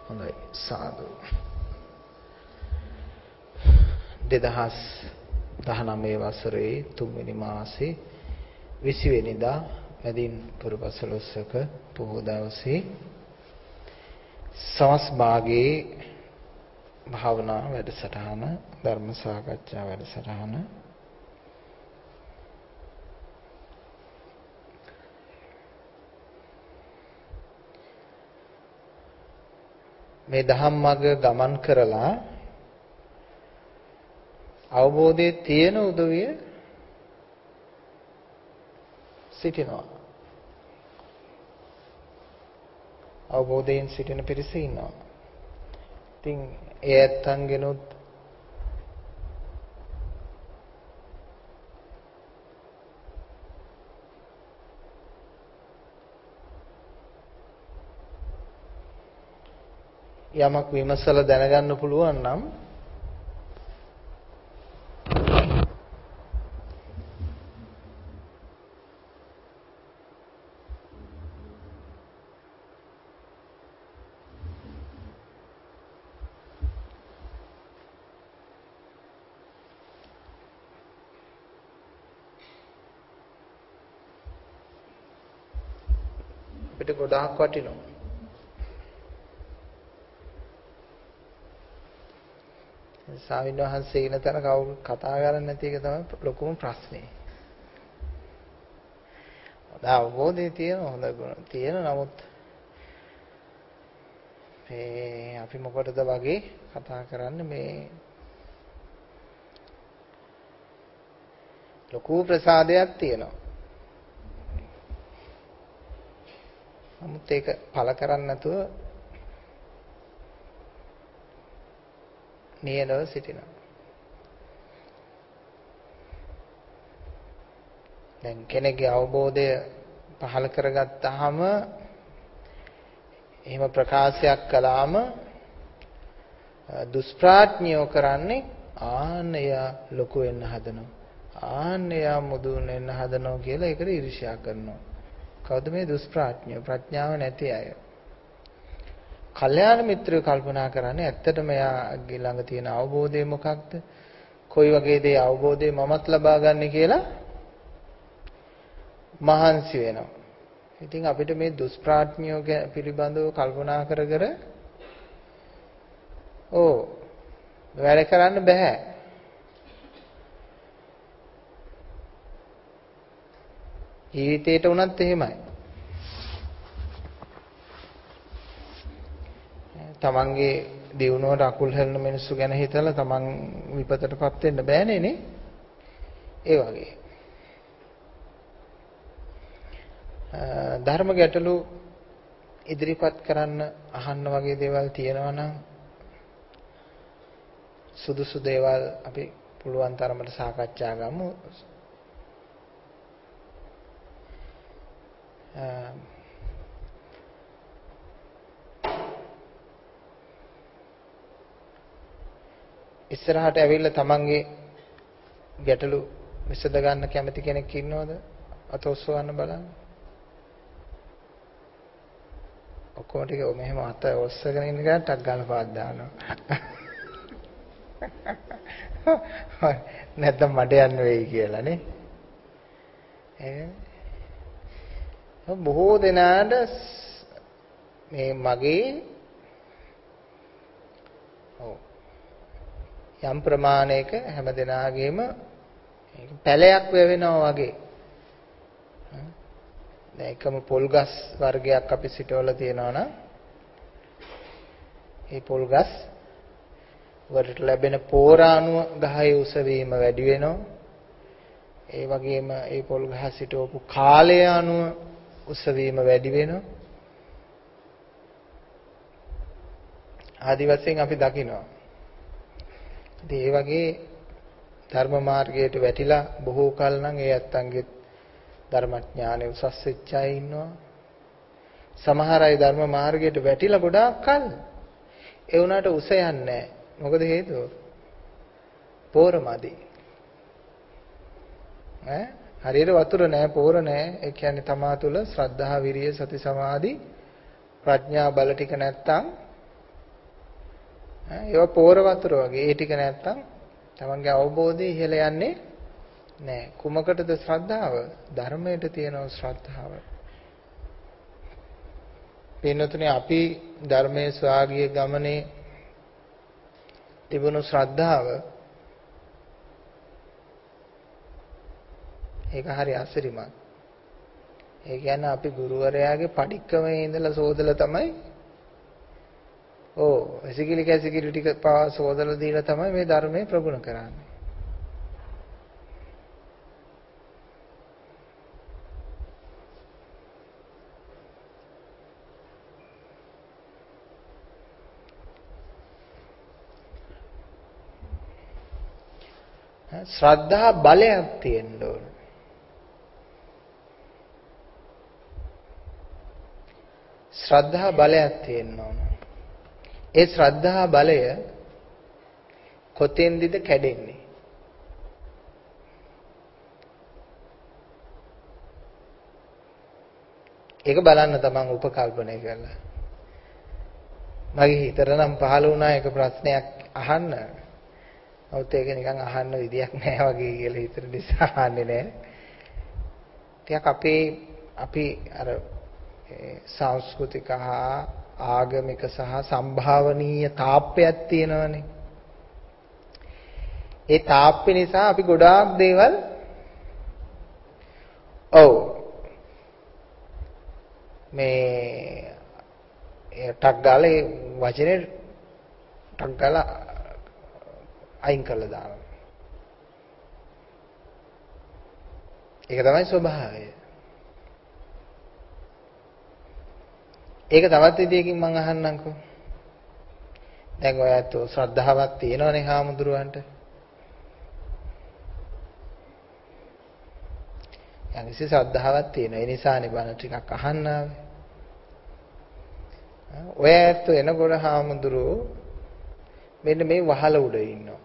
හොඳයි සාදු 2019 වසරේ 3 වෙනි මාසේ 20 වෙනිදා මැදින් පුර 15ක පොහොය දවසේ සවස් භාගයේ භාවනා වැඩසටහන ධර්ම සාකච්ඡා වැඩසටහන මේ ධම්මග ගමන් කරලා අවබෝධයේ තියෙන උදවිය සිටිනවා. අවබෝධයෙන් සිටින පිරිස ඉන්නවා. ඉතින් ඒ ඇත්තන්ගෙනුත් යමක් විමසලා දැනගන්න පුළුවන් නම් අපිට ගොඩාක් වටිනවා. ස්වාමීන් වහන්සේ ඉන්න තැන කවුරු කතා කරන්නේ නැති එක තමයි ලොකුම ප්‍රශ්නේ. අවබෝධය තියෙන හොඳ ගුණ තියෙන නමුත් මේ අපි මොකටද වගේ කතා කරන්නේ මේ ලොකු ප්‍රසාදයක් තියෙනවා. නමුත් ඒක පළ කරන්නේ නැතුව නියලව සිටිනවා. දැන් කෙනෙක්ගේ අවබෝධය පහළ කරගත්තාම එහෙම ප්‍රකාශයක් කළාම දුෂ්ප්‍රඥයෝ කරන්නේ ආන්නය ලොකු වෙන්න හදනවා. ආන්නය මුදුන් වෙන්න හදනවා කියලා ඒකට ඊර්ෂ්‍යා කරනවා. කවුද මේ දුෂ්ප්‍රඥයෝ? ප්‍රඥාව නැති අය. කල්යාණ මිත්‍රයෝ කල්පනා කරන්නේ ඇත්තටම එයාගේ ළඟ තියෙන අවබෝධය මොකක්ද? කොයි වගේ දේ අවබෝධය මමත් ලබා ගන්න කියලා මහන්සි වෙනවා. ඉතින් අපිට මේ දුෂ්ප්‍රඥයෝ පිළිබඳව කල්පනා කර වැඩ කරන්න බෑ. ජීවිතේට උනත් එහෙමයි. තමන්ගේ දියුණුවට අකුල් හැලෙන මිනිස්සු ගැන හිතලා තමන් විපතටපත් වෙන්න බෑනේ නේ. ඒ වගේ. ධර්ම ගැටලු ඉදිරිපත් කරන්න අහන්න වගේ දේවල් තියෙනවා නම් සුදුසු දේවල් අපි පුළුවන් තරමට සාකච්ඡා ගමු. ඉස්සරහට ඇවිල්ලා තමන්ගේ ගැටලු විසඳ ගන්න කැමති කෙනෙක් ඉන්නවද? අත ඔස්සවන්න බලන්න. ඔක්කොම ටික මෙහෙම අත ඔස්සගෙන ඉන්න ගමන් ටක් ගාලා පාත් දානවා. නැත්නම් මඩ යන්න වෙයි කියලා නේ. බොහෝ දෙනාට මේ මගේ යම් ප්‍රමාණයක හැම දෙනාගේම පැලයක් වෙවෙනවා වගේ. දැන් එකම පොල් ගස් වර්ගයක් අපි සිටවල තියෙනවා නම් ඒ පොල් ගස් වලට ලැබෙන පෝරාණු ගහේ උස වීම වැඩි වෙනවා. ඒ වගේම ඒ පොල් ගහ සිටවපු කාලය අනුව උස වීම වැඩි වෙනවා. ආදි වශයෙන් අපි දකිනවා. ඉතින් ඒ වගේ ධර්ම මාර්ගයට වැටිලා බොහෝ කල නම් ඒ ඇත්තන්ගේ ධර්මඥානෙ උසස් වෙච්ච අය ඉන්නවා. සමහර අය ධර්ම මාර්ගයට වැටිලා ගොඩාක් කල් ඒ වුණාට උස යන්නේ නැහැ. මොකද හේතුව? පෝරමදි. හරියට වතුර නැහැ, පෝර නැහැ. ඒ කියන්නේ තමා තුළ ශ්‍රද්ධා, විරිය, සති, සමාධි, ප්‍රඥා බල ටික නැත්තම් ඒවා පෝර වතුර වගේ. ඒ ටික නැත්තම් තමන්ගේ අවබෝධය ඉහළ යන්නේ නැහැ. කුමකටද ශ්‍රද්ධාව? ධර්මයට තියෙන ශ්‍රද්ධාව. පින්නතුනේ අපි ධර්මයේ ස්වාගිය ගමනේ තිබුණු ශ්‍රද්ධාව ඒක හරි අසිරිමත්. ඒ කියන්නේ අපි ගුරුවරයාගේ පඩික්කමේ ඉඳලා සෝදලා තමයි ඇසිකිලි කැසිකිලි ටික පාව සෝදලා දීලා තමයි මේ ධර්මයේ ප්‍රගුණ කරන්නේ. ශ්‍රද්ධා බලයක් තියෙන්න ඕන. ශ්‍රද්ධා බලයක් තියෙන්න ඕන. ඒ ශ්‍රද්ධා බලය කොතෙන්දද කැඩෙන්නේ? ඒක බලන්න තමන් උපකල්පනය කරලා. මගේ හිතට නම් පහළ වුණා එක ප්‍රශ්නයක් අහන්න. නමුත් ඒක නිකන් අහන්න විදියක් නැහැ වගේ කියලා හිතන නිසා අහන්නේ නැහැ. ටිකක් අපි අර සංස්කෘතික හා ආගමික සහ සම්භාවනීය තාප්පයක් තියෙනවනේ. ඒ තාප්පේ නිසා අපි ගොඩාක් දේවල් මේ ටක් ගාලා ඒ වචනේ ටක් ගාලා අයින් කරලා දානවා. ඒක තමයි ස්වභාවය. ඒක තවත් විදියකින් මම අහන්නම්කෝ. දැන් ඔයත් ශ්‍රද්ධාවක් තියෙනවනේ හාමුදුරුවන්ට. යම්කිසි ශ්‍රද්ධාවක් තියෙනවා. ඒ නිසානේ බණ ටිකක් අහන්න ආවේ. ඔයත් එනකොට හාමුදුරුවෝ මෙන්න මේ වහල උඩ ඉන්නවා.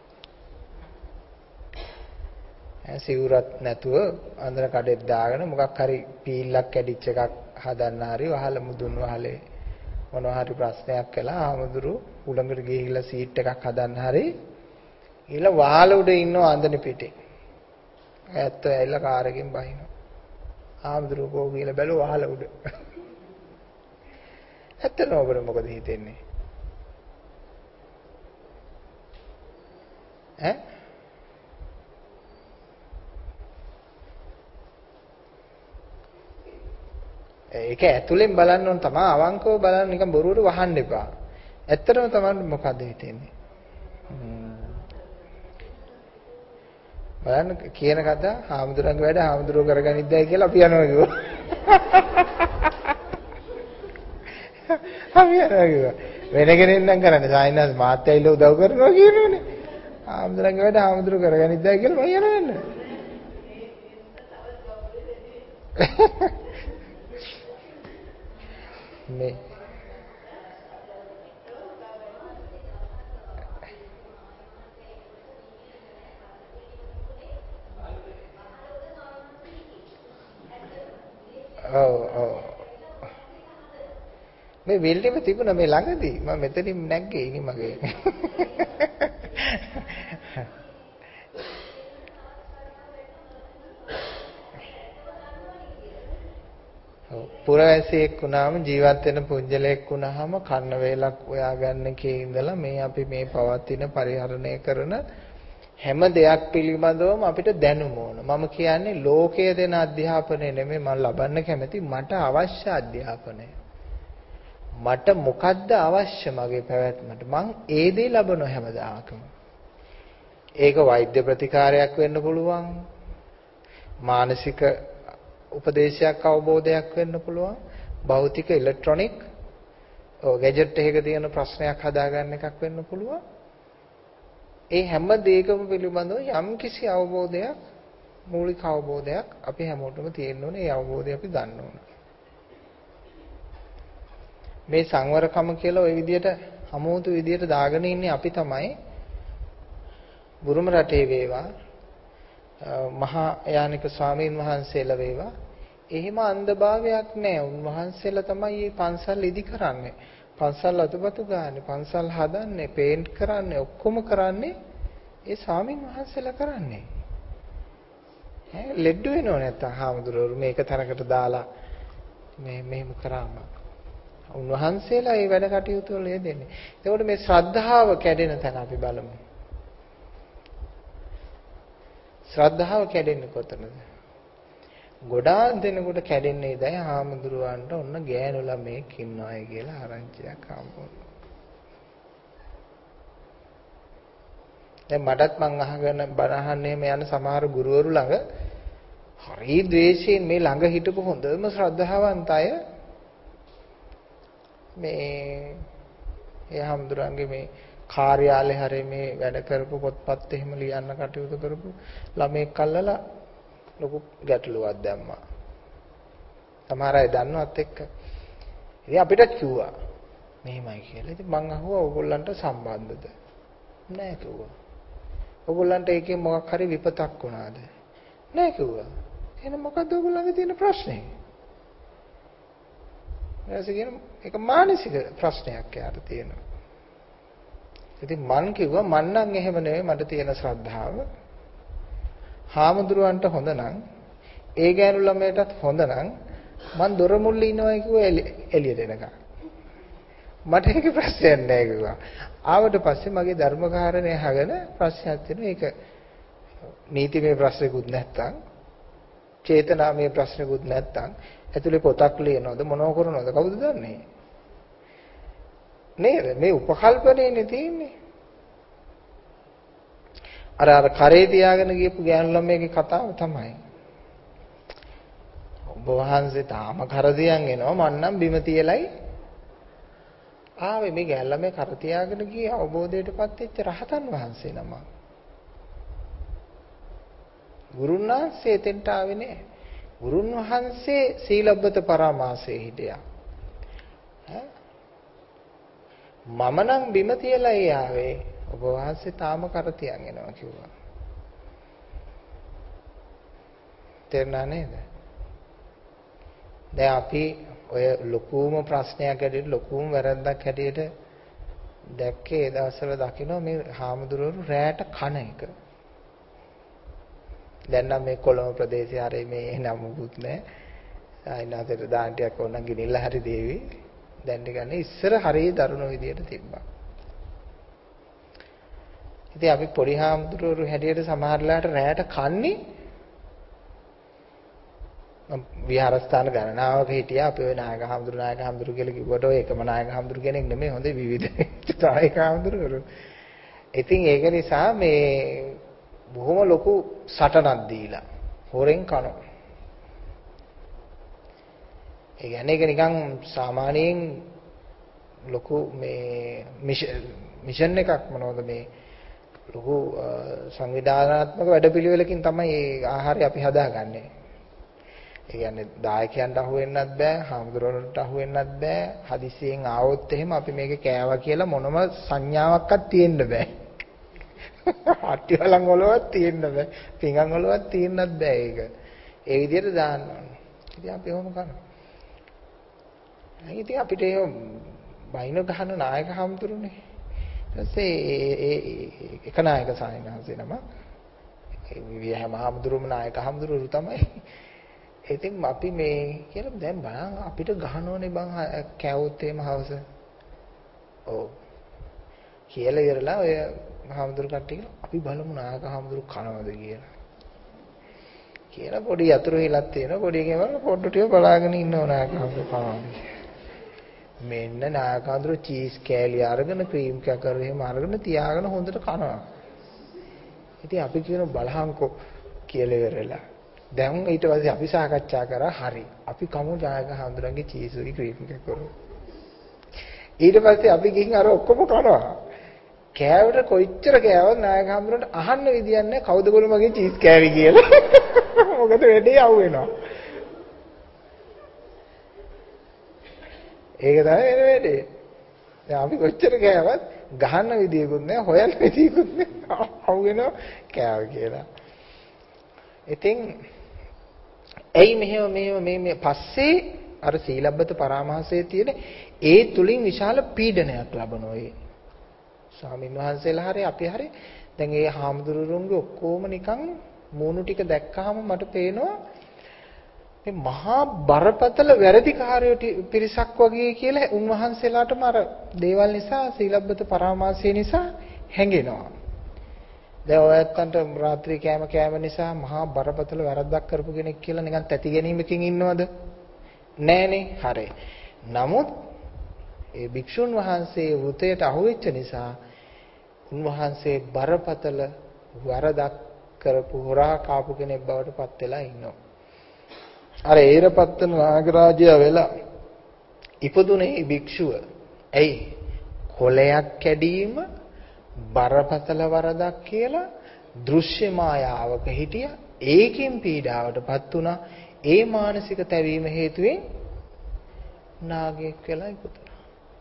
සිවුරත් නැතුව අඳන කඩෙත් දාගෙන මොකක් හරි පීල්ලක් කැඩිච්ච එකක් හදන්න හරි වහල මුදුන් වහලේ මොනවා හරි ප්‍රශ්නයක් කළා ආමුදුරු උඩඟට ගිහිල්ලා සීට් එකක් හදන්න හරි ඊළ වහල උඩ ඉන්නව අඳන පිටේ. ඇත්තෝ ඇවිල්ලා කාර් එකෙන් බහිනවා. ආමුදුරු කෝ ගිහලා බැලුවා වහල උඩ. ඇත්තටම ඔබට මොකද හිතෙන්නේ? ඒක ඇතුලෙන් බලන්න ඕන තමයි අවංකව බලන්න නිකන් බොරුවට වහන්න එපා. ඇත්තටම තමයි මොකද හිතෙන්නේ? බලන්න කියන කතා හාමුදුරන්ගේ වැඩ හාමුදුරුවෝ කරගනිද්දයි කියලා අපි යනවා කිව්වා. අපි යනවා කිව්වා. වෙන කෙනෙක් නම් කරන්නේ සායනස් මාත්‍යයිල උදව් කරනවා කියනෝනේ. හාමුදුරන්ගේ වැඩ හාමුදුරුවෝ කරගනිද්දයි කියලා මම යනවා නේද? මේ මේ බිල්ඩින්ග තිබුණා මේ ළඟදී මම මෙතනින් නැග්ගේ ඉනි මගේ පුරවැසියෙක් වුණාම ජීවත් වෙන පුජ්‍යලයක් වුණාම කන්න වේලක් හොයාගන්න කේ ඉඳලා මේ අපි මේ පවතින පරිහරණය කරන හැම දෙයක් පිළිබඳවම අපිට දැනුම ඕන. මම කියන්නේ ලෝකයේ දෙන අධ්‍යාපනය නෙමෙයි මම ලබන්න කැමති මට අවශ්‍ය අධ්‍යාපනය. මට මොකද්ද අවශ්‍ය මගේ පැවැත්මට? මං ඒ දේ ලබන හැමදාකම. ඒක වෛද්‍ය ප්‍රතිකාරයක් වෙන්න පුළුවන්. මානසික උපදේශයක් අවබෝධයක් වෙන්න පුළුවන්. භෞතික ඉලෙක්ට්‍රොනික ගැජට් එකක තියෙන ප්‍රශ්නයක් හදාගන්න එකක් වෙන්න පුළුවන්. ඒ හැම දෙයකම පිළිබඳව යම්කිසි අවබෝධයක් මූලික අවබෝධයක් අපි හැමෝටම තියෙන්න ඕනේ. ඒ අවබෝධය අපි ගන්න ඕනේ. මේ සංවරකම කියලා ওই විදිහට අමෝතු විදිහට දාගෙන ඉන්නේ අපි තමයි. බුරුම රටේ වේවා මහා යානික ස්වාමීන් වහන්සේලා වේවා එහෙම අන්ධභාවයක් නැහැ. උන්වහන්සේලා තමයි මේ පන්සල් ඉදි කරන්නේ. පන්සල් අතුපතු ගානේ, පන්සල් හදන්නේ, පේන්ට් කරන්නේ, ඔක්කොම කරන්නේ ඒ ස්වාමින් වහන්සේලා කරන්නේ. ලෙඩ වෙනව නැත්තම් හාමුදුරුවෝ මේක තරකට දාලා මෙහෙම කරාම උන්වහන්සේලා මේ වැඩ කටයුතු වල යෙදෙන්නේ. එතකොට මේ ශ්‍රද්ධාව කැඩෙන තැන අපි බලමු. ශ්‍රද්ධාව කැඩෙන්නේ කොතනද? ගොඩාක් දෙනෙකුට කැඩෙන්නේ ඉදයි හාමුදුරුවන්ට ඔන්න ගෑනු ළමෙක් ඉන්නවයි කියලා ආරංචියක් හම්බුනේ. දැන් මටත් මං අහගෙන බණහන්නේ මේ යන සමහර ගුරුවරු ළඟ හරි ද්වේෂයෙන් මේ ළඟ හිටපු හොඳම ශ්‍රද්ධාවන්ත අය මේ හාමුදුරන්ගේ මේ කාර්යාලේ හැරේ මේ වැඩ කරපු පොත්පත් එහෙම ලියන්න කටයුතු කරපු ළමෙක් අල්ලලා ලොකු ගැටලුවක් දැම්මා. සමහර අය දන්නවත් එක්ක. ඉතින් අපිට කිව්වා මෙහෙමයි කියලා. ඉතින් මං අහුවා ඕගොල්ලන්ට සම්බන්ධද? නෑ කිව්වා. ඕගොල්ලන්ට ඒකේ මොකක් හරි විපතක් වුණාද? නෑ කිව්වා. එහෙනම් මොකද්ද ඕගොල්ලන්ගේ තියෙන ප්‍රශ්නේ? ඊට ඒක මානසික ප්‍රශ්නයක් යාට තියෙනවා. ඉතින් මං කිව්වා මං නම් එහෙම නෙවෙයි මට තියෙන ශ්‍රද්ධාව. හාමුදුරුවන්ට හොඳ නම් ඒ ගෑනු ළමයටත් හොඳ නම් මං දොර මුල්ලේ ඉනවයි කිව්වා එළියට එනකම්. මට ඒක ප්‍රශ්නයක් නෑ කිව්වා. ආවට පස්සේ මගේ ධර්මකාරණේ අහගෙන ප්‍රශ්නයක් තියෙනවා. ඒක නීතිමය ප්‍රශ්නකුත් නැත්තම් චේතනාමය ප්‍රශ්නකුත් නැත්තම් ඇතුලේ පොතක් ලියනවද මොනව කරනවද කවුද දන්නේ? නේද? මේ උපකල්පනයේනේ තියෙන්නේ. අර කරේ තියාගෙන ගියපු ගෑනු ළමයාගේ කතාව තමයි. ඔබ වහන්සේ තාම කරදියන් එනවා මං නම් බිම තියලයි ආවේ මේ ගෑනු ළමයා කර තියාගෙන ගියේ අවබෝධයටපත් වෙච්ච රහතන් වහන්සේ නම. ගුරුන් වහන්සේ එතෙන්ට ආවේ නෑ. ගුරුන් වහන්සේ සීලබ්බත පරාමාසයේ හිටියා. මම නම් බිම තියලයි ආවේ. ඔබ වහන්සේ තාම කර තියන් එනවා කිව්වා. තේරුණා නේද? දැන් අපි ඔය ලොකුම ප්‍රශ්නයක් ඇටියට ලොකුම වැරද්දක් ඇටියට දැක්කේ ඒ දවස්වල දකින්න මේ හාමුදුරුවෝ රැයට කන එක. දැන් නම් මේ කොළඹ ප්‍රදේශයේ ආරේ මේ නමුකුත් නැහැ. ආයිනාතට දාන ටිකක් ඕනනම් ගිනිල්ලා හරි දේවි. දැන් ටිකන්නේ ඉස්සර හරිය දරුණු විදියට තිබ්බා. ඉතින් අපි පොඩි හාමුදුරුවෝ හැටියට සමහරලාට රැයට කන්නේ විහාරස්ථාන ගණනාවක හිටියා අපි ඔය නායක හාමුදුරු කියලා කිව්වට ඔය එකම නායක හාමුදුරු කෙනෙක් නෙමෙයි හොඳ විවිධ නායක හාමුදුරුවෝ. ඉතින් ඒක නිසා මේ බොහොම ලොකු සටනක් දීලා හොරෙන් කනවා. ඒ කියන්නේ ඒක නිකන් සාමාන්‍යයෙන් ලොකු මේ මිෂන් එකක් මොනවද මේ ලොකු සංවිධානාත්මක වැඩපිළිවෙලකින් තමයි මේ ආහාරය අපි හදාගන්නේ. ඒ කියන්නේ දායකයන්ට අහු වෙන්නත් බෑ, හාමුදුරුවන්ට අහු වෙන්නත් බෑ. හදිසියෙන් ආවොත් එහෙම අපි මේක කෑවා කියලා මොනම සංඥාවක්වත් තියෙන්න බෑ. අට්ටි වලන් වලවත් තියෙන්න බෑ. පිඟන් වලවත් තියෙන්නත් බෑ ඒක. ඒ විදිහට දාන්න ඕනේ. ඉතින් අපි එහෙම කරනවා. ඉතින් අපිට ඒ බයින ගහන නායක හාමුදුරුවනේ. ඊට පස්සේ ඒ එක නායක සායනහන්සේ නම ඒ විවිධ හාමුදුරුවෝ නායක හාමුදුරුවෝ තමයි. ඉතින් අපි මේ කියලා දැන් බලන්න අපිට ගහනෝනේ බං කෑවොත් එහෙම හවස. ඔව්. කියලා ඉවරලා ඔය හාමුදුරු කට්ටිය අපි බලමු නායක හාමුදුරු කනවද කියලා. කියලා පොඩි යතුරු හිලක් තියෙනවා පොඩි එකේ වල පොඩ්ඩු ටික බලාගෙන ඉන්නවා නායක හාමුදුරු කනවද. මෙන්න නායක හාමුදුරු චීස් කෑලි අරගෙන ක්‍රීම් කැකර් එහෙම අරගෙන තියාගෙන හොඳට කනවා. ඉතින් අපි කියන බලහන්කෝ කියලා ඉවරලා දැන් ඊට පස්සේ අපි සාකච්ඡා කරා හරි අපි කමු නායක හාමුදුරන්ගේ චීස් උයි ක්‍රීම් කැකර්. ඊට පස්සේ අපි ගිහින් අර ඔක්කොම කනවා. කෑවට කොච්චර කෑවත් නායක හාමුදුරන්ට අහන්න විදියක් නැහැ කවුද ගොළු මගේ චීස් කෑවි කියලා. මොකද වැඩේ අවු වෙනවා. ඒක තමයි වෙන වැඩේ. දැන් අපි කොච්චර කෑවත් ගහන්න විදියකුත් නැහැ හොයන්න විදියකුත් නැහැ අවු වෙනවා කෑව කියලා. ඉතින් එයි මෙහෙම පස්සේ අර සීලබ්බත පරාමාසයේ තියෙන ඒ තුලින් විශාල පීඩනයක් ලබනවා. ඒ ස්වාමීන් වහන්සේලා හරි අපි හරි දැන් ඒ හාමුදුරුවන්ගේ ඔක්කොම නිකන් මූණු ටික දැක්කහම මට පේනවා මේ මහා බරපතල වැරදිකාරයෝ පිරිසක් වගේ කියලා උන්වහන්සේලාටම අර දේවල් නිසා සීලබ්බත පරාමාසය නිසා හැඟෙනවා. දැන් ඔයත්තන්ට රාත්‍රී කෑම නිසා මහා බරපතල වැරද්දක් කරපු කෙනෙක් කියලා නිකන් තැති ගැනීමකින් ඉන්නවද? නෑනේ. හරි. නමුත් ඒ භික්ෂුන් වහන්සේ වෘතයට අහුවෙච්ච නිසා උන්වහන්සේ බරපතල වරදක් කරපු හොරා කාපු කෙනෙක් බවට පත් වෙලා ඉන්නවා. අර ඒරපත්තන නාගරාජයා වෙලා ඉපදුනේ භික්ෂුව. ඇයි? කොලයක් කැඩීම බරපතල වරදක් කියලා දෘශ්‍ය මායාවක හිටියා. ඒකෙන් පීඩාවටපත් වුණා. ඒ මානසික තැවීම හේතුවෙන් නාගයෙක් වෙලා ඉපදුණා.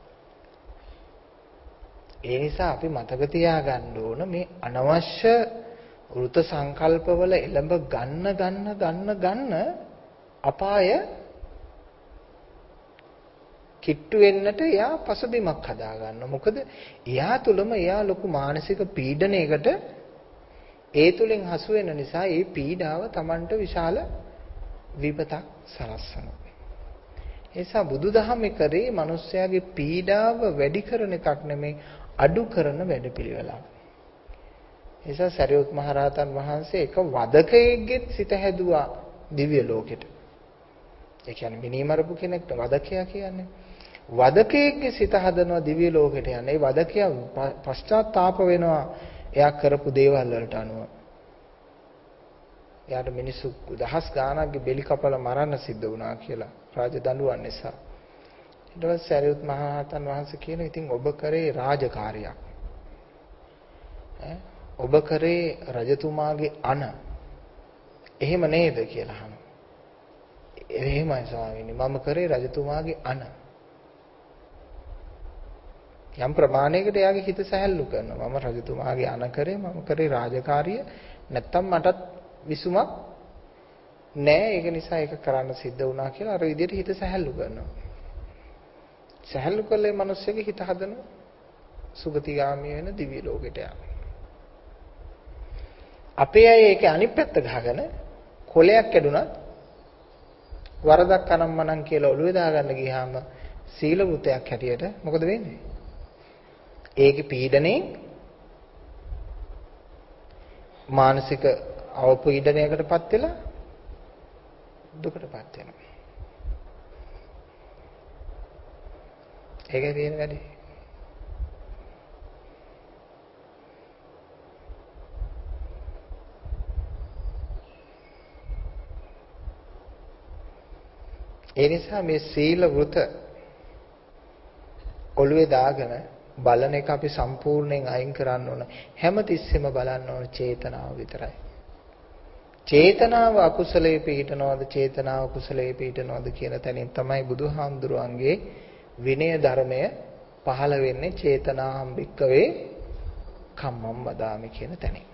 ඒ නිසා අපි මතක තියාගන්න ඕන මේ අනවශ්‍ය වෘත සංකල්පවල එළඹ ගන්න අපාය කිට්ටු වෙන්නට එයා පසුබිමක් හදා ගන්නවා. මොකද එයා තුලම එයා ලොකු මානසික පීඩනයකට ඒ තුලින් හසු වෙන නිසා ඒ පීඩාව Tamanට විශාල විපතක් සලස්වනවා. ඒ නිසා බුදුදහමේ කරේ මිනිස්යාගේ පීඩාව වැඩි කරන එකක් නෙමෙයි අඩු කරන වැඩපිළිවෙලක්. ඒ නිසා සරියුත් මහ රහතන් වහන්සේ එක වදකයෙක්ගෙත් සිත හැදුවා දිව්‍ය ලෝකෙට. ඒ කියන්නේ මිනිමරපු කෙනෙක්ට වදකයා කියන්නේ. වදකයෙක්ගේ සිත හදනවා දිව්‍ය ලෝකෙට යන. ඒ වදකයා පශ්චාත්තාප වෙනවා එයා කරපු දේවල් වලට අනුව. එයාට මිනිස්සු දහස් ගාණක්ගේ බෙලි කපලා මරන්න සිද්ධ වුණා කියලා රාජ දඬුවම් නිසා. ඊට පස්සේ සරියුත් මහ රහතන් වහන්සේ කියන ඉතින් ඔබ කරේ රාජකාරියක්. ඔබ කරේ රජතුමාගේ අණ. එහෙම නේද කියලා අහනවා. එහෙමයි ස්වාමීනි මම කරේ රජතුමාගේ අණ. යම් ප්‍රමාණයකට එයාගේ හිත සැහැල්ලු කරනවා. මම රජතුමාගේ අණ කරේ මම කරේ රාජකාරිය. නැත්තම් මටත් විසුමක් නෑ. ඒක නිසා ඒක කරන්න සිද්ධ වුණා කියලා අර විදිහට හිත සැහැල්ලු කරනවා. සැහැල්ලු කළේ මිනිස්සුගේ හිත හදනවා සුගතිගාමී වෙන දිව්‍ය ලෝකෙට යන්න. අපේ අය ඒකේ අනිත් පැත්ත ගහගෙන කොලයක් කැඩුනත් වරදක් අනම්මනම් කියලා ඔළුවේ දාගන්න ගියාම සීල වෘතයක් හැටියට මොකද වෙන්නේ? ඒකේ පීඩනේ මානසික අවපීඩනයකටපත් වෙලා දුකටපත් වෙනවා. ඒකේ තියෙන වැඩි. ඒ නිසා මේ සීල වෘත ඔළුවේ දාගෙන බලන එක අපි සම්පූර්ණයෙන් අයින් කරන්න ඕන. හැමතිස්සෙම බලන්න ඕන චේතනාව විතරයි. චේතනාව අකුසලයේ පිහිටනවද චේතනාව කුසලයේ පිහිටනවද කියන තැනින් තමයි බුදුහාමුදුරුවන්ගේ විනය ධර්මය පහළ වෙන්නේ. චේතනාහම් භික්කවේ කම්මං වදාමි කියන තැනින්.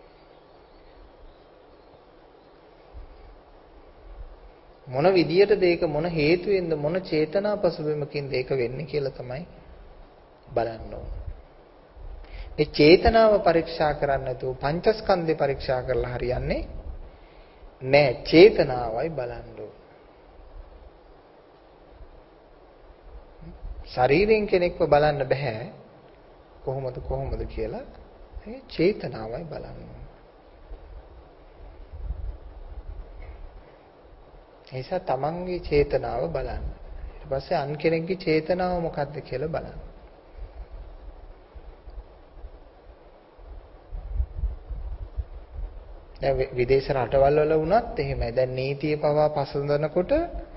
මොන විදියටද ඒක මොන හේතුවෙන්ද මොන චේතනා පසුබිමකින්ද ඒක වෙන්නේ කියලා තමයි බලන්න ඕන. මේ චේතනාව පරීක්ෂා කරන්න නැතුව පංචස්කන්ධේ පරීක්ෂා කරලා හරියන්නේ නෑ. චේතනාවයි බලන්න ඕන. ශරීරයෙන් කෙනෙක්ව බලන්න බෑ කොහොමද කියලා. ඒ චේතනාවයි බලන්න ඕන. ඒ නිසා තමන්ගේ චේතනාව බලන්න. ඊට පස්සේ අන් කෙනෙක්ගේ චේතනාව මොකක්ද කියලා බලන්න. දැන් විදේශ රටවල් වල වුණත් එහෙමයි. දැන් නීතිය පවා පසඳනකොට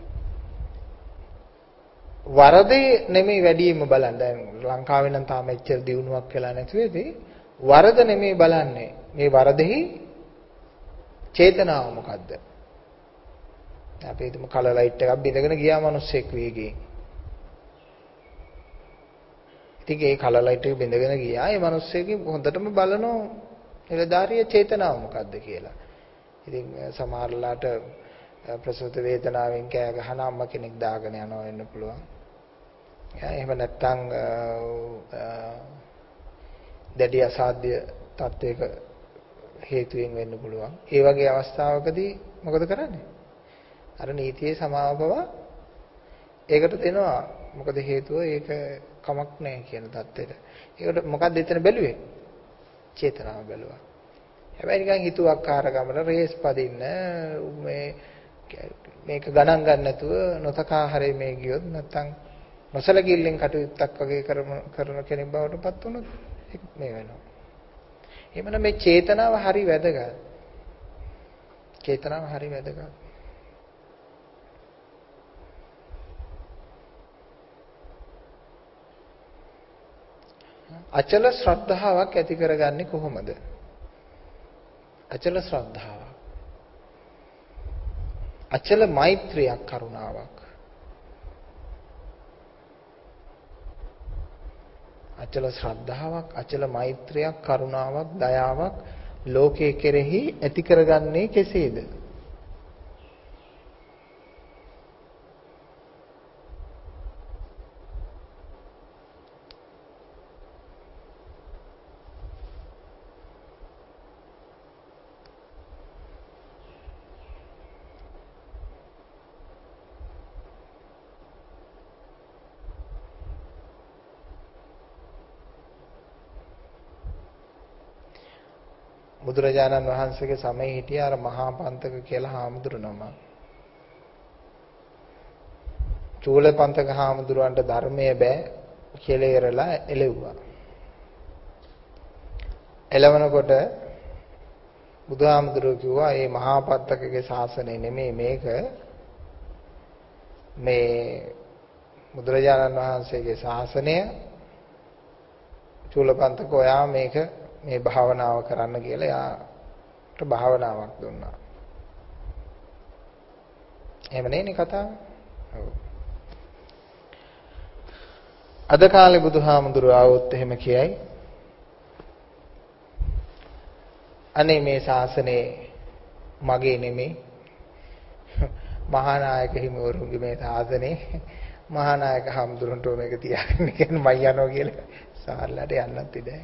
වරදේ නෙමෙයි වැඩිම බලන්න. දැන් ලංකාවේ නම් තාම එච්චර දියුණුවක් වෙලා නැති වෙදී වරද නෙමෙයි බලන්නේ. මේ වරදෙහි චේතනාව මොකද්ද? අපි හිතමු කලර් ලයිට් එකක් බිඳගෙන ගියා මිනිස්සෙක් වේගයෙන්. ඉතින් ඒ කලර් ලයිට් එක බිඳගෙන ගියා. ඒ මිනිස්සෙක්ගේ හොඳටම බලනවා නිලධාරිය චේතනාව මොකද්ද කියලා. ඉතින් සමහරලාට ප්‍රසූත වේදනාවෙන් කෑ ගහන අම්ම කෙනෙක් දාගෙන යනවා වෙන්න පුළුවන්. එහෙම නැත්නම් දැඩි අසාධ්‍ය තත්වයක හේතුවෙන් වෙන්න පුළුවන්. ඒ වගේ අවස්ථාවකදී මොකද කරන්නේ? අර නීතියේ සමාවපව ඒකට දෙනවා. මොකද හේතුව ඒක කමක් නැහැ කියන தත්ත්වෙට. ඒකට මොකක්ද එතන බැලුවේ? චේතනාව බැලුවා. හැබැයි නිකන් හිතුවක්කාරකමන රේස් පදින්න මේක ගණන් ගන්න නැතුව නොතකා හරි මේ ගියොත් නැත්තම් නොසලකිල්ලෙන් කටයුත්තක් වගේ කරන කෙනෙක් බවට පත් වුණොත් මේ වෙනවා. එහෙමනම් මේ චේතනාව හරි වැදගත්. චේතනාව හරි වැදගත්. අචල ශ්‍රද්ධාවක් ඇති කරගන්නේ කොහොමද? අචල ශ්‍රද්ධාවක්. අචල මෛත්‍රියක් කරුණාවක්. අචල ශ්‍රද්ධාවක්, අචල මෛත්‍රියක්, කරුණාවක්, දයාවක් ලෝකයේ කෙරෙහි ඇති කරගන්නේ කෙසේද? බුදුරජාණන් වහන්සේගේ සමයේ හිටිය අර මහා පන්තක කියලා හාමුදුරුවම චූලපන්තක හාමුදුරුවන්ට ධර්මයේ බෑ කියලා ඉරලා එළෙව්වා. එළවනකොට බුදුහාමුදුරුවෝ කිව්වා මේ මහා පන්තකගේ ශාසනය නෙමෙයි මේක මේ බුදුරජාණන් වහන්සේගේ ශාසනය. චූලපන්තක ඔයා මේක මේ භාවනාව කරන්න කියලා යාට භාවනාවක් දුන්නා. එහෙම නෙනේ කතාව. ඔව්. අද කාලේ බුදුහාමුදුරුවෝ ආවොත් එහෙම කියයි. අනේ මේ ශාසනේ මගේ නෙමෙයි. මහානායක හිමිවරුන්ගේ මේ ශාසනේ මහානායක හාමුදුරන්ට මේක තියාගන්න කියන්නේ මයි යනවා කියලා සාරලට යන්නත් ඉඩයි.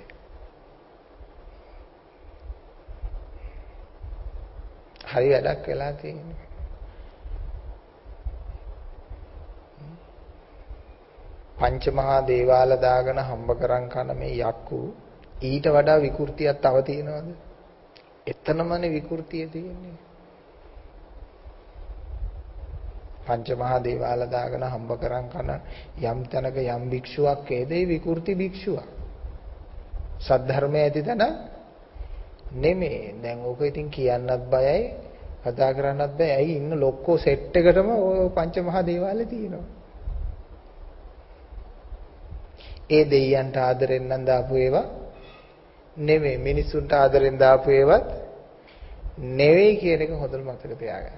හරි වැඩක් වෙලා තියෙන්නේ. පංචමහා දේවාල දාගෙන හම්බ කරන් කන මේ යක්කු ඊට වඩා විකෘතියක් තව තියෙනවද? එතනමනේ විකෘතිය තියෙන්නේ. පංචමහා දේවාල දාගෙන හම්බ කරන් කන යම් තැනක යම් භික්ෂුවක් ඒදේ විකෘති භික්ෂුවක්. සද්ධර්මයේ ඇති තැන නෙමෙයි. දැන් ඕක ඉතින් කියන්නත් බයයි, කතා කරන්නත් බයයි. ඇයි ඉන්න ලොක්කෝ සෙට් එකටම ඔය පංචමහා දේවාලේ තියෙනවා. ඒ දෙයයන්ට ආදරෙන් නම් දාපු ඒවා නෙමෙයි, මිනිසුන්ට ආදරෙන් දාපු ඒවත් නෙවෙයි කියන එක හොඳට මතක තියාගන්න.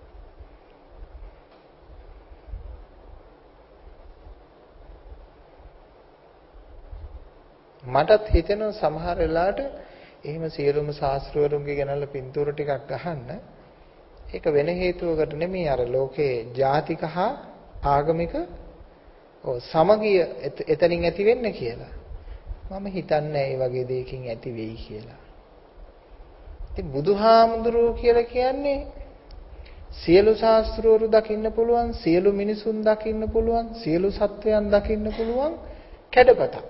මටත් හිතෙනවා සමහර වෙලාවට එහෙම සියලුම ශාස්ත්‍රවරුන්ගේ ගෙනල්ලා පින්තූර ටිකක් ගහන්න. ඒක වෙන හේතුවකට නෙමෙයි අර ලෝකේ ජාතික හා ආගමික සමගිය එතනින් ඇති වෙන්න කියලා. මම හිතන්නේ ඒ වගේ දෙයකින් ඇති වෙයි කියලා. ඉතින් බුදුහාමුදුරුවෝ කියලා කියන්නේ සියලු ශාස්ත්‍රවරු දකින්න පුළුවන්, සියලු මිනිසුන් දකින්න පුළුවන්, සියලු සත්වයන් දකින්න පුළුවන් කැඩපතක්.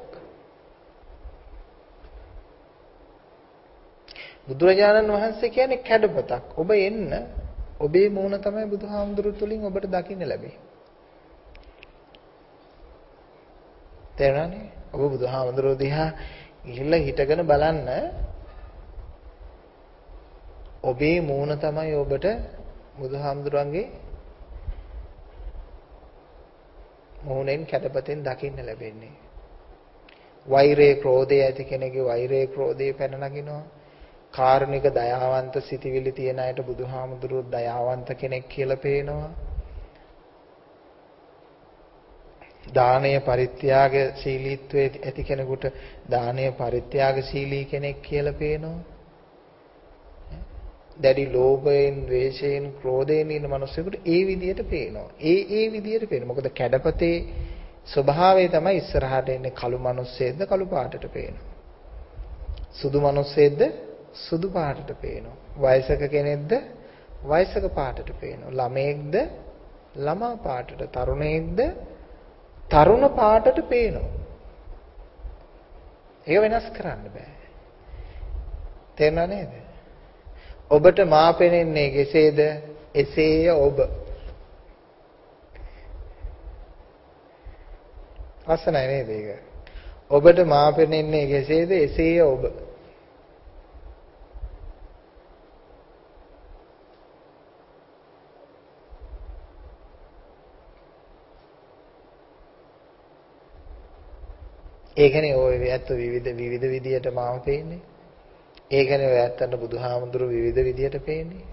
බුදුරජාණන් වහන්සේ කියන්නේ කැඩපතක්. ඔබ එන්න, ඔබේ මූණ තමයි බුදුහාමුදුරුවෝ තුලින් ඔබට දකින්න ලැබෙන්නේ. තේරුණානේ? ඔබ බුදුහාමුදුරුවෝ දිහා ගිහිල්ලා හිටගෙන බලන්න. ඔබේ මූණ තමයි ඔබට බුදුහාමුදුරන්ගේ මූණෙන් කැඩපතෙන් දකින්න ලැබෙන්නේ. වෛරේ ක්‍රෝධය ඇති කෙනෙකුගේ වෛරේ ක්‍රෝධය පැන නගිනවා. කාරුණික දයාවන්ත සිටිවිලි තියෙන අයට බුදුහාමුදුරුවෝ දයාවන්ත කෙනෙක් කියලා පේනවා. දානය පරිත්‍යාග ශීලීත්වයේ ඇති කෙනෙකුට දානය පරිත්‍යාග ශීලී කෙනෙක් කියලා පේනවා. දැඩි ලෝභයෙන්, ද්වේෂයෙන්, ක්‍රෝධයෙන් ඉන්න මිනිස්සුන්ට ඒ විදියට පේනවා. ඒ විදියට පේනවා. මොකද කැඩපතේ ස්වභාවය තමයි ඉස්සරහට එන්නේ කළු මිනිස්සෙක්ද කළු පාටට පේනවා. සුදු මිනිස්සෙක්ද සුදු පාටට පේනවා. වයසක කෙනෙක්ද වයසක පාටට පේනවා. ළමයෙක්ද ළමා පාටට, තරුණයෙක්ද තරුණ පාටට පේනවා. ඒක වෙනස් කරන්න බෑ. තේරුණා නේද? ඔබට මා පෙනෙන්නේ කෙසේද? එසේය ඔබ. අසනයි නේද ඒක? ඔබට මා පෙනෙන්නේ කෙසේද? එසේය ඔබ. ඒ කියන්නේ ඔය ඇත්ත විවිධ විදියට මාව පේන්නේ. ඒ කියන්නේ ඔය ඇත්තට බුදුහාමුදුරු විවිධ විදියට පේන්නේ.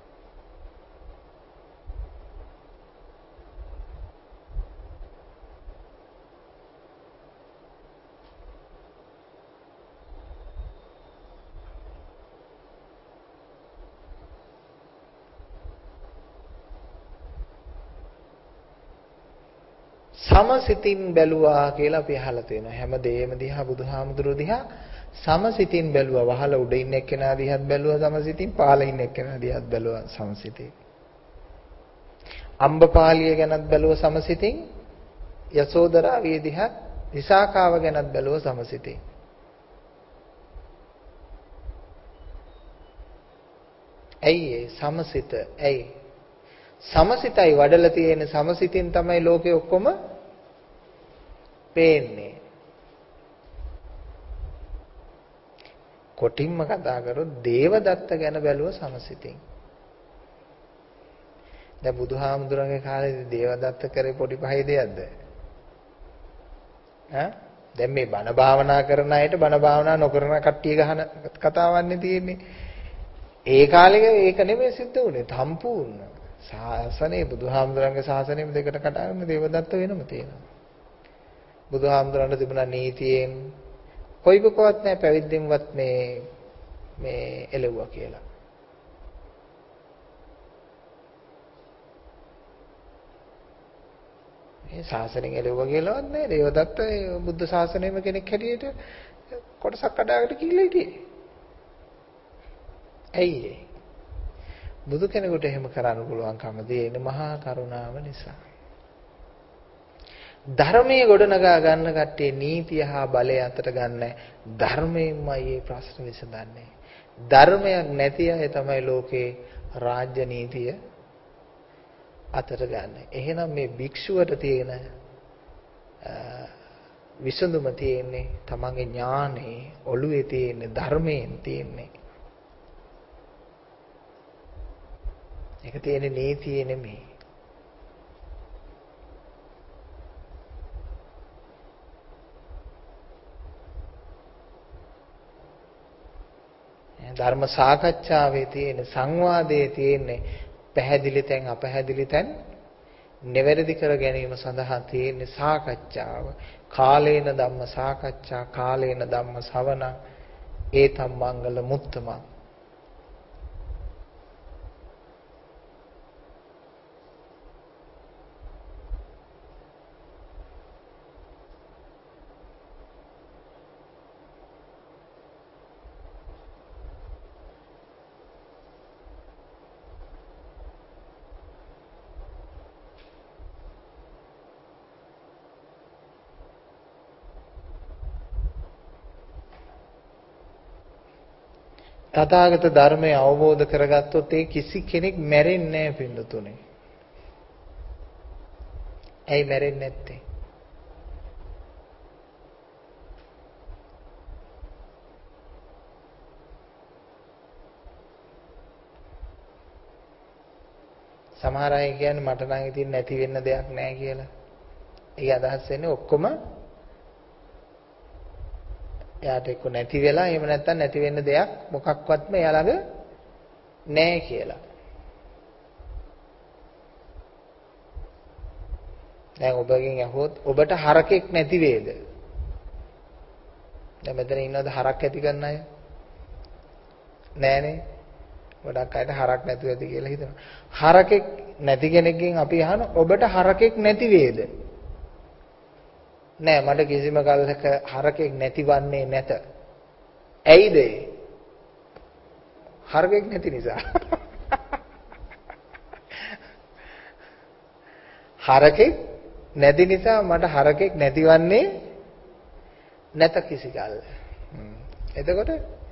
සමසිතින් බැලුවා කියලා අපි අහලා තියෙනවා. හැම දෙයක්ම දිහා බුදුහාමුදුරුවෝ දිහා සමසිතින් බැලුවා. වහල උඩ ඉන්න එක්කෙනා දිහාත් බැලුවා සමසිතින්, පහළ ඉන්න එක්කෙනා දිහාත් බැලුවා සමසිතින්. අම්බපාලිය ගැනත් බැලුවා සමසිතින්, යසෝදරාවිය දිහා විසාකාව ගැනත් බැලුවා සමසිතින්. ඇයි ඒ සමසිත? ඇයි? සමසිතයි වඩලා තියෙන සමසිතින් තමයි ලෝකේ ඔක්කොම පේන්නේ. කොටින්ම කතා කරොත් දේවදත්ත ගැන බැලුව සමසිතින්. දැන් බුදුහාමුදුරන්ගේ කාලේදී දේවදත්ත කරේ පොඩි පහේ දෙයක්ද? දැන් මේ බණ භාවනා කරන අයට බණ භාවනා නොකරන කට්ටිය ගහන කතාවන්නේ තියෙන්නේ. ඒ කාලේ ඒක නෙමෙයි සිද්ධ වුනේ. සම්පූර්ණ ශාසනයේ බුදුහාමුදුරන්ගේ ශාසනයෙම දෙකට කඩාගෙන දේවදත්ත වෙනම තියෙනවා. බුදුහාමුදුරන්ට තිබුණා නීතියෙන් කොයිකකවත් නැහැ පැවිද්දෙන්වත් මේ එළවුවා කියලා. මේ ශාසනයෙන් එළවුවා කියලාවත් නැහැ. දේවදත්ත බුද්ධ ශාසනයෙම කෙනෙක් හැටියට කොටසක් කඩාගෙන කියලා හිටියේ. ඇයි ඒ? බුදු කෙනෙකුට එහෙම කරන්න පුළුවන්කම දෙන්නේ මහා කරුණාව නිසා. ධර්මයේ ගොඩනගා ගන්න කට්ටිය නීතිය හා බලය අතට ගන්න ධර්මයෙන්මයි මේ ප්‍රශ්න විසඳන්නේ. ධර්මයක් නැති අය තමයි ලෝකේ රාජ්‍ය නීතිය අතට ගන්න. එහෙනම් මේ භික්ෂුවට තියෙන විසඳුම තියෙන්නේ තමන්ගේ ඥානේ, ඔළුවේ තියෙන ධර්මයෙන් තියෙන්නේ. ඒක තියෙන්නේ නීතියේ නෙමෙයි. ධර්ම සාකච්ඡාවේ තියෙන සංවාදයේ තියෙන්නේ පැහැදිලි තැන් අපැහැදිලි තැන් නිවැරදි කර ගැනීම සඳහා තියෙන සාකච්ඡාව. කාලේන ධම්ම සාකච්ඡා, කාලේන ධම්ම ශ්‍රවණ, ඒතම් මංගල මුත්තම. තථාගත ධර්මය අවබෝධ කරගත්තොත් ඒ කිසි කෙනෙක් මැරෙන්නේ නැහැ පින්නතුනේ. ඇයි මැරෙන්නේ නැත්තේ? සමහර අය කියන්නේ මට නම් ඉතින් නැති වෙන්න දෙයක් නැහැ කියලා. ඒ අදහස් වෙන්නේ ඔක්කොම එයාට එක්ක නැති වෙලා එහෙම නැත්නම් නැති වෙන්න දෙයක් මොකක්වත්ම එයා ළඟ නැහැ කියලා. දැන් ඔබගෙන් අහුවොත් ඔබට හරකෙක් නැති වේද? දැන් මෙතන ඉන්නවද හරක් ඇති කරන අය? නෑනේ. ගොඩක් අයට හරක් නැතුව ඇති කියලා හිතනවා. හරකෙක් නැති කෙනෙක්ගෙන් අපි අහන ඔබට හරකෙක් නැති වේද? නෑ මට කිසිම කල්ක හරකෙක් නැතිවන්නේ නැත. ඇයිද? හරකෙක් නැති නිසා. හරකෙක් නැති නිසා මට හරකෙක් නැතිවන්නේ නැත කිසි කල්. එතකොට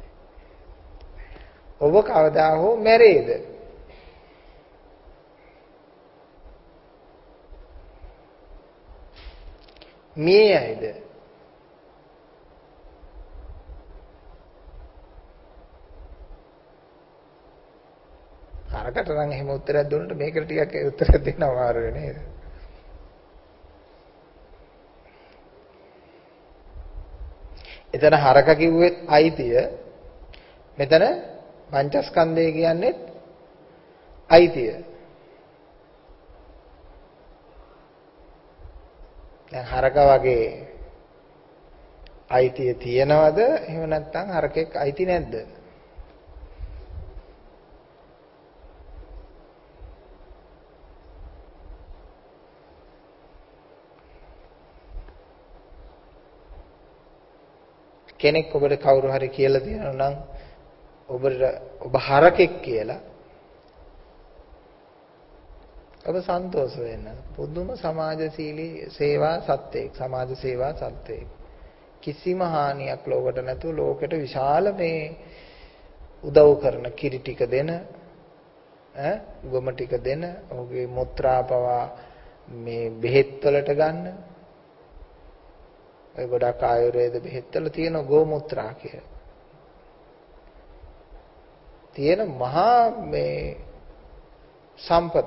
ඔබ කවදා හෝ මැරේද? මිය යයිද? හරකට නම් එහෙම උත්තරයක් දුන්නට මේකට ටිකක් උත්තරයක් දෙන්න අමාරු නේද? එතන හරක කිව්වෙත් අයිතිය. මෙතන පංචස්කන්ධය කියන්නේ අයිතිය. දැන් හරක වගේ අයිතිය තියනවද? එහෙම නැත්නම් හරකෙක් අයිති නැද්ද? කෙනෙක් ඔබට කවුරු හරි කියලා දෙනවා නම් ඔබ හරකෙක් කියලා ඔබ සන්තෝෂ වෙන්න. පුදුම සමාජශීලී සේවා සත්‍යයක්. සමාජ සේවා සත්‍යයක්. කිසිම හානියක් ලෝකෙට නැතුව ලෝකෙට විශාල මේ උදව් කරන කිරි ටික දෙන ගොම ටික දෙන ඔහුගේ මුත්‍රා පවා මේ බෙහෙත් වලට ගන්න. ඔය ගොඩක් ආයුර්වේද බෙහෙත් වල තියෙන ගෝමුත්‍රා කියලා. තියෙන මහා මේ සම්පත.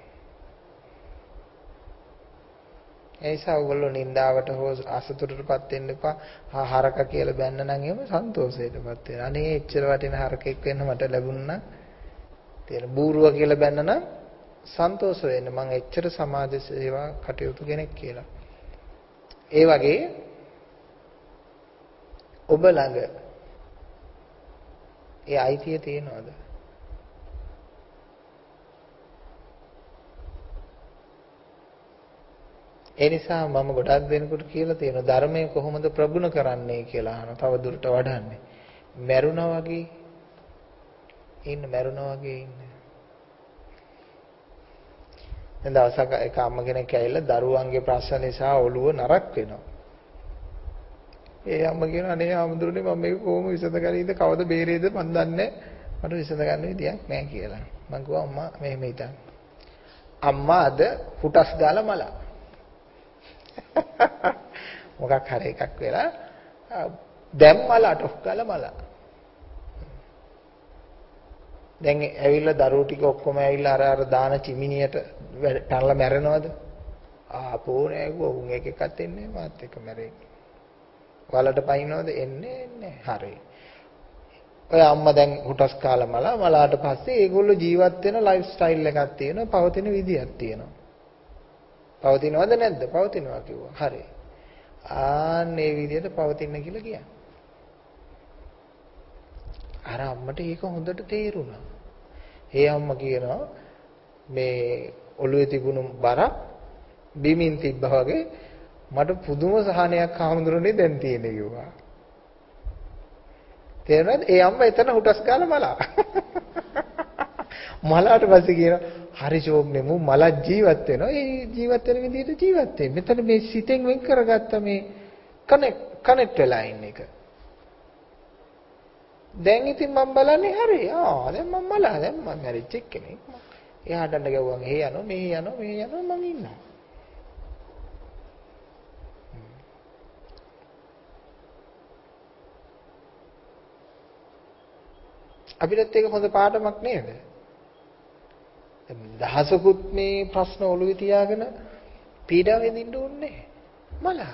ඒසා ඔයගොල්ලෝ නින්දාවට හෝ අසතුටටපත් වෙන්න එපා. හරක කියලා බැන්න නම් එහෙම සන්තෝෂයටපත් වෙන. අනේ එච්චර වටින හරකෙක් වෙන්න මට ලැබුණා. තියෙන බූරුව කියලා බැන්න නම් සන්තෝෂ වෙන්න. මම එච්චර සමාජ සේවා කටයුතු කෙනෙක් කියලා. ඒ වගේ ඔබ ළඟ ඒ අයිතිය තියෙනවද? ඒ නිසා මම ගොඩක් දෙනෙකුට කියලා තියෙනවා ධර්මය කොහොමද ප්‍රගුණ කරන්නේ කියලා අහනවා. තව දුරට වඩන්නේ. මැරුණා වගේ ඉන්න. දැන් දවසක් එක අම්ම කෙනෙක් ඇවිල්ලා දරුවන්ගේ ප්‍රශ්න නිසා ඔළුව නරක් වෙනවා. ඒ අම්ම කියනවා අනේ ආමුදුරනේ මම මේක කොහොම විසඳගන්නේද කවද බේරෙයිද මන් දන්නේ මට විසඳ ගන්න විදියක් නැහැ කියලා. මම කිව්වා අම්මා මෙහෙම හිතන්න. අම්මා අද හුටස් ගාලා මලා. මොකක් හරි එකක් වෙලා දැන් මලට ඔෆ් ගාලා මලා. දැන් ඇවිල්ලා දරුවෝ ටික ඔක්කොම ඇවිල්ලා අර දාන චිමිනියට පැනලා මැරෙනවද? ආපෝ නෑ ගෝ උන් එකෙක්වත් එන්නේ මාත් එක්ක මැරෙන්නේ. වලට පයින්නවද? එන්නේ හරි. ඔය අම්මා දැන් හුටස් කාලා මලාට පස්සේ ඒගොල්ලෝ ජීවත් වෙන ලයිෆ් ස්ටයිල් එකක් තියෙනවා, පවතින විදියක් තියෙනවා. පවතිනවද නැද්ද? පවතිනවා කිව්වා. හරි. ආන්නේ විදියට පවතින කියලා කියන්නේ. අර අම්මට ඒක හොඳට තේරුණා. ඒ අම්මා කියනවා මේ ඔළුවේ තිබුණු බරක් බිමින් තිබ්බා වගේ මට පුදුම සහනයක් හාමුදුරනේ දැන් තියෙන්නේ කිව්වා. තේරුණාද? ඒ අම්මා එතන හුටස් ගාලා මලා. මලාට පස්සේ කියනවා හරි ෂෝක්නේ මු මල ජීවත් වෙනවා. ඒ ජීවත් වෙන විදිහට ජීවත් වෙන්න. මෙතන මේ සිතෙන් වෙන් කරගත්ත මේ කනෙක්ට් වෙලා ඉන්න එක. දැන් ඉතින් මම බලන්නේ හරි. දැන් මම මලා දැන් මම මැරිච් කෙනෙක්. එයාට අඬ ගැව්වම එහෙ යනවා මෙහෙ යනවා මම ඉන්නවා. අපිටත් ඒක හොඳ පාඩමක් නේද? දහසකුත් මේ ප්‍රශ්න ඔළුවේ තියාගෙන පීඩාව විඳින්න ඕනේ මලා.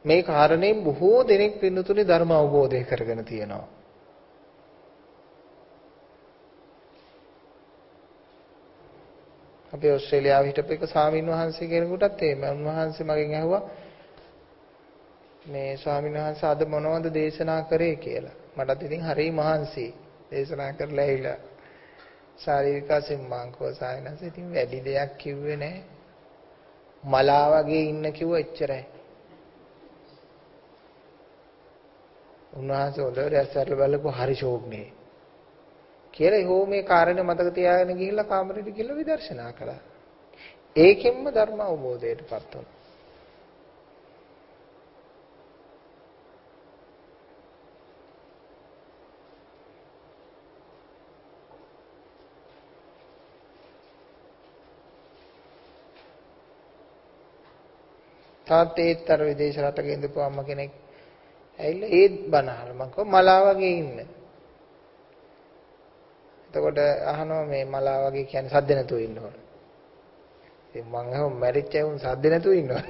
මේ කාරණේ බොහෝ දෙනෙක් පින්නතුනේ ධර්ම අවබෝධය කරගෙන තියෙනවා. අපි ඕස්ට්‍රේලියාව හිටපු එක ස්වාමීන් වහන්සේ කෙනෙකුටත් එහෙම උන්වහන්සේ මගෙන් ඇහුවා මේ ස්වාමීන් වහන්සේ අද මොනවද දේශනා කරේ කියලා. මටත් ඉතින් හරි මහන්සි දේශනා කරලා ඇවිල්ලා ශාරීරික වශයෙන් මං සායනස ඉතින් වැඩි දෙයක් කිව්වේ නැහැ. මලා වගේ ඉන්න කිව්ව එච්චරයි. උන්වහන්සේ හොඳට ඇස්සරල බලපුව හරි ෂෝක්නේ. කියලා හෝ මේ කාරණේ මතක තියාගෙන ගිහිල්ලා කාමරෙට ගිහිල්ලා විදර්ශනා කළා. ඒකෙන්ම ධර්ම අවබෝධයටපත් වුණා. තාත්තේතර විදේශ රටක ඉඳපු අම්ම කෙනෙක් ඇවිල්ලා ඒත් බනහල මම කිව්වා මලා වගේ ඉන්න. එතකොට අහනවා මේ මලා වගේ කියන්නේ සද්ද නැතුව ඉන්න ඕන. ඉතින් මං අහුව මැරිච්ච උන් සද්ද නැතුව ඉන්නවද?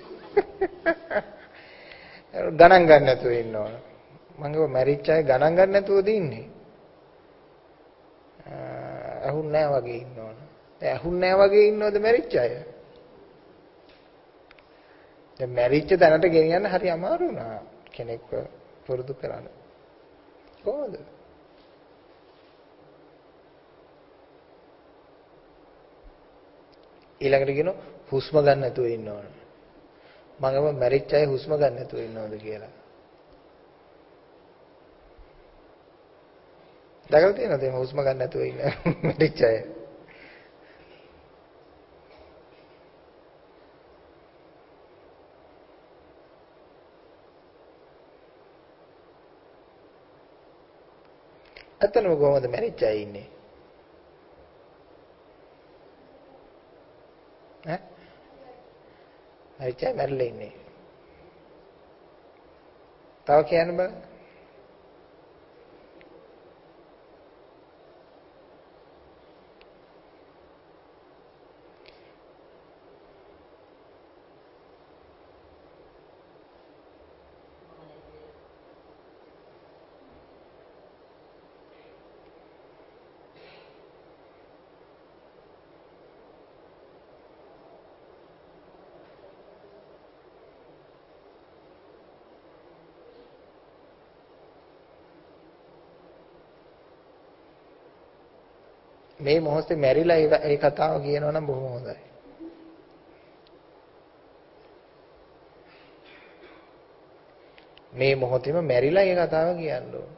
ගණන් ගන්න නැතුව ඉන්න ඕන. මං අහුව මැරිච්ච අය ගණන් ගන්න නැතුවද ඉන්නේ? අහුන් නැහැ වගේ ඉන්න ඕන. දැන් අහුන් නැහැ වගේ ඉන්නවද මැරිච්ච අය? දැන් මැරිච්ච තැනට ගෙනියන්න හරි අමාරු වුණා කෙනෙක්ව පුරුදු කරන්න. කොහොමද? ඊළඟට කියනවා හුස්ම ගන්න නැතුව ඉන්න ඕන. මම මැරිච්ච අය හුස්ම ගන්න නැතුව ඉන්නවද කියලා. දැකලා තියෙනවද මේ හුස්ම ගන්න නැතුව ඉන්න මැරිච්ච අය? අතනම කොහොමද මැරිච්ච අය ඉන්නේ? ඈ? මැරිච්ච අය මැරිලා ඉන්නේ. තව කියන්න බෑ. මේ මොහොතේ මැරිලා ඒ කතාව කියනවා නම් බොහොම හොඳයි. මේ මොහොතේම මැරිලා ඒ කතාව කියන්න ඕන.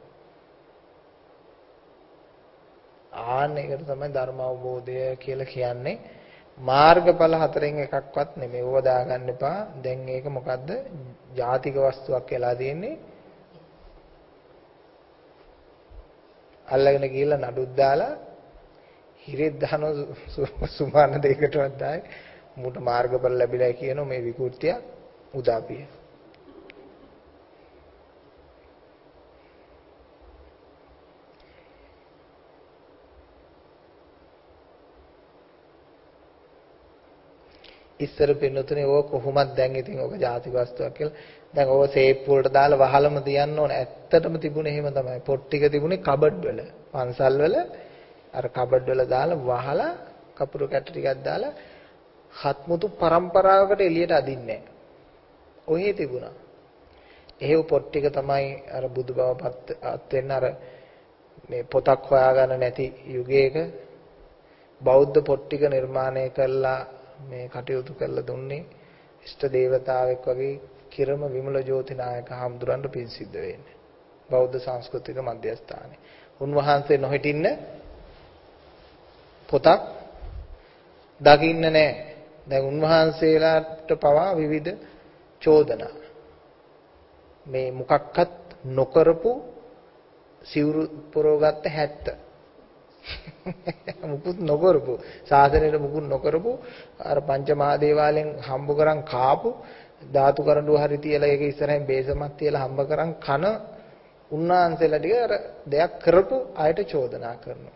ආන්න ඒකට තමයි ධර්ම අවබෝධය කියලා කියන්නේ. මාර්ගඵල හතරෙන් එකක්වත් නෙමෙයි. ඕව දාගන්න එපා. දැන් ඒක මොකද්ද? ජාතික වස්තුවක් වෙලා තියෙන්නේ. අල්ලගෙන ගිහලා නඩුත් දාලා හිරෙත් දාන සුමාන දෙයකටවත් දායි මුට මාර්ගඵල ලැබිලා කියන මේ විකෘතිය උදාපිය. ඉස්සර පින්නතුනේ ඕක කොහොමද දැන් ඉතින් ඕක ජාතික වස්තුවක් කියලා. දැන් ඕක සේප්පු වලට දාලා වහලම තියන්න ඕන. ඇත්තටම තිබුණේ එහෙම තමයි. පොත් ටික තිබුණේ කබඩ් වල. පන්සල් වල අර කබඩ් වල දාලා වහලා කපුරු කැට ටිකක් දාලා හත්මුතු පරම්පරාවකට එළියට අදින්නේ නැහැ. ඔහේ තිබුණා. එහෙව් පොත් ටික තමයි අර බුදු බවපත් වෙන්න අර මේ පොතක් හොයාගන්න නැති යුගයක බෞද්ධ පොත් ටික නිර්මාණය කළා මේ කටයුතු කරලා දුන්නේ ඉෂ්ට දේවතාවෙක් වගේ කිරම විමල ජෝතිනායක හාමුදුරන්ට පින් සිද්ධ වෙන්නේ. බෞද්ධ සංස්කෘතික මධ්‍යස්ථානයේ. උන්වහන්සේ නොහිටින්න පොතක් දකින්න නැහැ. දැන් උන්වහන්සේලාට පවා විවිධ චෝදනා. මේ මොකක්වත් නොකරපු සිවුරු පොරවගත්ත 70. මුකුත් නොකරපු සාසනයට මුකුත් නොකරපු අර පංචමහා දේවාලයෙන් හම්බ කරන් කාපු ධාතු කරඬුව හරි තියලා ඒක ඉස්සරහින් බේසමක් තියලා හම්බ කරන් කන උන්වහන්සේලා ටික අර දෙයක් කරපු අයට චෝදනා කරනවා.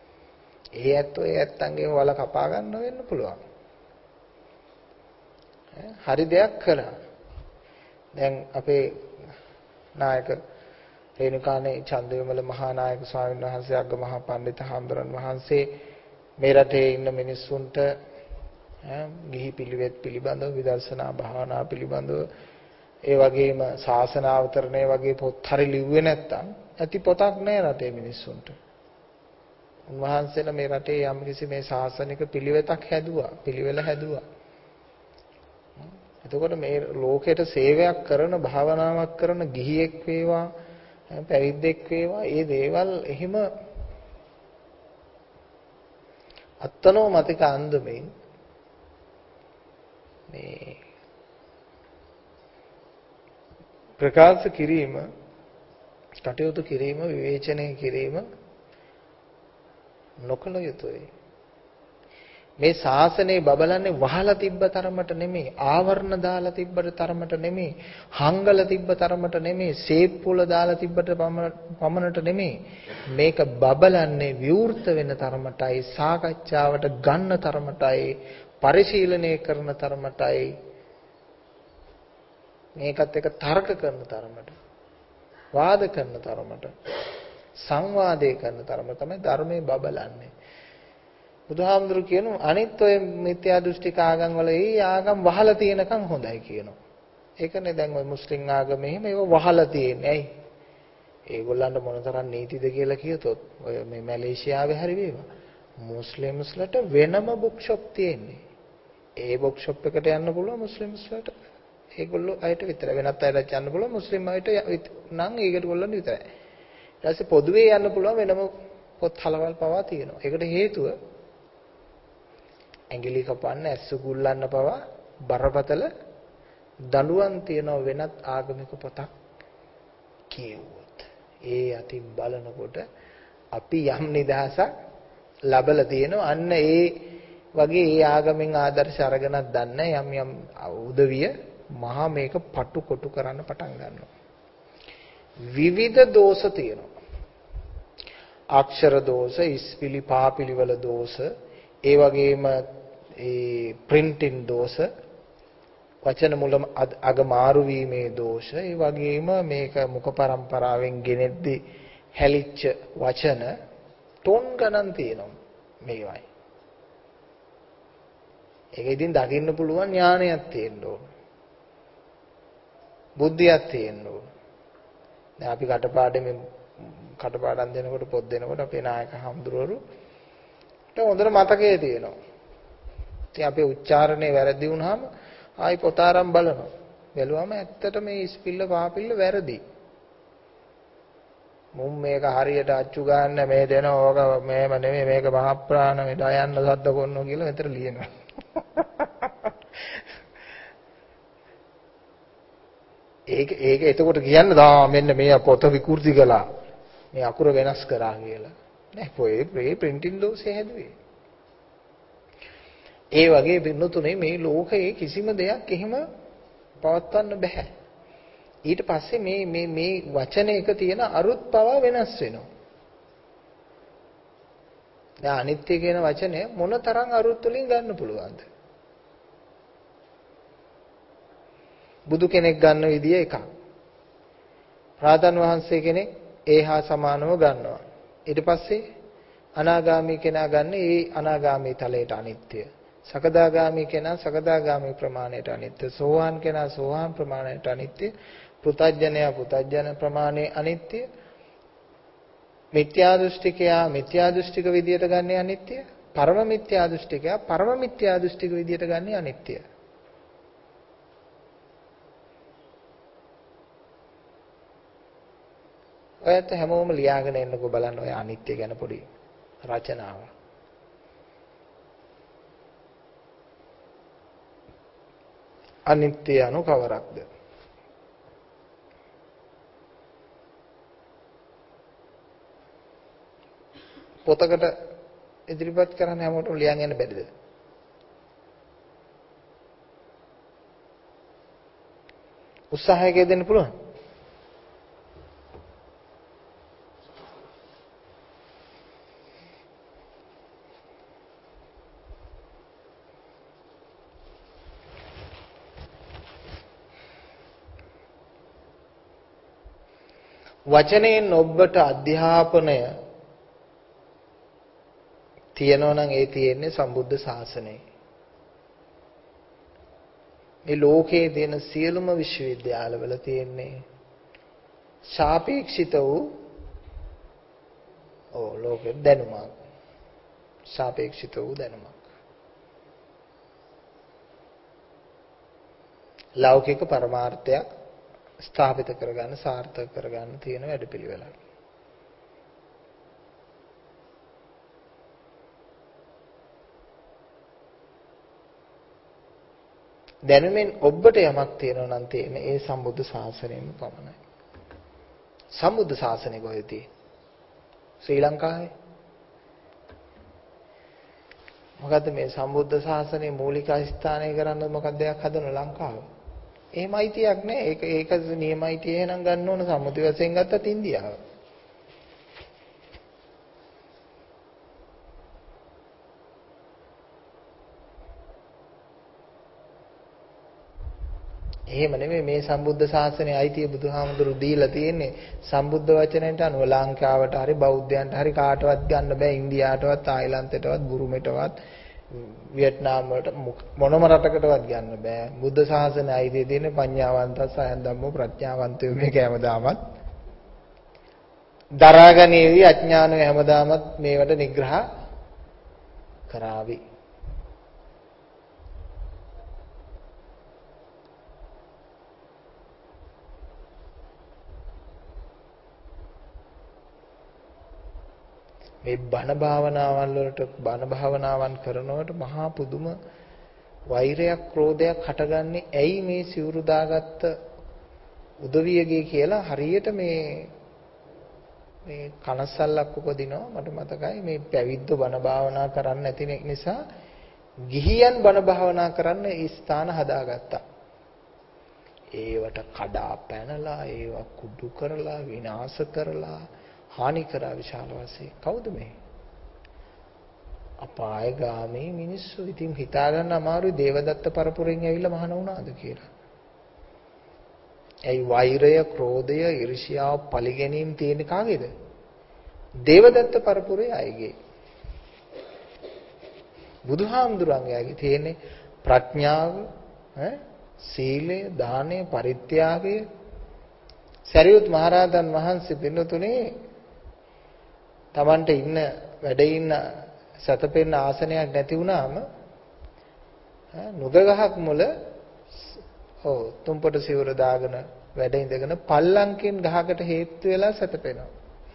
ඒ ඇත්තෝ ඒ ඇත්තන්ගේ වල කපා ගන්න වෙන්න පුළුවන්. හරි දෙයක් කළා. දැන් අපේ නායක රේණුකානේ චන්දවිමල මහා නායක ස්වාමීන් වහන්සේ අග්ගමහා පඬිත හාමුදුරන් වහන්සේ මේ රටේ ඉන්න මිනිස්සුන්ට ගිහි පිළිවෙත් පිළිබඳව විදර්ශනා භාවනා පිළිබඳව ඒ වගේම ශාසන අවතරණය වගේ පොත් හරි ලිව්වේ නැත්තම් ඇති පොතක් නෑ රටේ මිනිස්සුන්ට. උන්වහන්සේලා මේ රටේ යම්කිසි මේ ශාසනික පිළිවෙතක් හැදුවා, පිළිවෙල හැදුවා. එතකොට මේ ලෝකයට සේවයක් කරන භාවනාවක් කරන ගිහියෙක් වේවා පැවිද්දෙක් වේවා මේ දේවල් එහෙම අත්නෝ මතික අන්දමින් මේ ප්‍රකාශ කිරීම කටයුතු කිරීම විවේචනය කිරීම නොකළ යුතුයි. මේ ශාසනය බබලන්නේ වහලා තිබ්බ තරමට නෙමෙයි, ආවරණ දාලා තිබ්බට තරමට නෙමෙයි, හංගල තිබ්බ තරමට නෙමෙයි, සේප්පුල දාලා තිබ්බට පමණට නෙමෙයි. මේක බබලන්නේ විවෘත වෙන තරමටයි, සාකච්ඡාවට ගන්න තරමටයි, පරිශීලනය කරන තරමටයි, මේකත් එක තර්ක කරන තරමට, වාද කරන තරමට, සංවාදේ කරන තරමට තමයි ධර්මයේ බබලන්නේ. බුදුහාමුදුරු කියනවා අනිත් ඔය මිත්‍යා දෘෂ්ටික ආගම් වල ඒ ආගම් වහලා තියෙනකන් හොඳයි කියනවා. ඒකනේ දැන් ඔය මුස්ලිම් ආගම එහෙම ඒව වහලා තියෙන්නේ. ඇයි? ඒගොල්ලන්ට මොනතරම් නීතිද කියලා කියතොත් ඔය මේ මැලේසියාවේ හරි වේවා. මුස්ලිම්ස්ලට වෙනම බුක් ෂොප් තියෙන්නේ. ඒ බුක් ෂොප් එකට යන්න පුළුවන් මුස්ලිම්ස්ලට. ඒගොල්ලෝ අයට විතරයි. වෙනත් අයට යන්න පුළුවන් මුස්ලිම් අයට නම් ඒකට ගොල්ලන්ට විතරයි. ඊට පස්සේ පොදුවේ යන්න පුළුවන් වෙනම පොත් හලවල් පවා තියෙනවා. ඒකට හේතුව ඇඟිලි කපන්න ඇස් ගුල්ලන්න පවා බරපතල දඬුවම් තියෙන වෙනත් ආගමික පොතක් කියවුවොත් ඒ අතින් බලනකොට අපි යම් නිදහසක් ලැබලා තියෙනවා. අන්න ඒ වගේ ඒ ආගමෙන් ආදර්ශ අරගෙනක් දන්නේ යම් උදවිය මහා මේක පටු කොටු කරන්න පටන් ගන්නවා. විවිධ දෝෂ තියෙනවා. අක්ෂර දෝෂ, ඉස්පිලි පාපිලි වල දෝෂ, ඒ වගේම ඒ printing දෝෂ, වචන මුල අග මාරු වීමේ දෝෂ, ඒ වගේම මේක මුඛ පරම්පරාවෙන් ගෙනෙද්දී හැලිච්ච වචන ටොන් ගණන් තියෙනවා මේවයි. ඒක ඉතින් දකින්න පුළුවන් ඥානයක් තියෙන්න ඕන. බුද්ධියක් තියෙන්න ඕන. දැන් අපි කටපාඩම් දෙනකොට පොත් දෙනකොට අපේ නායක හඳුරවරුට හොඳට මතකයේ තියෙනවා. ඉතින් අපේ උච්චාරණය වැරදි වුණාම ආයි පොත අරන් බලනවා. බැලුවම ඇත්තට මේ ඉස්පිල්ල පාපිල්ල වැරදි. මුම් මේක හරියට අච්චු ගන්න මේ දෙන ඕක මේම නෙමෙයි මේක මහ ප්‍රාණ මේ දයන්න සද්ද කොන්නෝ කියලා මෙතන ලියනවා. ඒක එතකොට කියන්න මෙන්න මේ පොත විකෘති කළා. මේ අකුර වෙනස් කරා කියලා. නෑ පොයේ printing දෝෂය හැදුවේ. ඒ වගේ බින්නතුනේ මේ ලෝකයේ කිසිම දෙයක් එහෙම පවත්වන්න බෑ. ඊට පස්සේ මේ වචනයක තියෙන අරුත් පවා වෙනස් වෙනවා. දැන් අනිත්‍ය කියන වචනය මොන තරම් අරුත් වලින් ගන්න පුළුවන්ද? බුදු කෙනෙක් ගන්න විදිය එකක්. රාතන් වහන්සේ කෙනෙක් ඒහා සමානව ගන්නවා. ඊට පස්සේ අනාගාමී කෙනා ගන්න ඒ අනාගාමී තලයට අනිත්‍ය. සකදාගාමී කෙනා සකදාගාමී ප්‍රමාණයට අනිත්‍ය. සෝවාන් කෙනා සෝවාන් ප්‍රමාණයට අනිත්‍ය. පෘථග්ජනයා පෘථග්ජන ප්‍රමාණය අනිත්‍ය. මිත්‍යා දෘෂ්ටිකයා මිත්‍යා දෘෂ්ටික විදියට ගන්න අනිත්‍ය. පරම මිත්‍යා දෘෂ්ටිකයා පරම මිත්‍යා දෘෂ්ටික විදියට ගන්න අනිත්‍ය. ඔයත් හැමෝම ලියාගෙන එන්නකෝ බලන්න ඔය අනිත්‍ය ගැන පොඩි රචනාව. අනිත්‍ය anu කවරක්ද? පොතකට ඉදිරිපත් කරන්න හැමෝටම ලියන් යන්න බැරිද? උත්සාහයක දෙන්න පුළුවන්. වචනයෙන් ඔබට අධ්‍යාපනය තියෙනවා නම් ඒ තියෙන්නේ සම්බුද්ධ ශාසනයේ. මේ ලෝකයේ තියෙන සියලුම විශ්වවිද්‍යාලවල තියෙන්නේ සාපේක්ෂිත වූ ලෝකෙ දැනුමක්. සාපේක්ෂිත වූ දැනුමක්. ලෞකික පරමාර්ථයක් ස්ථාපිත කරගන්න සාර්ථක කරගන්න තියෙන වැඩපිළිවෙලක්. දැනුමෙන් ඔබට යමක් තියෙනවා නම් තියෙන්නේ ඒ සම්බුද්ධ ශාසනයෙම පමණයි. සම්බුද්ධ ශාසනය කොහෙද තියෙන්නේ? ශ්‍රී ලංකාවේ. මොකද්ද මේ සම්බුද්ධ ශාසනයේ මූලික ස්ථානය කරන්න මොකක්ද දෙයක් හදන ලංකාවේ? එහෙමයි තියක් නෑ. ඒක නියමයි තිය එහෙනම් ගන්න ඕන සම්මුති වශයෙන් ගත්තත් ඉන්දියාව. එහෙම නෙමෙයි මේ සම්බුද්ධ ශාසනයේ අයිතිය බුදුහාමුදුරු දීලා තියෙන්නේ සම්බුද්ධ වචනයට අනුව ලංකාවට හරි බෞද්ධයන්ට හරි කාටවත් ගන්න බෑ ඉන්දියාවටවත් තායිලන්තයටවත් බුරුමෙටවත් වියට්නාම් වලට මොනම රටකටවත් ගන්න බෑ බුද්ධ ශාසනයේ අයිතිය තියෙන්නේ පඤ්ඤාවන්තස් සයන් ධම්මෝ ප්‍රඥාවන්තයෝ මේක හැමදාමත් දරාගනීවි අඥානය හැමදාමත් මේවට නිග්‍රහ කරાવી මේ බණ භාවනාවන් වලට බණ භාවනාවන් කරනකොට මහා පුදුම වෛරයක් ක්‍රෝධයක් හටගන්නේ ඇයි මේ සිවුරු දාගත්ත උදවියගේ කියලා හරියට මේ කනස්සල්ලක් උපදිනවා මට මතකයි මේ පැවිද්දෝ බණ භාවනා කරන්න නැති නිසා ගිහියන් බණ භාවනා කරන්න ස්ථාන හදාගත්තා. ඒවට කඩා පැනලා ඒවා කුඩු කරලා විනාශ කරලා හානි කරා විශාල වශයෙන්. කවුද මේ? අපායගාමී මිනිස්සු. ඉතින් හිතා ගන්න අමාරුයි දේවදත්ත පරපුරෙන් ඇවිල්ලා මහාන වුණාද කියලා. ඒ වෛරය, ක්‍රෝධය, ඊර්ෂ්‍යාව, පරිගැනීම් තියෙන කාගේද? දේවදත්ත පරපුරේ අයගේ. බුදුහාමුදුරන්ගේ තියෙන්නේ ප්‍රඥාව, සීලය, දානය, පරිත්‍යාගය. සරියුත් මහරහතන් වහන්සේ පින්නතුනේ Tamante ඉන්න වැඩ ඉන්න සතපෙන්න ආසනයක් නැති වුණාම නුග ගහක් මුල තුම්පට සිවුර දාගෙන වැඩ ඉඳගෙන පල්ලංකෙන් ගහකට හේතු වෙලා සතපෙනවා.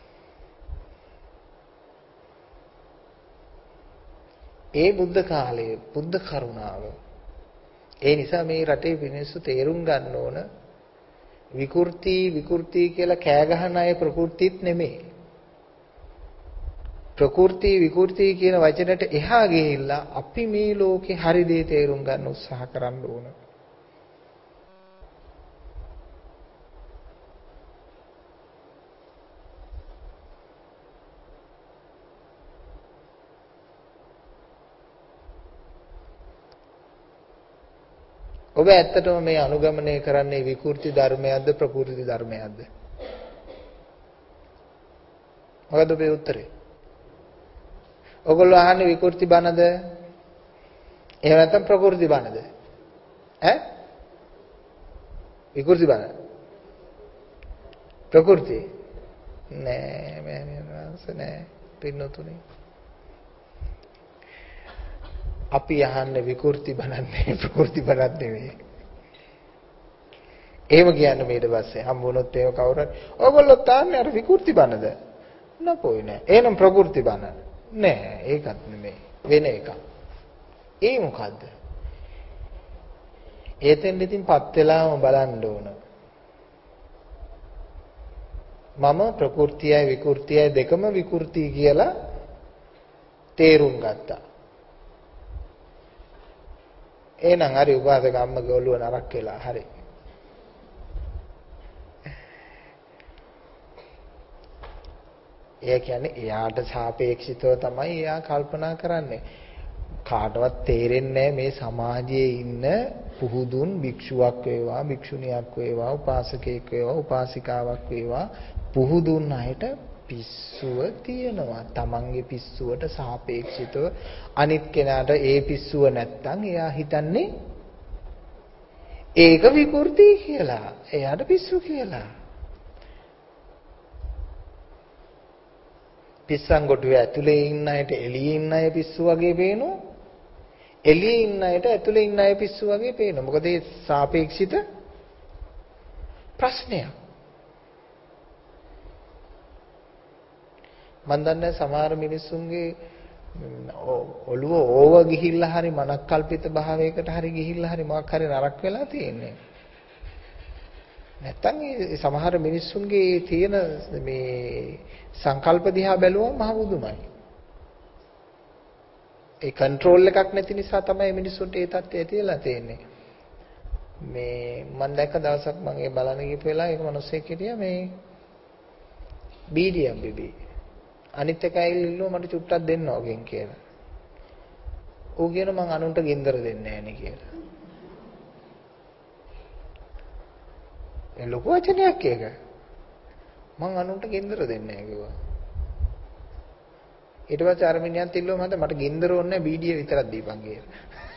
ඒ බුද්ධ කාලයේ බුද්ධ කරුණාව. ඒ නිසා මේ රටේ මිනිස්සු තේරුම් ගන්න ඕන විකෘති කියලා කෑ ගහන අය ප්‍රകൃතිත් නෙමෙයි. ප්‍රകൃති විකෘති කියන වචනට එහා ගිහිල්ලා අපි මේ ලෝකේ හරි දේ තේරුම් ගන්න උත්සාහ කරන්න ඕන. ඔබ ඇත්තටම මේ අනුගමනය කරන්නේ විකෘති ධර්මයක්ද ප්‍රකෘති ධර්මයක්ද? මොකද ඔබේ උත්තරේ? ඔයගොල්ලෝ අහන්නේ විකෘති බණද? එහෙම නැත්නම් ප්‍රකෘති බණද? විකෘති බණ. ප්‍රකෘති නෑ පින්නතුනේ. අපි අහන්නේ විකෘති බණක් නෙවෙයි ප්‍රකෘති බණක් නෙවෙයි. එහෙම කියන්නේ ඊට පස්සේ හම්බුනොත් ඒක කවුරුත් ඔයගොල්ලෝ තාන්නේ අර විකෘති බණද? නපොයි නෑ. එහෙනම් ප්‍රකෘති බණ. නෑ ඒකත් නෙමෙයි. වෙන එකක්. ඒ මොකද්ද? ඒතෙන් ඉතින්පත් වෙලාම බලන්න ඕන. මම ප්‍රകൃතියයි විකෘතියයි දෙකම විකෘති කියලා තේරුම් ගත්තා. එහෙනම් හරි උපාසක අම්මගේ ඔළුව නරක් වෙලා හරි. ඒ කියන්නේ එයාට සාපේක්ෂිතව තමයි එයා කල්පනා කරන්නේ. කාටවත් තේරෙන්නේ මේ සමාජයේ ඉන්න පුහුදුන් භික්ෂුවක් වේවා, භික්ෂුණියක් වේවා, උපාසකයෙක් වේවා, උපාසිකාවක් වේවා පුහුදුන් අයට පිස්සුව තියෙනවා. තමන්ගේ පිස්සුවට සාපේක්ෂිතව අනිත් කෙනාට ඒ පිස්සුව නැත්තම් එයා හිතන්නේ ඒක විකෘති කියලා. එයාට පිස්සු කියලා. පිස්සන් කොටුවේ ඇතුලේ ඉන්න අයට එළියේ ඉන්න අය පිස්සු වගේ පේනවා. එළියේ ඉන්න අයට ඇතුලේ ඉන්න අය පිස්සු වගේ පේනවා. මොකද ඒ සාපේක්ෂිත ප්‍රශ්නයක්. මන් දන්නේ සමහර මිනිස්සුන්ගේ ඔළුව ඕව ගිහිල්ලා හරි මනක්කල්පිත භාවයකට හරි ගිහිල්ලා හරි මොකක් හරි නරක වෙලා තියෙන්නේ. නැත්තම් මේ සමහර මිනිස්සුන්ගේ තියෙන මේ සංකල්ප දිහා බැලුවම මහ බුදුමයි. ඒ කන්ට්‍රෝල් එකක් නැති නිසා තමයි මිනිස්සුන්ට ඒ තත්ත්වය තියලා තියෙන්නේ. මේ මම දැක්ක දවසක් මම ඒ බලන ගිහපු වෙලාව ඒක මිනිස්සෙක් හිටියා මේ බීඩියම් බිබී. අනිත් එක ඇවිල්ලා මට චුට්ටක් දෙන්න ඕගෙන් කියලා. ඌ කියන මං අනුන්ට ගින්දර දෙන්නේ නැහැ නේ කියලා. ඒ ලොකු වචනයක් ඒක. මං අනුන්ට ගින්දර දෙන්නේ නැහැ කිව්වා. ඊට පස්සේ අර මිනිහත් ඉල්ලුවා මට ගින්දර ඕනේ නැහැ බීඩිය විතරක් දීපන් කියලා.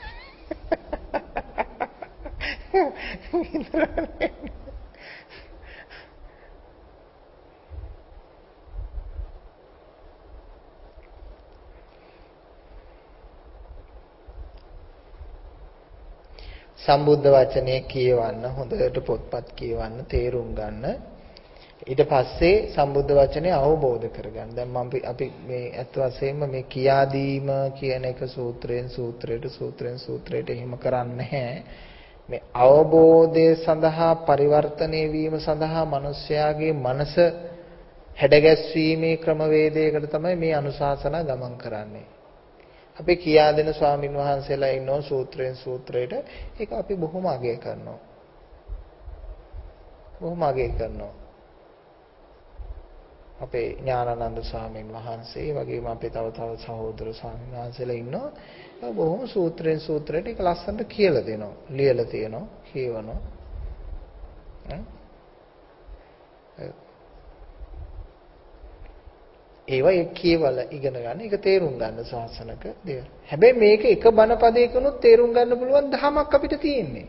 සම්බුද්ධ වචනේ කියවන්න හොඳට පොත්පත් කියවන්න තේරුම් ගන්න ඊට පස්සේ සම්බුද්ධ වචනේ අවබෝධ කරගන්න. දැන් අපි මේ අත් වශයෙන්ම මේ කියා දීම කියන එක සූත්‍රයෙන් සූත්‍රයට එහෙම කරන්නේ නැහැ. මේ අවබෝධය සඳහා පරිවර්තනය වීම සඳහා මිනිස්යාගේ මනස හැඩගැස්වීමේ ක්‍රමවේදයකට තමයි මේ අනුශාසනා ගමන් කරන්නේ. අපි කියා දෙන ස්වාමින් වහන්සේලා ඉන්නෝ සූත්‍රයෙන් සූත්‍රයට ඒක අපි බොහොම අගය කරනවා. බොහොම අගය කරනවා. අපේ ඥානানন্দ ස්වාමීන් වහන්සේ වගේම අපේ තව සහෝදර ස්වාමීන් වහන්සේලා ඉන්නවා. බොහොම සූත්‍රයෙන් සූත්‍රයට ඒක ලස්සනට කියලා දෙනවා. ලියලා තියෙනවා, කියවනවා. ඒවා ඒ කියවල ඉගෙන ගන්න, ඒක තේරුම් ගන්න ශාසනක දේවල්. හැබැයි මේක එක බණ පදයකිනුත් තේරුම් ගන්න පුළුවන් ධමයක් අපිට තියෙන්නේ.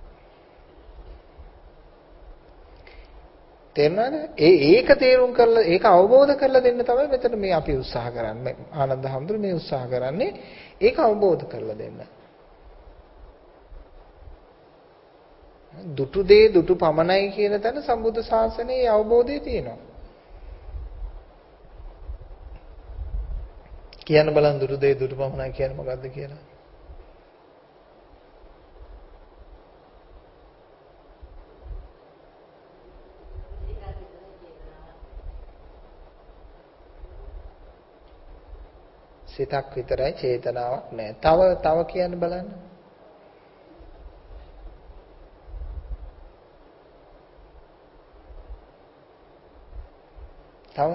තේරුණාද? ඒක තේරුම් කරලා ඒක අවබෝධ කරලා දෙන්න තමයි මෙතන මේ අපි උත්සාහ කරන්නේ. ආනන්ද හැඳුරු මේ උත්සාහ කරන්නේ ඒක අවබෝධ කරලා දෙන්න. දුටු දේ දුටු පමණයි කියන තැන සම්බුද්ධ ශාසනයේ අවබෝධය තියෙනවා. කියන්න බලන්න දුටු දේ දුටු පමණයි කියන්නේ මොකද්ද කියලා. සිතක් විතරයි චේතනාවක් නැහැ. තව කියන්න බලන්න. තව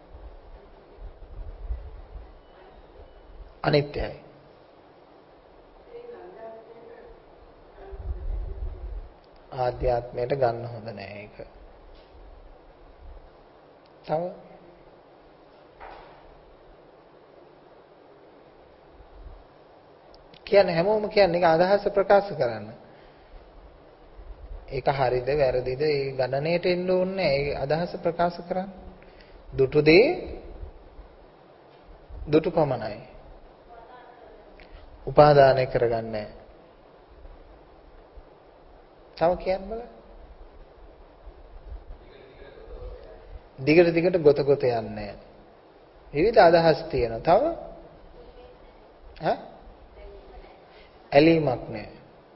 අනිත්‍යයි. ආධ්‍යාත්මයට ගන්න හොඳ නෑ ඒක. තව කියන්නේ හැමෝම කියන්නේ ඒක අදහස ප්‍රකාශ කරන්න. ඒක හරිද වැරදිද ඒ ගණනයට එන්න ඕනේ ඒ අදහස ප්‍රකාශ කරන්න. දුටු දේ දුටු පමණයි. උපාදානය කරගන්නේ නැහැ. තව කියන්න බලන්න. දිගට ගොත යන්නේ. විවිධ අදහස් තියෙනවා. තව ඇලීමක් නැහැ.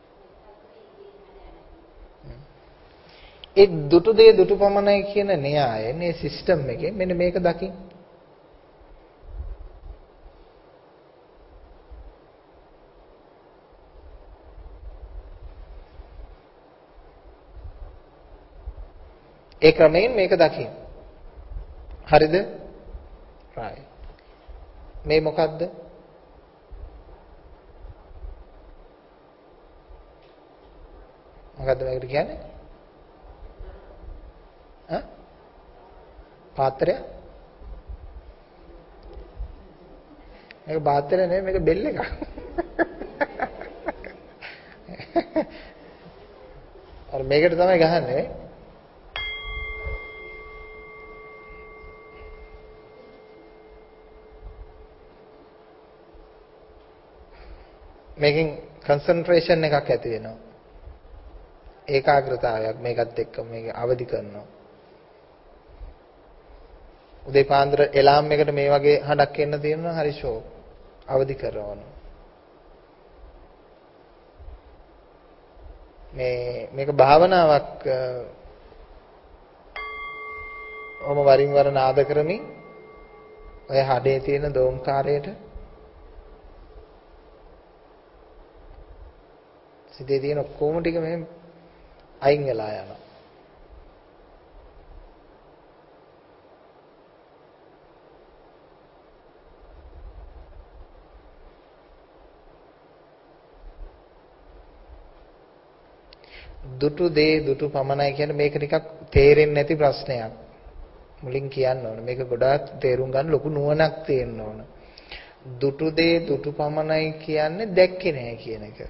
ඒ දුටු දේ දුටු පමණයි කියන න්‍යාය මේ සිස්ටම් එකේ මෙන්න මේක දකින්න. ඒ ක්‍රමයෙන් මේක දකින්න. හරිද? right. මේ මොකද්ද? මොකද්ද මේකට කියන්නේ? පාත්‍රය? මේක පාත්‍රය නෙමෙයි මේක බෙල් එකක්. අර මේකට තමයි ගහන්නේ. මේකෙන් කන්සන්ට්‍රේෂන් එකක් ඇති වෙනවා. ඒකාග්‍රතාවයක් මේකත් එක්ක මේක අවදි කරනවා. උදේ පාන්දර එලාම් එකට මේ වගේ හඬක් එන්න තියෙනවා හරි ෂෝක්. අවදි කරනවා. මේක භාවනාවක් ඔම වරින් වර නාද කරමින් ඔය හඩේ තියෙන දෝංකාරයට සිතේ තියෙන ඔක්කොම ටික මෙහෙම අයින් වෙලා යනවා. දුටු දේ දුටු පමණයි කියන්නේ මේක ටිකක් තේරෙන්නේ නැති ප්‍රශ්නයක්. මුලින් කියන්න ඕන. මේක ගොඩාක් තේරුම් ගන්න ලොකු නුවණක් තියෙන්න ඕන. දුටු දේ දුටු පමණයි කියන්නේ දැක්කේ නැහැ කියන එක.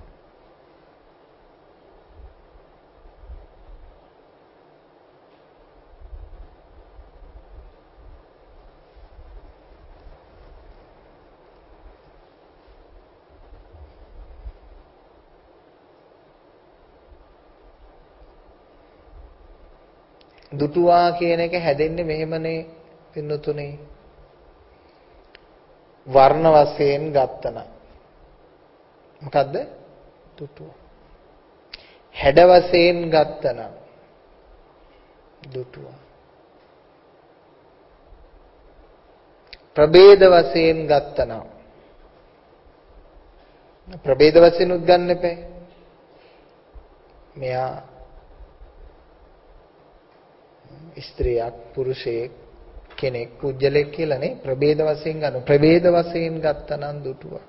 දුටුවා කියන එක හැදෙන්නේ මෙහෙමනේ පින්නතුනේ. වර්ණ වශයෙන් ගත්තනම් මොකද්ද? දුටුවා. හැඩ වශයෙන් ගත්තනම් දුටුවා. ප්‍රභේද වශයෙන් ගත්තනම් ප්‍රභේද වශයෙන් උත් ගන්න එපා. මෙයා ස්ත්‍රියක් පුරුෂයෙක් කෙනෙක් පුජ්‍යලෙක් කියලානේ ප්‍රභේද වශයෙන් ගන්න. ප්‍රභේද වශයෙන් ගත්තනම් දුටුවා.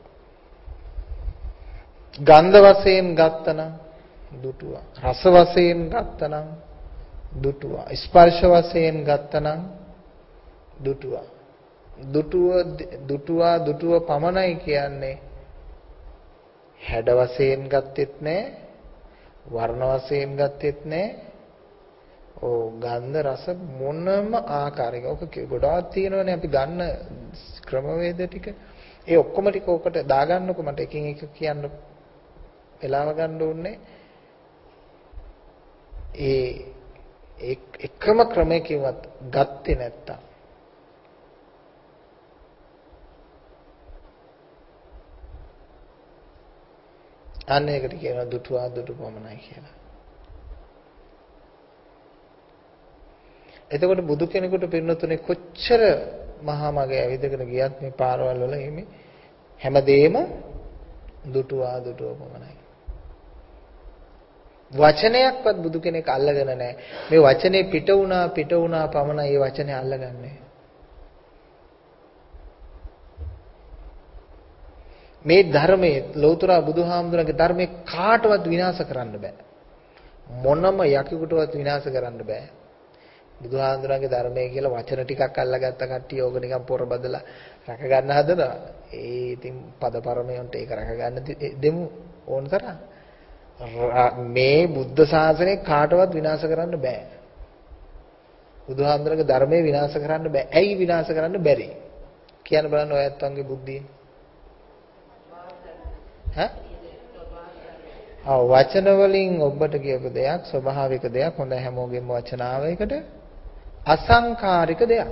ගන්ධ වශයෙන් ගත්තනම් දුටුවා. රස වශයෙන් ගත්තනම් දුටුවා. ස්පර්ශ වශයෙන් ගත්තනම් දුටුවා. දුටුව පමණයි කියන්නේ හැඩ වශයෙන් ගත්තෙත් නැහැ. වර්ණ වශයෙන් ගත්තෙත් නැහැ. ගන්ධ රස මොනම ආකාරයක ඔක ගොඩාක් තියෙනවනේ අපි ගන්න ක්‍රමවේද ටික. ඒ ඔක්කොම ටික ඔකට දාගන්නකො මට එකින් එක කියන්න වෙලාව ගන්න ඕනේ. එකම ක්‍රමයකින්වත් ගත්තේ නැත්තම් අන්න ඒකට කියනවා දුටුවා දුටු පමණයි කියලා. එතකොට බුදු කෙනෙකුට පින්නතුනේ කොච්චර මහා මගේ ඇවිදගෙන ගියත් මේ පාරවල් වල එimhe හැමදේම දුටුවා දුටුව පමණයි. වචනයක්වත් බුදු කෙනෙක් අල්ලගෙන නැහැ. මේ වචනේ පිට වුණා පමණයි මේ වචනේ අල්ලගන්නේ. මේ ධර්මයේ ලෞතර බුදුහාමුදුරන්ගේ ධර්මයේ කාටවත් විනාශ කරන්න බෑ. මොනම යකෙකුටවත් විනාශ කරන්න බෑ. බුදුහාඳුරන්ගේ ධර්මයේ කියලා වචන ටිකක් අල්ලගත්ත කට්ටිය ඕක නිකන් පොර බදලා රැක ගන්න හදනවා. ඉතින් පදපරමයන්ට ඒක රැක ගන්න දෙමු ඕන තරම්. මේ බුද්ධ ශාසනය කාටවත් විනාශ කරන්න බෑ. බුදුහාඳුරන්ගේ ධර්මයේ විනාශ කරන්න බෑ. ඇයි විනාශ කරන්න බැරි? කියන්න බලන්න ඔයත් වංගේ බුද්ධිය. වචන වලින් ඔබට කියපු දෙයක් ස්වභාවික දෙයක් හොඳ හැමෝගෙම වචනාවයකට අසංකාරික දෙයක්.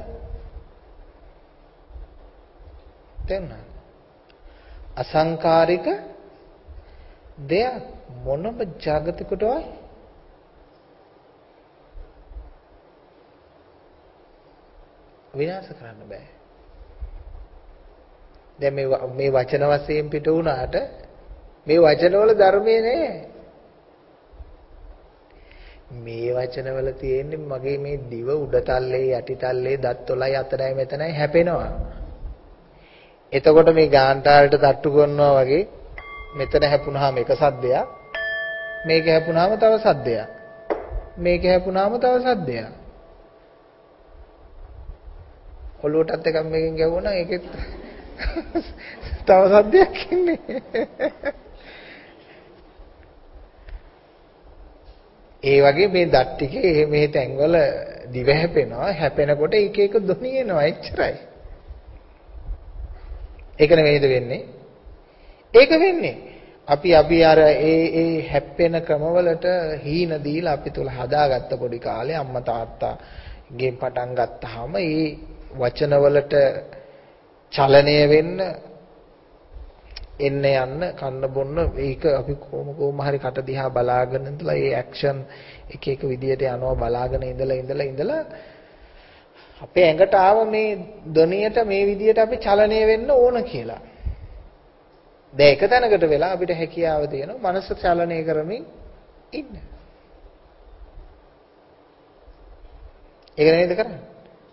තේරුණාද? අසංකාරික දෙයක් මොනම ජාගතිකටවත් විනාශ කරන්න බෑ. දැන් මේ වචන වශයෙන් පිට වුණාට මේ වචනවල ධර්මයේ නෑ. මේ වචනවල තියෙන්නේ මගේ මේ දිව උඩ තල්ලේ යටි තල්ලේ දත් 12යි අතරයි මෙතනයි හැපෙනවා. එතකොට මේ ගාන්ටාරයට තට්ටු කරනවා වගේ මෙතන හැපුණාම එක සද්දයක්, මේක හැපුණාම තව සද්දයක්, මේක හැපුණාම තව සද්දයක්. ඔළුවටත් එකක් මේකෙන් ගැහුවොනම් ඒකෙත් තව සද්දයක් ඉන්නේ. ඒ වගේ මේ දත් ටිකේ මේ තැන්වල දිව හැපෙනවා. හැපෙනකොට එක එක ධ්වනි එනවා. එච්චරයි. ඒක නෙවෙයිද වෙන්නේ? ඒක වෙන්නේ. අපි අර ඒ හැප්පෙන ක්‍රමවලට හීන දීලා අපි තුල හදාගත්ත පොඩි කාලේ අම්මා තාත්තාගෙන් පටන් ගත්තාම ඒ වචනවලට චලනය වෙන්න එන්න යන්න කන්න බොන්න ඒක අපි කොහොම හරි කට දිහා බලාගෙන ඉඳලා ඒ ඇක්ෂන් එක එක විදියට යනවා බලාගෙන ඉඳලා අපේ ඇඟට ආව මේ ධ්වනියට මේ විදියට අපි චලනය වෙන්න ඕන කියලා. දැන් එක තැනකට වෙලා අපිට හැකියාව තියෙනවා මනස චලනය කරමින් ඉන්න. ඒක නේද කරන්නේ?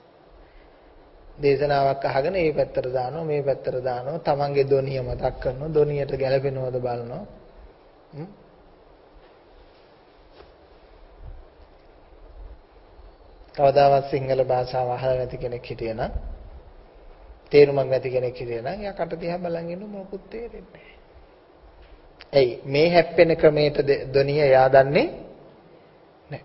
දේශනාවක් අහගෙන මේ පැත්තට දානවා මේ පැත්තට දානවා තමන්ගේ ධ්වනිය මතක් කරනවා ධ්වනියට ගැලපෙනවද බලනවා. කවදාවත් සිංහල භාෂාව අහලා නැති කෙනෙක් හිටියනම් තේරුමක් නැති කෙනෙක් හිටියනම් එයා කට දිහා බලන් ඉන්න මොකුත් තේරෙන්නේ නැහැ. එයි මේ හැප්පෙන ක්‍රමයට ධ්වනිය එයා දන්නේ නැහැ.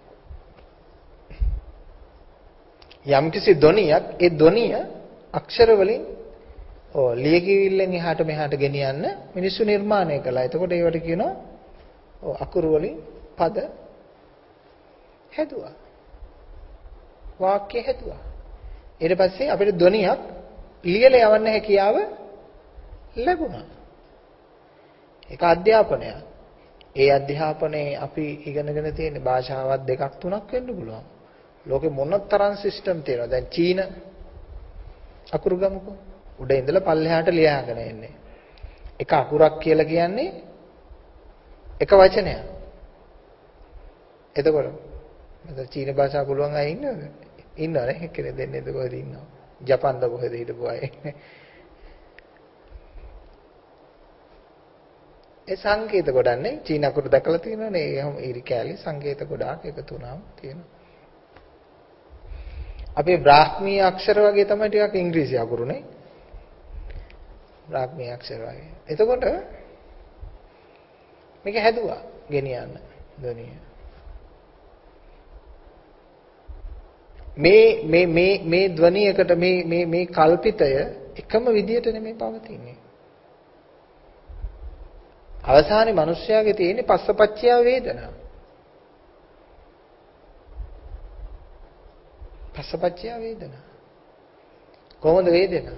යම්කිසි ධ්වනියක් ඒ ධ්වනිය අක්ෂර වලින් ලියකියවිල්ලෙන් එහාට මෙහාට ගෙනියන්න මිනිස්සු නිර්මාණය කළා. එතකොට ඒවට කියනවා අකුරු වලින් පද හැදුවා. වාක්‍ය හැදුවා. ඊට පස්සේ අපිට ධ්වනියක් ලියලා යවන්න හැකියාව ලැබුණා. ඒක අධ්‍යාපනයක්. ඒ අධ්‍යාපනයේ අපි ඉගෙනගෙන තියෙන භාෂාවක් දෙකක් තුනක් වෙන්න පුළුවන්. ලෝකෙ මොනතරම් සිස්ටම් තියෙනවද? දැන් චීන අකුරු ගමුකෝ. උඩ ඉඳලා පල්ලෙහාට ලියාගෙන එන්නේ. එක අකුරක් කියලා කියන්නේ එක වචනයක්. එතකොට මට චීන භාෂාව පුළුවන් අය ඉන්නවද? ඉන්නවනේ කෙනෙක් දෙන්නේ කොහෙද ඉන්නව? ජපාන්ද කොහෙද හිටපු අය. ඒ සංකේත ගොඩන්නේ චීන අකුරු දැකලා තියෙනවනේ. එහෙම ඉරි කැලි සංකේත ගොඩාක් එකතු වුණාම තියෙනවා. අපේ බ්‍රාහ්මීය අක්ෂර වගේ තමයි ටිකක් ඉංග්‍රීසි අකුරුනේ. බ්‍රාහ්මීය අක්ෂර වගේ. එතකොට මේක හැදුවා ගෙනියන්න ධ්වනිය. මේ ධ්වනියකට මේ කල්පිතය එකම විදියට නෙමෙයි පවතින්නේ. අවසානයේ මිනිස්යාගේ තියෙන්නේ පස්සපච්චය වේදනා. පස්සපච්චය වේදනා. කොහොමද වේදනා?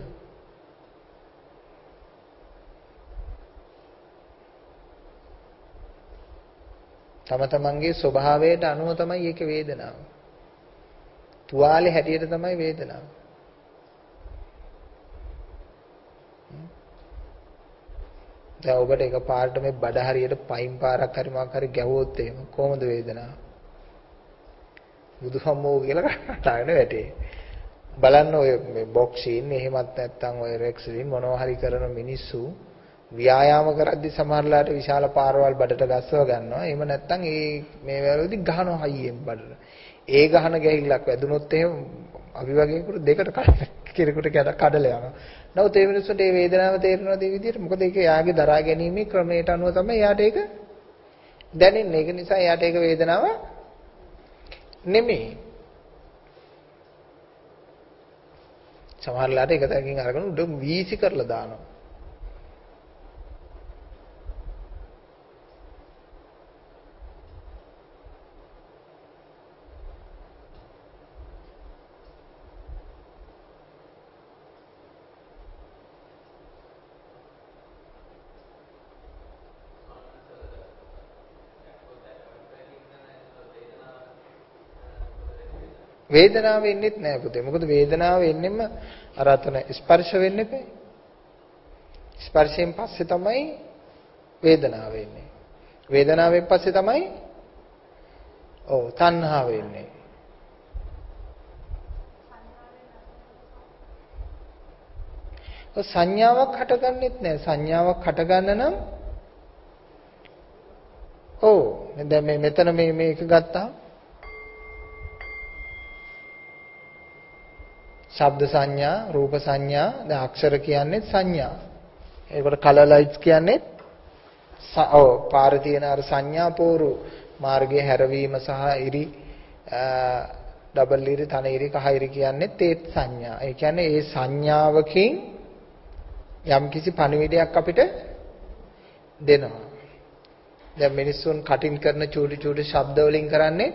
තම තමන්ගේ ස්වභාවයට අනුව තමයි ඒක වේදනාව. තුවාලේ හැටියට තමයි වේදනාව. දැන් ඔබට එක පාරට මේ බඩ හරියට පයින් පාරක් හරි මොකක් හරි ගැහුවොත් එහෙම කොහොමද වේදනාව? බුදුහමෝ කියලා කතාගෙන වැටේ. බලන්න ඔය මේ බොක්සින් එහෙමත් නැත්නම් ඔය රෙක්ස්ලින් මොනවා හරි කරන මිනිස්සු ව්‍යායාම කරද්දි සමහරලාට විශාල පාරවල් බඩට ගස්සව ගන්නවා. එහෙම නැත්නම් මේ වලදී ගහනවා හයියෙන් බඩට. ඒ ගහන ගැහිල්ලක් වැදුනොත් එහෙම අපි වගේ දෙකට කෙනෙකුට කඩලා යනවා. නමුත් ඒ මිනිස්සුන්ට මේ වේදනාව තේරෙනවා මේ විදිහට. මොකද ඒක යාගේ දරා ගැනීමේ ක්‍රමයට අනුව තමයි යාට ඒක දැනෙන්නේ. ඒක නිසා යාට ඒක වේදනාව නෙමෙයි. සමහරලාට එක තැනකින් අරගෙන උඩ වීසි කරලා දානවා. වේදනාව වෙන්නේත් නෑ පුතේ. මොකද වේදනාව එන්නෙම අර අතන ස්පර්ශ වෙන්න එපේ. ස්පර්ශයෙන් පස්සේ තමයි වේදනාව එන්නේ. වේදනාවෙන් පස්සේ තමයි තණ්හාව එන්නේ. සංඥාවක් හටගන්නෙත් නෑ. සංඥාවක් හටගන්න නම් දැන් මෙතන මේක ගත්තා ශබ්ද සංඥා, රූප සංඥා, දැන් අක්ෂර කියන්නේ සංඥා. ඒකට කලර් ලයිට්ස් කියන්නේ පාරේ තියෙන අර සංඥා පෝරු මාර්ගයේ හැරවීම සහ ඉරි ඩබල් ඉරි, තන ඉරි, කහ ඉරි කියන්නේ තේත් සංඥා. ඒ කියන්නේ ඒ සංඥාවකින් යම්කිසි පණිවිඩයක් අපිට දෙනවා. දැන් මිනිස්සුන් කටින් කරන චූටි චූටි ශබ්ද වලින් කරන්නේ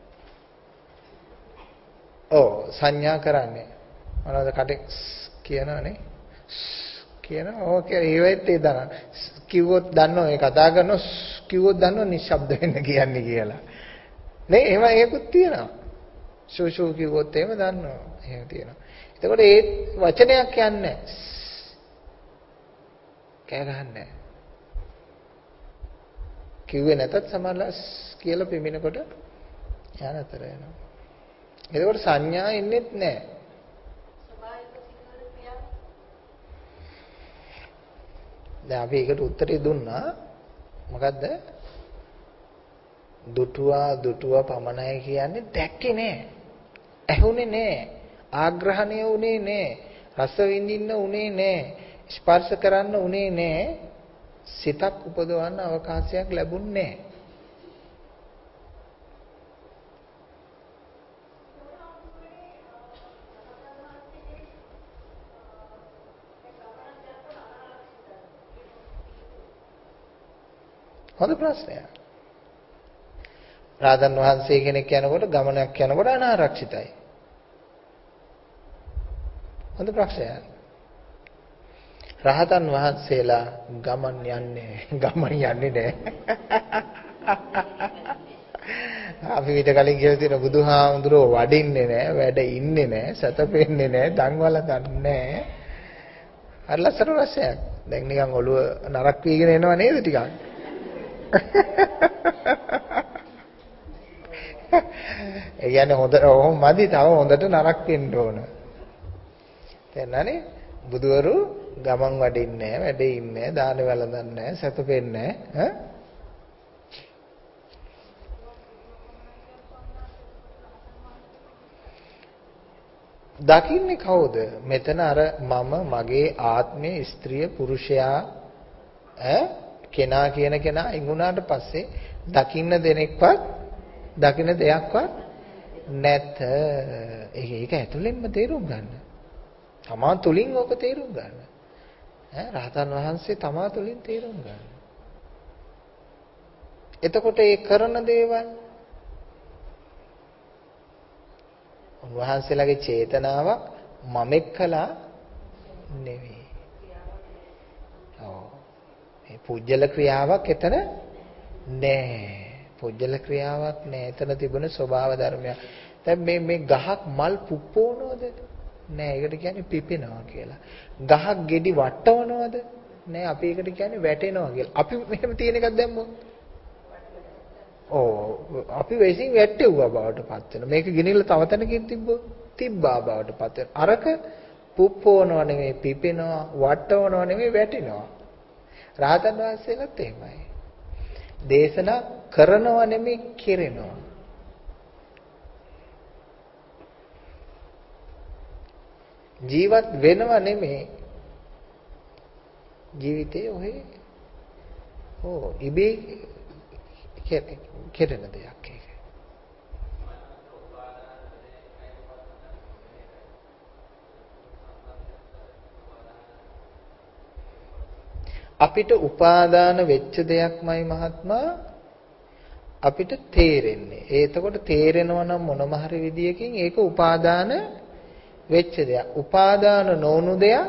සංඥා කරන්නේ. මොනවද කටින් කියනවනේ? කියනවා. ඕකේ ඒවෙත් ඒ දන්න. කිව්වොත් දන්නෝ ඒ කතා කරනවා කිව්වොත් දන්නෝ නිශ්ශබ්ද වෙන්න කියන්නේ කියලා. නේ එහෙම ඒකුත් තියෙනවා. ෂූ ෂූ කිව්වොත් එහෙම දන්නවා. එහෙම තියෙනවා. එතකොට ඒ වචනයක් කියන්නේ කෑ ගහන්නේ. කිව්වේ නැතත් සමහරලා කියලා පිමිනකොට යාන අතර යනවා. එතකොට සංඥා ඉන්නෙත් නැහැ. දැන් අපි ඒකට උත්තරේ දුන්නා. මොකද්ද? දුටුවා පමණයි කියන්නේ දැක්කේ නෑ. ඇහුනේ නෑ. ආග්‍රහණය උනේ නෑ. රස විඳින්න උනේ නෑ. ස්පර්ශ කරන්න උනේ නෑ. සිතක් උපදවන්න අවකාශයක් ලැබුණේ නෑ. හොඳ ප්‍රශ්නයක්. රාතන් වහන්සේ කෙනෙක් යනකොට ගමනක් යනකොට අනාරක්ෂිතයි. හොඳ ප්‍රශ්නයක්. රහතන් වහන්සේලා ගමන් යන්නේ නැහැ. අපි ඊට කලින් කියලා තියෙන බුදුහාමුදුරුවෝ වඩින්නේ නැහැ, වැඩ ඉන්නේ නැහැ, සතපෙන්නේ නැහැ, දන්වල දන්නේ නැහැ. අර ලස්සන ප්‍රශ්නයක්. දැන් නිකන් ඔළුව නරක් වීගෙන එනවා නේද ටිකක්? ඒ කියන්නේ හොඳ ඔහොම මදි තව හොඳට නරක් වෙන්න ඕන. තේරෙනවනේ? බුදවරු ගමන් වඩින්නේ නැහැ, වැඩේ ඉන්නේ නැහැ, දාන වළඳන්නේ නැහැ, සැතපෙන්නේ නැහැ. දකින්නේ කවුද? මෙතන අර මම, මගේ ආත්මය, ස්ත්‍රිය, පුරුෂයා කෙනා කියන කෙනා ඉඟුණාට පස්සේ දකින්න දෙනෙක්වත් දකින්න දෙයක්වත් නැත. ඒක ඇතුළෙන්ම තේරුම් ගන්න. තමා තුලින් ඔක තේරුම් ගන්න. රහතන් වහන්සේ තමා තුලින් තේරුම් ගන්න. එතකොට ඒ කරන දේවල් උන්වහන්සේලාගේ චේතනාවක් මමෙක් කළා නෙවෙයි. මේ පුජ්‍යල ක්‍රියාවක් එතන නෑ. පුජ්‍යල ක්‍රියාවක් නෑ. එතන තිබුණ ස්වභාව ධර්මයක්. දැන් මේ ගහක් මල් පුප්පවනවද? නෑ. ඒකට කියන්නේ පිපෙනවා කියලා. ගහක් ගෙඩි වට්ටවනවද? නෑ. අපි ඒකට කියන්නේ වැටෙනවා කියලා. අපි මෙහෙම තියෙන එකක් දැම්මොත් අපි වෙසින් වැටෙව්වා බවට පත් වෙනවා. මේක ගිනිල්ලා තව තැනකින් තිබ්බා බවට පත් වෙනවා. අරක පුප්පවනව නෙමෙයි පිපෙනවා, වට්ටවනව නෙමෙයි වැටෙනවා. රහතන් වහන්සේලාත් එහෙමයි. දේශනා කරනව නෙමෙයි කෙරෙනවා. ජීවත් වෙනව නෙමෙයි ජීවිතේ ඔහේ ඉබේ කෙරෙන දෙයක් ඒක. අපිට උපාදාන වෙච්ච දෙයක්මයි මහත්මා අපිට තේරෙන්නේ. එතකොට තේරෙනවා නම් මොනම හරි විදියකින් ඒක උපාදාන වෙච්ච දෙයක්. උපාදාන නොවුණු දෙයක්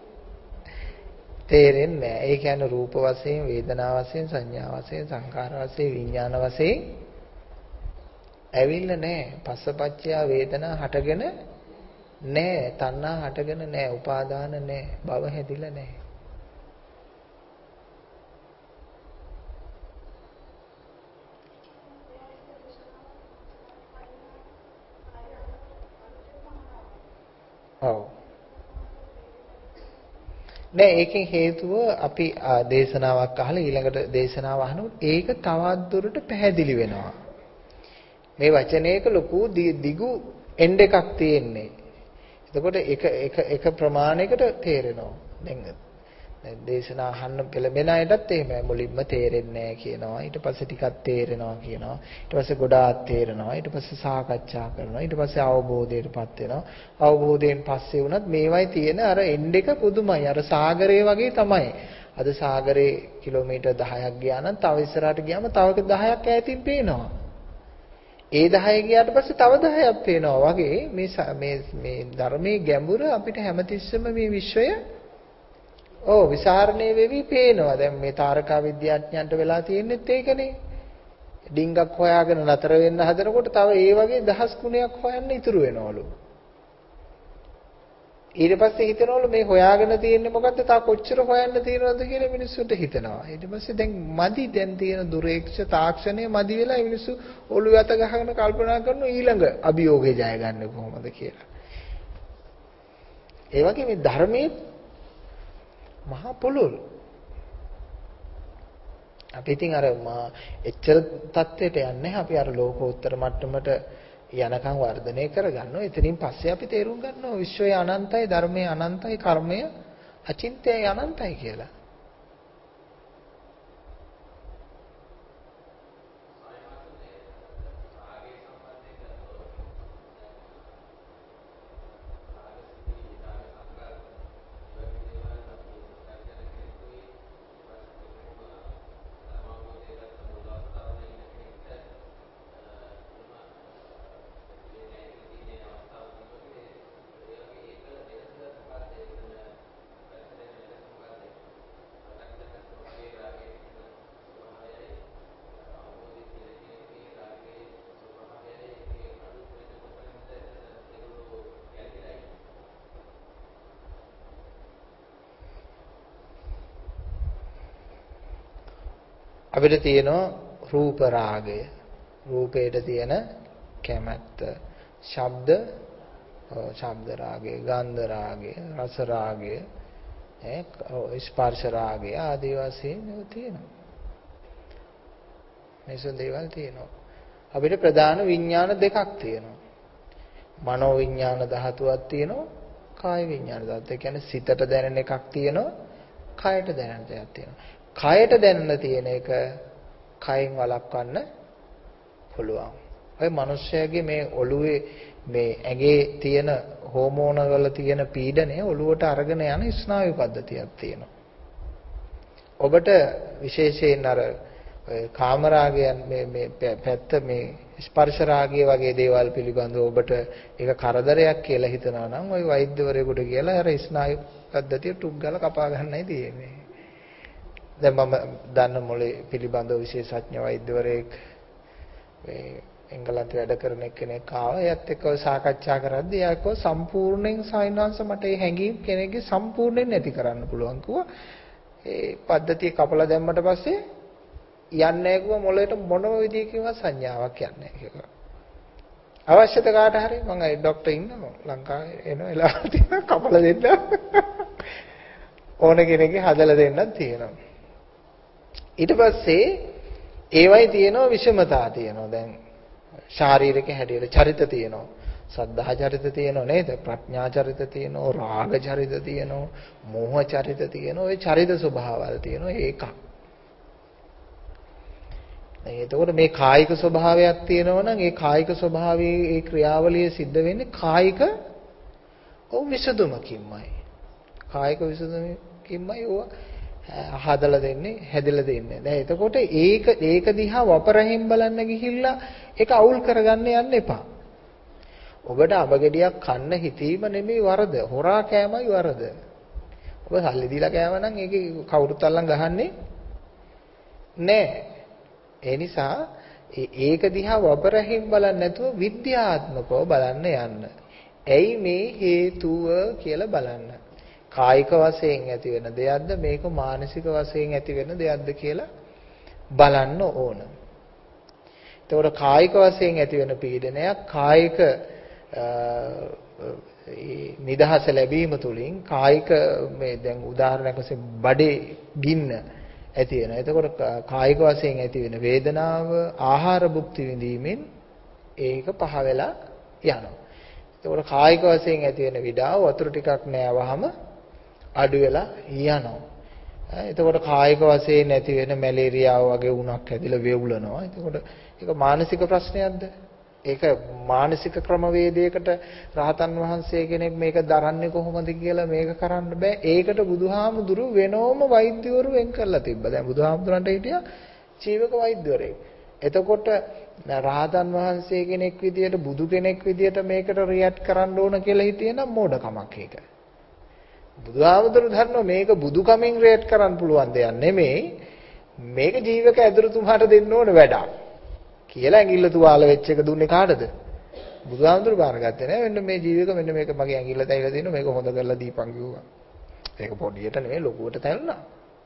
තේරෙන්නේ නැහැ. ඒ කියන්නේ රූප වශයෙන්, වේදනා වශයෙන්, සංඥා වශයෙන්, සංකාර වශයෙන්, විඥාන වශයෙන් ඇවිල්ලා නැහැ. පස්සපච්චය වේදනා හටගෙන නැහැ. තණ්හා හටගෙන නැහැ. උපාදාන නැහැ. භව හැදිලා නැහැ. ඔව්. නෑ ඒකෙන් හේතුව අපි දේශනාවක් අහලා ඊළඟට දේශනාව අහනකොට ඒක තවත් දුරට පැහැදිලි වෙනවා. මේ වචනයක ලොකු දිගු එන්ඩ් එකක් තියෙන්නේ. එතකොට එක ප්‍රමාණයකට තේරෙනවා. දැන් දේශනා අහන්න පෙළඹෙන අයටත් එහෙමයි. මුලින්ම තේරෙන්නේ නැහැ කියනවා. ඊට පස්සේ ටිකක් තේරෙනවා කියනවා. ඊට පස්සේ ගොඩාක් තේරෙනවා. ඊට පස්සේ සාකච්ඡා කරනවා. ඊට පස්සේ අවබෝධයටපත් වෙනවා. අවබෝධයෙන් පස්සේ වුණත් මේවයි තියෙන අර එන්ඩ් එක පුදුමයි. අර සාගරේ වගේ තමයි. අද සාගරේ කිලෝමීටර් 10ක් ගියා නම් තව ඉස්සරහට ගියාම තව 10ක් ඈතින් පේනවා. ඒ 10 ගියාට පස්සේ තව 10ක් පේනවා වගේ මේ ධර්මයේ ගැඹුර අපිට හැමතිස්සෙම මේ විශ්වය විසරණය වෙවි පේනවා. දැන් මේ තාරකා විද්‍යාඥයන්ට වෙලා තියෙන්නේත් ඒකනේ. ඩිංගක් හොයාගෙන නතර වෙන්න හදනකොට තව ඒ වගේ දහස් ගුණයක් හොයන්න ඉතුරු වෙනවලු. ඊට පස්සේ හිතනවලු මේ හොයාගෙන තියෙන්නේ මොකද්ද? තා කොච්චර හොයන්න තියෙනවද කියලා මිනිස්සුන්ට හිතනවා. ඊට පස්සේ දැන් මදි දැන් තියෙන දුරේක්ෂ තාක්ෂණය මදි වෙලා මිනිස්සු ඔළුව යත ගහගෙන කල්පනා කරනවා ඊළඟ අභියෝගේ ජය ගන්න කොහොමද කියලා. ඒ වගේ මේ ධර්මයේ මහා පොළොල්. අපි ඉතින් අර එච්චර தත්වෙට යන්නේ අපි අර ලෝකෝත්තර මට්ටමට යනකම් වර්ධනය කරගන්නවා. එතනින් පස්සේ අපි තේරුම් ගන්නවා විශ්වය අනන්තයි, ධර්මය අනන්තයි, කර්මය අචින්ත්‍යයි අනන්තයි කියලා. අපිට තියෙනවා රූප රාගය. රූපයට තියෙන කැමැත්ත. ශබ්ද රාගය, ගන්ධ රාගය, රස රාගය, ස්පර්ශ රාගය ආදී වශයෙන් තියෙනවා. මේසොන් දේවල් තියෙනවා. අපිට ප්‍රධාන විඥාන දෙකක් තියෙනවා. මනෝ විඥාන ධාතුවක් තියෙනවා, කාය විඥාන ධාතුව. ඒ කියන්නේ සිතට දැනෙන එකක් තියෙනවා, කයට දැනෙන දෙයක් තියෙනවා. කයට දැනෙන තියෙන එක කයෙන් වළක්වන්න පුළුවන්. ඔය මිනිස්සයාගේ මේ ඔළුවේ මේ ඇඟේ තියෙන හෝමෝන වල තියෙන පීඩනය ඔළුවට අරගෙන යන ස්නායු පද්ධතියක් තියෙනවා. ඔබට විශේෂයෙන් අර කාමරාගයන් මේ පැත්ත මේ ස්පර්ශ රාගය වගේ දේවල් පිළිබඳව ඔබට ඒක කරදරයක් කියලා හිතනවා නම් ওই වෛද්‍යවරයෙකුට කියලා අර ස්නායු පද්ධතිය ටුක් ගාලා කපා ගන්නයි තියෙන්නේ. දැන් මම දන්න මොලේ පිළිබඳව විශේෂඥ වෛද්‍යවරයෙක් මේ එංගලන්තේ වැඩ කරන කෙනෙක් ආවා. එයාත් එක්ක සාකච්ඡා කරද්දී එයා කිව්වා සම්පූර්ණයෙන් සයින්වංශ මට මේ හැඟීම් කෙනෙක්ගේ සම්පූර්ණයෙන් නැති කරන්න පුළුවන් කිව්වා. ඒ පද්ධතිය කපලා දැම්මට පස්සේ යන්නේ නැහැ කිව්වා මොළයට මොනම විදියකින්වත් සංඥාවක් යන්නේ නැහැ කිව්වා. අවශ්‍යද කාට හරි මම ඒ ડોක්ටර් ඉන්නවා ලංකාවේ එනවා එලා තියෙනවා කපලා දෙන්න. ඕන කෙනෙක්ගේ හදලා දෙන්නත් තියෙනවා. ඊට පස්සේ ඒවයි තියෙනවා විෂමතා තියෙනවා. දැන් ශාරීරික හැඩයට චරිත තියෙනවා. සද්ධා චරිත තියෙනවා නේද? ප්‍රඥා චරිත තියෙනවා, රාග චරිත තියෙනවා, මෝහ චරිත තියෙනවා. ඔය චරිත ස්වභාවවල තියෙනවා ඒකක්. එතකොට මේ කායික ස්වභාවයක් තියෙනවා නම් ඒ කායික ස්වභාවයේ ඒ ක්‍රියාවලිය සිද්ධ වෙන්නේ කායික විසඳුමකින්මයි. කායික විසඳුමකින්මයි ඕවා හදලා දෙන්නේ, හැදලා දෙන්නේ. දැන් එතකොට ඒක දිහා වපරහින් බලන්න ගිහිල්ලා ඒක අවුල් කරගන්න යන්න එපා. ඔබට අබගෙඩියක් කන්න හිතීම නෙමෙයි වරද. හොරා කෑමයි වරද. ඔබ සල්ලි දීලා කෑම නම් ඒකේ කවුරුත් අල්ලන් ගහන්නේ නැහැ. ඒ නිසා ඒක දිහා වපරහින් බලන්නේ නැතුව විද්‍යාත්මකව බලන්න යන්න. ඇයි මේ හේතුව කියලා බලන්න. කායික වශයෙන් ඇති වෙන දෙයක්ද මේක මානසික වශයෙන් ඇති වෙන දෙයක්ද කියලා බලන්න ඕන. එතකොට කායික වශයෙන් ඇති වෙන පීඩනයක් කායික නිදහස ලැබීම තුළින් කායික මේ දැන් උදාහරණයක් වශයෙන් බඩේ ගින්න ඇති වෙනවා. එතකොට කායික වශයෙන් ඇති වෙන වේදනාව ආහාර භුක්ති විඳීමෙන් ඒක පහ වෙලා යනවා. ඒකෝට කායික වශයෙන් ඇති වෙන විඩාව වතුර ටිකක් නෑවහම අඩු වෙලා යනවා. එතකොට කායික වශයෙන් නැති වෙන මැලේරියාව වගේ උණක් ඇදිලා වේවුලනවා. එතකොට ඒක මානසික ප්‍රශ්නයක්ද? ඒක මානසික ක්‍රමවේදයකට රහතන් වහන්සේ කෙනෙක් මේක දරන්නේ කොහොමද කියලා මේක කරන්න බෑ. ඒකට බුදුහාමුදුරු වෙනෝම වෛද්‍යවරු වෙන් කරලා තිබ්බා. දැන් බුදුහාමුදුරන්ට හිටියා ජීවක වෛද්‍යවරයෙක්. එතකොට රහතන් වහන්සේ කෙනෙක් විදියට බුදු කෙනෙක් විදියට මේකට රියැක්ට් කරන්න ඕන කියලා හිටියනම් මෝඩකමක් ඒක. බුදුහාමුදුරු දන්නවා මේක බුදුකමින් රියැක්ට් කරන්න පුළුවන් දෙයක් නෙමෙයි. මේක ජීවක ඇදුරුතුමාට දෙන්න ඕන වැඩක්. කියලා ඇඟිල්ල තුවාල වෙච්ච එක දුන්නේ කාටද? බුදුහාමුදුරු බාරගත්තේ නෑ. මෙන්න මේ ජීවික මෙන්න මේක මගේ ඇඟිල්ල තැවිලා තියෙනවා. මේක හොඳ කරලා දීපන් කිව්වා. ඒක පොඩියට නෙමෙයි ලොකුවට තැල්නා.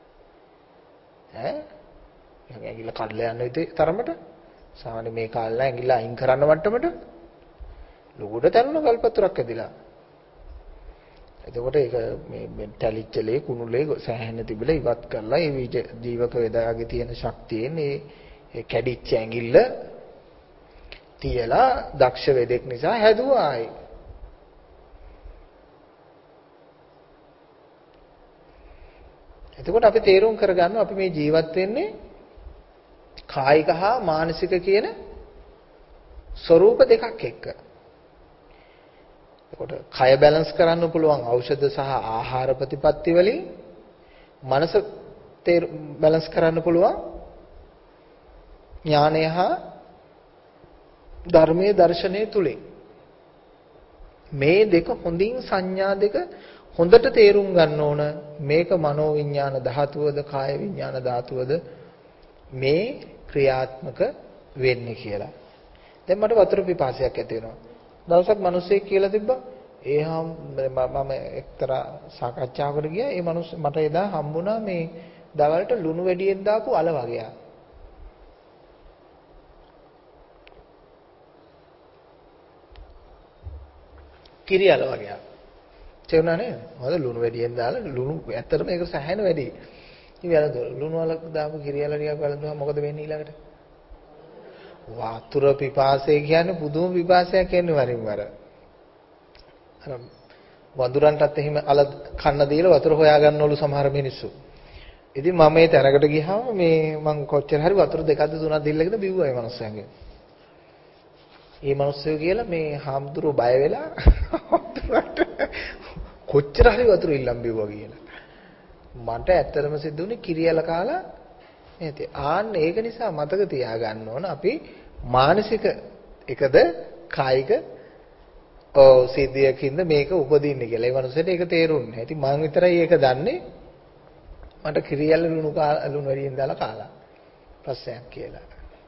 ඈ? මගේ ඇඟිල්ල කඩලා යන විදිහේ තරමට සාමාන්‍ය මේ කාලේ ඇඟිල්ල අයින් කරන්න මට්ටමට ලොකුවට තැල්නා ගල්පතුරක් ඇදිලා. එතකොට ඒක මේ තැලිච්චලේ කුණුලේ සෑහෙන තිබිලා ඉවත් කරලා ඒ ජීවක වේදයාගේ තියෙන ශක්තියෙන් ඒ කැඩිච්ච ඇඟිල්ල තියලා දක්ෂ වේදෙක් නිසා හැදුවා ආයි. එතකොට අපි තේරුම් කරගන්නවා අපි මේ ජීවත් වෙන්නේ කායික හා මානසික කියන ස්වરૂප දෙකක් එක්ක. එතකොට කය බැලන්ස් කරන්න පුළුවන් ඖෂධ සහ ආහාර ප්‍රතිපත්ති වලින් මනස බැලන්ස් කරන්න පුළුවන් ඥානය හා ධර්මයේ දර්ශනයේ තුලින් මේ දෙක හොඳින් සංඥා දෙක හොඳට තේරුම් ගන්න ඕන මේක මනෝ විඥාන ධාතුවද කාය විඥාන ධාතුවද මේ ක්‍රියාත්මක වෙන්නේ කියලා. දැන් මට වතුර පිපාසයක් ඇති වෙනවා. දවසක් මිනිස්සෙක් කියලා තිබ්බා මම එක්තරා සාකච්ඡාවකට ගියා. ඒ මිනිස් මට එදා හම්බුණා මේ දවල්ට ලුණු වැඩියෙන් දාපු අල වගේ. කිරියල වගේ. තේරුණා නේද? මොකද ලුණු වැඩියෙන් දාලා ලුණු ඇත්තටම ඒක සැහැණ වැඩි. ඉතින් වැරද්ද ලුණු වල දාපු කිරියල ටිකක් වලඳුවා මොකද වෙන්නේ ඊළඟට? වතුර පිපාසය කියන්නේ පුදුම පිපාසයක් එන්නේ වරින් වර. අර වඳුරන්ටත් එහෙම අල කන්න දීලා වතුර හොයා ගන්නවලු සමහර මිනිස්සු. ඉතින් මම මේ තැනකට ගියාම මේ මං කොච්චර හරි වතුර දෙකක්ද තුනක් දීලාගෙන බිව්වා ඒ මනුස්සයන්ගෙන්. ඒ මිනිස්සු කියලා මේ හාමුදුරුවෝ බය වෙලා කොච්චර හරි වතුර ඉල්ලන් බිව්වා කියලා. මට ඇත්තටම සිද්ධ වුණේ කිරියල කාලා නේද? ආන්න ඒක නිසා මතක තියාගන්න ඕන අපි මානසික එකද කායික සිද්ධියකින්ද මේක උපදින්නේ කියලා. ඒ මනුස්සයට ඒක තේරුන්නේ නැහැ. ඉතින් මම විතරයි ඒක දන්නේ. මට කිරියල ලුණු වැඩියෙන් දාලා කාලා. ප්‍රශ්නයක් කියලා.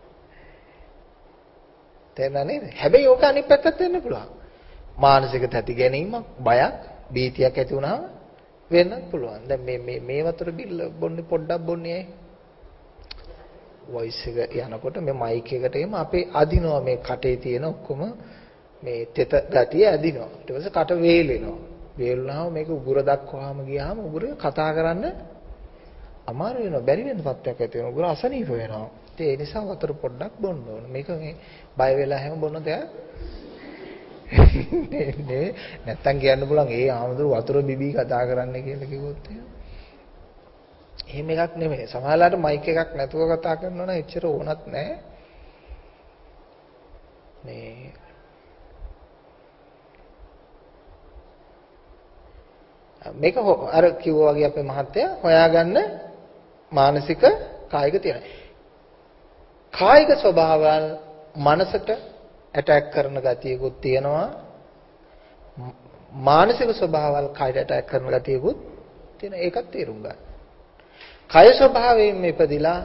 තේරුණා නේද? හැබැයි ඕක අනිත් පැත්තත් වෙන්න පුළුවන්. මානසික තැති ගැනීමක්, බයක්, බීතියක් ඇති වුණාම වෙන්නත් පුළුවන්. දැන් මේ වතුර බිල්ල බොන්නේ පොඩ්ඩක් බොන්නේ ඇයි? වොයිස් එක යනකොට මේ මයික් එකට එම අපේ අදිනවා මේ කටේ තියෙන ඔක්කොම මේ තෙත ගතිය අදිනවා. ඊට පස්සේ කට වේලෙනවා. වේලුනහම මේක උගුර දක්වාම ගියාම උගුර කතා කරන්න අමාරු වෙනවා. බැරි වෙන තත්ත්වයක් ඇති වෙනවා. උගුර අසනීප වෙනවා. ඒ නිසා වතුර පොඩ්ඩක් බොන්න ඕන. මේක මේ බය වෙලා හැම බොන්න දෙයක් නේ. නැත්තම් කියන්න පුළුවන් ඒ ආමතුරු වතුර බිබී කතා කරන්න කියලා කිව්වොත් එහෙම එකක් නෙමෙයි. සමහරවිට මයික් එකක් නැතුව කතා කරනවා නම් එච්චර ඕනත් නැහැ. මේ මේක අර කිව්වා වගේ අපේ මහත්තයා හොයාගන්න මානසික කායික තියෙනවා. කායික ස්වභාවයන් මනසට ඇටැක් කරන ගතියකුත් තියෙනවා. මානසික ස්වභාවයන් කායට ඇටැක් කරන ගතියකුත් තියෙන ඒකත් තේරුම් ගන්න. කාය ස්වභාවයෙන් ඉපදිලා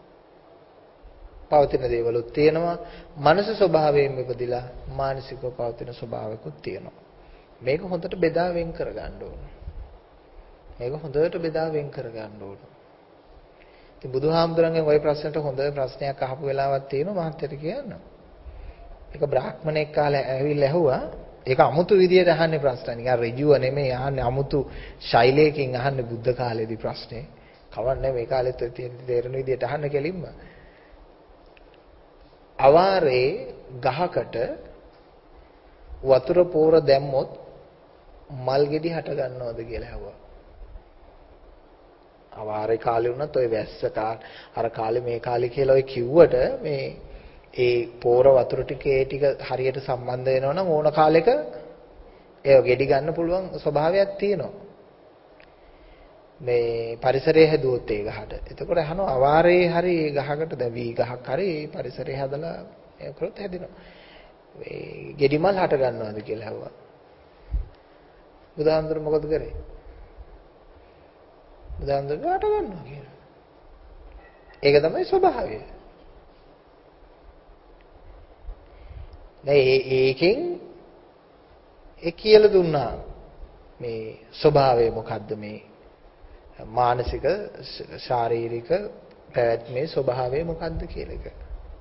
පවතින දේවලුත් තියෙනවා. මනස ස්වභාවයෙන් ඉපදිලා මානසිකව පවතින ස්වභාවයකුත් තියෙනවා. මේක හොඳට බෙදා වෙන් කර ගන්න ඕන. මේක හොඳට බෙදා වෙන් කර ගන්න ඕන. ඉතින් බුදුහාමුදුරන්ගෙන් ওই ප්‍රශ්නට හොඳ ප්‍රශ්නයක් අහපු වෙලාවක් තියෙනවා මහත්තයට කියන්න. ඒක බ්‍රාහ්මණෙක් කාලේ ඇවිල්ලා ඇහුවා. ඒක අමුතු විදියට අහන්නේ ප්‍රශ්න. නිකන් ඍජුව නෙමෙයි අහන්නේ අමුතු ශෛලයකින් අහන්නේ බුද්ධ කාලේදී ප්‍රශ්නේ. කවන්නේ මේ කාලෙත් තේරෙන විදියට අහන්න කෙලින්ම. අවාරේ ගහකට වතුර පෝර දැම්මොත් මල් ගෙඩි හට ගන්නවද කියලා අහුවා. අවාරේ කාලේ වුණත් ඔය වැස්ස අර කාලේ මේ කාලේ කියලා ඔය කිව්වට මේ ඒ පෝර වතුර ටිකේ ටික හරියට සම්බන්ධ වෙනවා නම් ඕන කාලෙක ඒ ගෙඩි ගන්න පුළුවන් ස්වභාවයක් තියෙනවා. මේ පරිසරය හැදුවොත් ඒ ගහට. එතකොට අහනවා අවාරේ හරි ගහකට දැන් වී ගහක් හරි පරිසරය හදලා ඒ කරොත් හැදෙනවා. මේ ගෙඩි මල් හට ගන්නවද කියලා අහුවා. බුදුහාමුදුර මොකද කරේ? බුදුහාමුදුර හට ගන්නවා කියලා. ඒක තමයි ස්වභාවය. දැන් ඒකෙන් ඒ කියලා දුන්නා මේ ස්වභාවය මොකද්ද මේ මානසික ශාරීරික පැවැත්මේ ස්වභාවය මොකද්ද කියලා එක.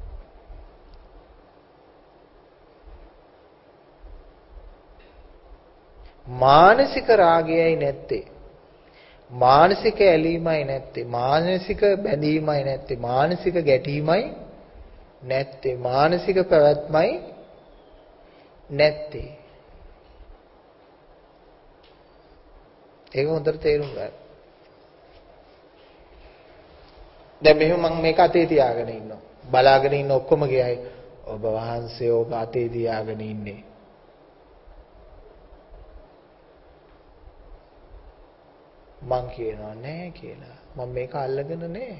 මානසික රාගයයි නැත්තේ මානසික ඇලීමයි නැත්තේ මානසික බැඳීමයි නැත්තේ මානසික ගැටීමයි නැත්තේ මානසික පැවැත්මයි නැත්තේ. ඒක හොඳට තේරුම් ගන්න. දැන් මෙහෙම මම මේක අතේ තියාගෙන ඉන්නවා. බලාගෙන ඉන්න ඔක්කොම ගියයි ඔබ වහන්සේ ඔබ අතේ තියාගෙන ඉන්නේ. මං කියනවා නෑ කියලා. මම මේක අල්ලගෙන නෑ.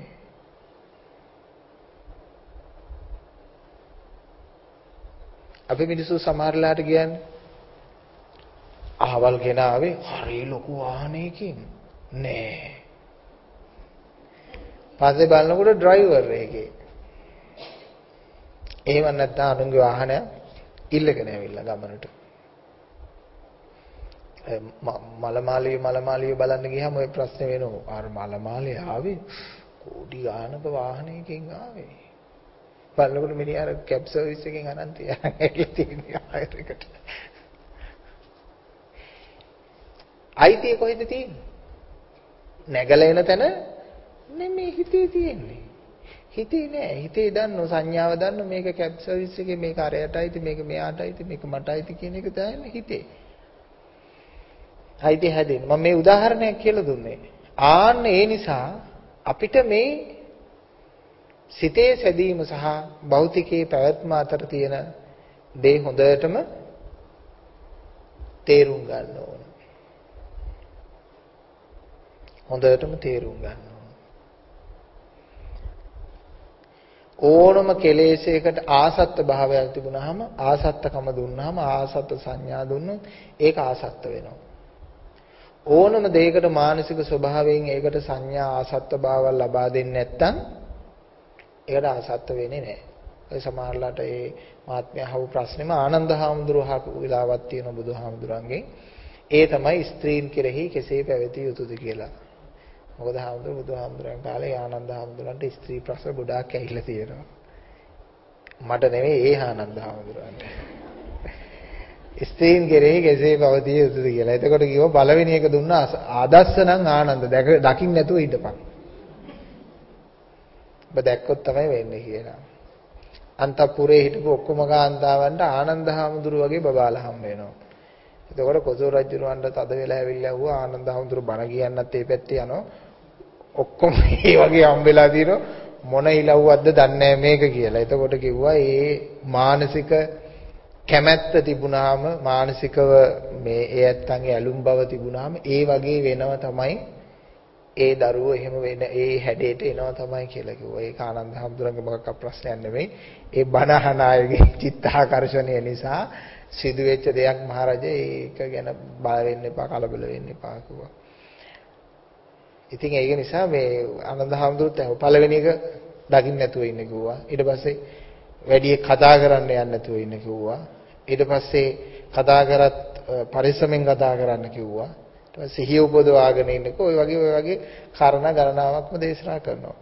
අපි මිනිස්සු සමහරලාට කියන්නේ අහවල් ගෙනාවේ හරි ලොකු වාහනයකින් නෑ. පස්සේ බලනකොට ඩ්‍රයිවර් එකේ. එහෙම නැත්නම් අනුන්ගේ වාහනය ඉල්ලගෙන ඇවිල්ලා ගමනට. මලමාලිය බලන්න ගියාම ওই ප්‍රශ්නේ වෙනවා. අර මලමාලිය ආවේ කෝටි ගානක වාහනයකින් ආවේ. බලනකොට මිනිහා අර කැබ් සර්විස් එකෙන් අරන් තියන්නේ ආයෙකට. අයිතිය කොහෙද තියෙන්නේ? නැගලා එන තැන නෙමෙයි හිතේ තියෙන්නේ. හිතේ නෑ. හිතේ දන්නෝ සංඥාව දන්නෝ මේක කැබ් සර්විස් එකේ මේක අරයටයිද මේක මෙයාටයිද මේක මටයිද කියන එක දැනන්නේ හිතේ. අයිතිය හැදෙන්නේ. මම මේ උදාහරණයක් කියලා දුන්නේ. ආන්න ඒ නිසා අපිට මේ සිතේ සැදීම සහ භෞතිකයේ පැවැත්ම අතර තියෙන දේ හොඳටම තේරුම් ගන්න ඕන. හොඳටම තේරුම් ගන්න ඕනම කෙලෙසයකට ආසත්ත භාවයක් තිබුණාම ආසත්තකම දුන්නාම ආසත්ත සංඥා දුන්නොත් ඒක ආසත්ත වෙනවා. ඕනම දෙයකට මානසික ස්වභාවයෙන් ඒකට සංඥා ආසත්ත භාව ලබා දෙන්නේ නැත්නම් ඒකට ආසත්ත වෙන්නේ නැහැ. ඒ සමහරලාට ඒ මාත්මය අහපු ප්‍රශ්නේම ආනන්ද හාමුදුරුවෝ අහපු විලාවක් තියෙනවා බුදුහාමුදුරන්ගෙන්. ඒ තමයි ස්ත්‍රීන් කෙරෙහි කෙසේ පැවතිය යුතුද කියලා. මොකද බුදුහාමුදුරන් කාලේ ආනන්ද හාමුදුරන්ට ස්ත්‍රී ප්‍රශ්න ගොඩාක් ඇහිලා තියෙනවා. මට නෙවෙයි ඒ ආනන්ද හාමුදුරන්ට. ස්ත්‍රීන් කෙරෙහි කෙසේ පැවතිය යුතුද කියලා. එතකොට කිව්වා පළවෙනි එක දුන්නා ආදර්ශ නම් ආනන්ද දකින්න නැතුව ඉඳපන්. ඔබ දැක්කොත් තමයි වෙන්නේ කියලා. අන්තපුරේ හිටපු ඔක්කොම කාන්තාවන්ට ආනන්ද හාමුදුරුව වගේ බබාලා හම්බ වෙනවා. එතකොට කොසල් රජුරවන්ට තද වෙලා ඇවිල්ලා වුණා ආනන්ද හාමුදුරුව බණ කියන්නත් ඒ පැත්තේ යනවා. ඔක්කොම මේ වගේ හම්බෙලා දිනන මොන ඉලව්වක්ද දන්නේ මේක කියලා. එතකොට කිව්වා ඒ මානසික කැමැත්ත තිබුණාම මානසිකව මේ ඒ ඇත්තන්ගේ ඇලුම් බව තිබුණාම ඒ වගේ වෙනව තමයි ඒ දරුවෝ එහෙම වෙන ඒ හැඩයට එනවා තමයි කියලා කිව්වා. ඒක ආනන්ද හැඳුරන්ගේ මොකක් ප්‍රශ්නයක් නෙමෙයි. ඒ බණ අහන අයගේ චිත්තාකර්ෂණය නිසා සිදුවෙච්ච දෙයක් මහරජා ඒක ගැන බය වෙන්න එපා කලබල වෙන්න එපා කිව්වා. ඉතින් ඒක නිසා මේ ආනන්ද හැඳුරුත් පළවෙනි එක දකින්න නැතුව ඉන්න කිව්වා. ඊට පස්සේ වැඩි කතා කරන්න යන්න නැතුව ඉන්න කිව්වා. ඊට පස්සේ කතා කරත් පරිස්සමෙන් කතා කරන්න කිව්වා. ඊට පස්සේ සිහිය උපදවාගෙන ඉන්නකෝ ඔය වගේ කාරණා ගණනාවක්ම දේශනා කරනවා.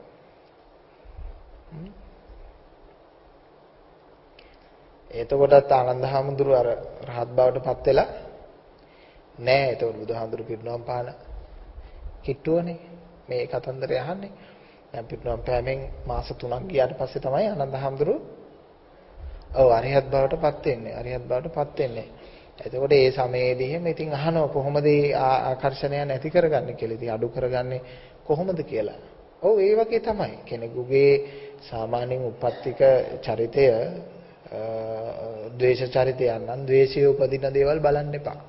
එතකොටත් ආනන්ද හැඳුරු අර රහත් බවට පත් වෙලා නෑ. එතකොට බුදුහාමුදුරු පිරිනොම් පාන කිට්ටුවනේ මේ කතන්දරය අහන්නේ. දැන් පිරිනොම් පෑමෙන් මාස 3ක් ගියාට පස්සේ තමයි ආනන්ද හැඳුරු අරිහත් බවට පත් වෙන්නේ. අරිහත් බවට පත් වෙන්නේ. එතකොට ඒ සමයේදී එහෙම ඉතින් අහනවා කොහොමද මේ ආකර්ෂණය නැති කරගන්නේ කියලා. ඉතින් අඩු කරගන්නේ කොහොමද කියලා. ඔව් ඒ වගේ තමයි. කෙනෙකුගේ සාමාන්‍යයෙන් උප්පත්තික චරිතය ද්වේෂ චරිතයක් නම් ද්වේෂය උපදින දේවල් බලන්න එපා.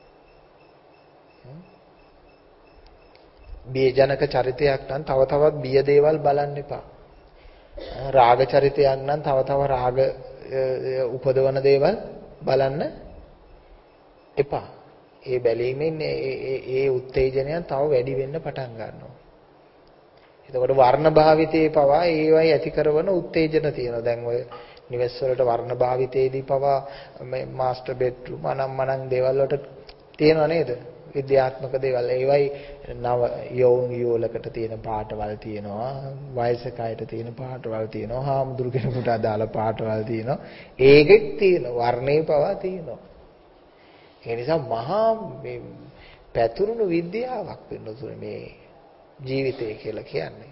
බියජනක චරිතයක් නම් තව තවත් බිය දේවල් බලන්න එපා. රාග චරිතයක් නම් තව තව රාග උපදවන දේවල් බලන්න එපා. ඒ බැලීමෙන් ඒ උත්තේජනයන් තව වැඩි වෙන්න පටන් ගන්නවා. එතකොට වර්ණ භාවිතයේ පවා ඒවයි ඇති කරන උත්තේජන තියෙනවා. දැන් ඔය නිවෙස් වලට වර්ණ භාවිතයේදී පවා මේ මාස්ටර් බෙඩ්රූම් අනම්මනම් දේවල් වලට තියෙනව නේද? විද්‍යාත්මක දේවල්. ඒවයි නව යෝන් යෝලකට තියෙන පාටවල් තියෙනවා. වයසක අයට තියෙන පාටවල් තියෙනවා. හාමුදුරු කෙනෙකුට අදාළ පාටවල් තියෙනවා. ඒකෙත් තියෙනවා. වර්ණේ පවා තියෙනවා. ඒ නිසා මහා මේ පැතුරුණු විද්‍යාවක් වෙනතුනේ මේ ජීවිතය කියලා කියන්නේ.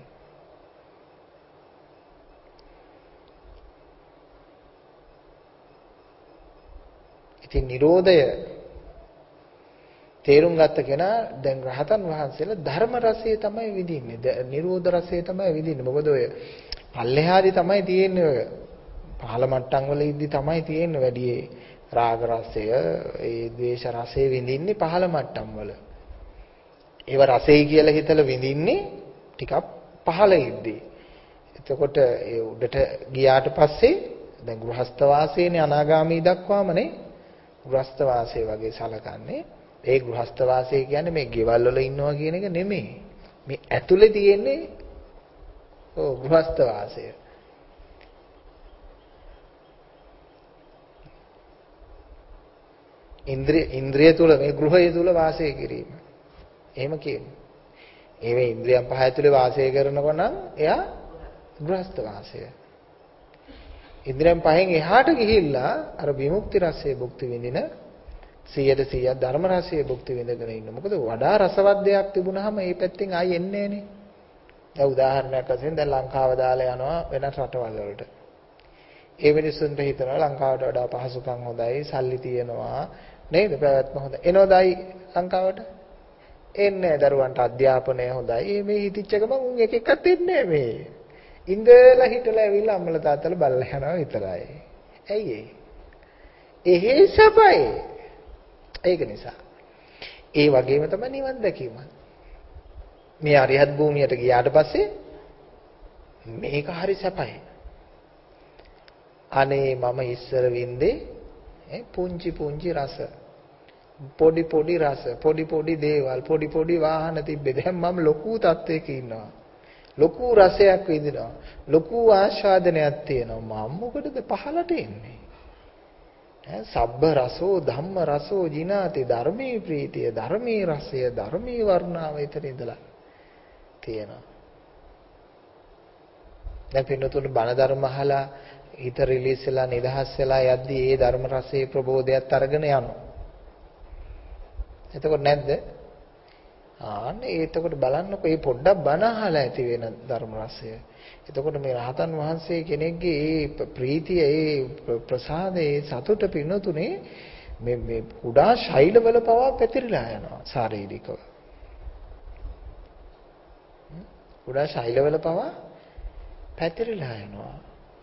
ඉතින් Nirodhaය තේරුම් ගත්ත කෙනා දැන් රහතන් වහන්සේලා ධර්ම රසය තමයි විඳින්නේ. නිරෝධ රසය තමයි විඳින්නේ. මොකද ඔය පල්ලෙහාදී තමයි තියෙන්නේ ඔය. පහළ මට්ටම් වල ඉද්දි තමයි තියෙන්නේ වැඩි රාග රසය, ඒ ද්වේෂ රසය විඳින්නේ පහළ මට්ටම් වල. ඒව රසයි කියලා හිතලා විඳින්නේ ටිකක් පහළ ඉද්දී. එතකොට ඒ උඩට ගියාට පස්සේ දැන් ගෘහස්ත වාසයේනේ අනාගාමී දක්වාමනේ ගෘහස්ත වාසය වගේ සලකන්නේ. ඒ ගෘහස්ත වාසය කියන්නේ මේ ගෙවල් වල ඉන්නවා කියන එක නෙමෙයි. මේ ඇතුලේ තියෙන්නේ ගෘහස්ත වාසය. ඉන්ද්‍රිය තුල මේ ගෘහය තුල වාසය කිරීම. එහෙම කියන්නේ. මේ ඉන්ද්‍රියන් පහ ඇතුලේ වාසය කරනකොට නම් එයා ගෘහස්ත වාසය. ඉන්ද්‍රියන් පහෙන් එහාට ගිහිල්ලා අර විමුක්ති රසයේ භුක්ති විඳින 100% ධර්ම රසයේ භුක්ති විඳගෙන ඉන්න. මොකද වඩා රසවත් දෙයක් තිබුණාම මේ පැත්තෙන් ආයි එන්නේ නැහනේ. දැන් උදාහරණයක් වශයෙන් දැන් ලංකාව දාලා යනවා වෙනත් රටවල් වලට. ඒ මිනිස්සුන්ට හිතනවා ලංකාවට වඩා පහසුකම් හොඳයි, සල්ලි තියෙනවා නේද? පැවැත්ම හොඳයි. එනෝදයි ලංකාවට? එන්නේ දරුවන්ට අධ්‍යාපනය හොඳයි. මේ හිතිච්ච ගමන් උන් එක එකක් දෙන්නේ මේ. ඉඳලා හිටලා ඇවිල්ලා අම්මලා තාත්තලා බලලා යනවා විතරයි. ඇයි ඒ? එහෙ සපයි. ඒක නිසා. ඒ වගේම තමයි නිවන් දැකීම. මේ අරිහත් භූමියට ගියාට පස්සේ මේක හරි සපයි. අනේ මම ඉස්සර වින්දේ පුංචි පුංචි රස. පොඩි පොඩි රස, පොඩි පොඩි දේවල්, පොඩි පොඩි වාහන තිබ්බේ. දැන් මම ලොකු තත්ත්වයක ඉන්නවා. ලොකු රසයක් විඳිනවා. ලොකු ආස්වාදනයක් තියෙනවා. මම මොකටද පහලට එන්නේ? සබ්බ රසෝ ධම්ම රසෝ ජිනාති ධර්මී ප්‍රීතිය, ධර්මී රසය, ධර්මී වර්ණාව ඊතර ඉඳලා තියෙනවා. දැන් පින්නතුන් බණ ධර්ම අහලා හිත රිලීස් වෙලා නිදහස් වෙලා යද්දී ඒ ධර්ම රසයේ ප්‍රබෝධයත් අරගෙන යනවා. එතකොට නැද්ද? ආන්නේ එතකොට බලන්නකො මේ පොඩ්ඩක් බණ අහලා ඇති වෙන ධර්ම රසය. එතකොට මේ රහතන් වහන්සේ කෙනෙක්ගේ ඒ ප්‍රීතිය, ඒ ප්‍රසාදයේ සතුට පින්නතුනේ මේ කුඩා ශෛලවල පවා පැතිරලා යනවා ශාරීරිකව. කුඩා ශෛලවල පවා පැතිරලා යනවා.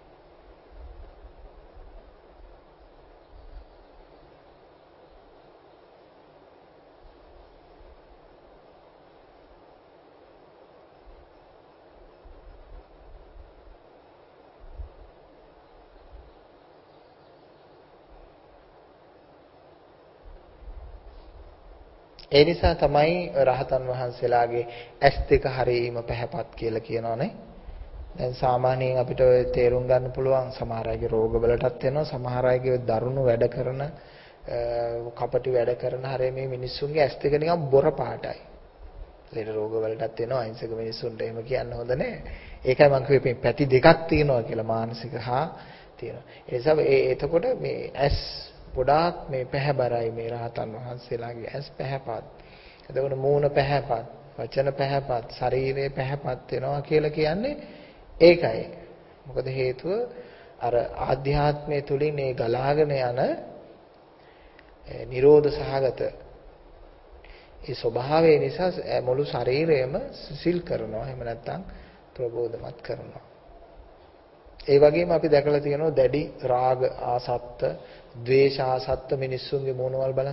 ඒ නිසා තමයි රහතන් වහන්සේලාගේ ඇස් දෙක හරීම පැහැපත් කියලා කියනවානේ. දැන් සාමාන්‍යයෙන් අපිට තේරුම් ගන්න පුළුවන් සමහර අයගේ රෝගවලටත් වෙනවා, සමහර අයගේ දරුණු වැඩ කරන, කපටි වැඩ කරන හැරේ මේ මිනිස්සුන්ගේ ඇස් දෙක නිකන් බොර පාටයි. ලෙඩ රෝගවලටත් වෙනවා, අහිංසක මිනිස්සුන්ට එහෙම කියන්න හොඳ නැහැ. ඒකයි මම කිව්වේ මේ පැති දෙකක් තියෙනවා කියලා, මානසික හා තියෙනවා. ඒ නිසා එතකොට මේ ඇස් ගොඩාක් මේ පැහැබරයි මේ රහතන් වහන්සේලාගේ ඇස් පැහැපත්. එතකොට මූණ පැහැපත්, වචන පැහැපත්, ශරීරය පැහැපත් වෙනවා කියලා කියන්නේ ඒකයි. මොකද හේතුව අර ආධ්‍යාත්මය තුලින් මේ ගලාගෙන යන නිරෝධ සහගත ඒ ස්වභාවය නිසා මුළු ශරීරයම සිසිල් කරනවා. එහෙම නැත්නම් ප්‍රබෝධමත් කරනවා. ඒ වගේම අපි දැකලා තියෙනවා දැඩි රාග ආසත්ත, ද්වේෂ ආසත්ත මිනිස්සුන්ගේ මූණවල් බලන්න.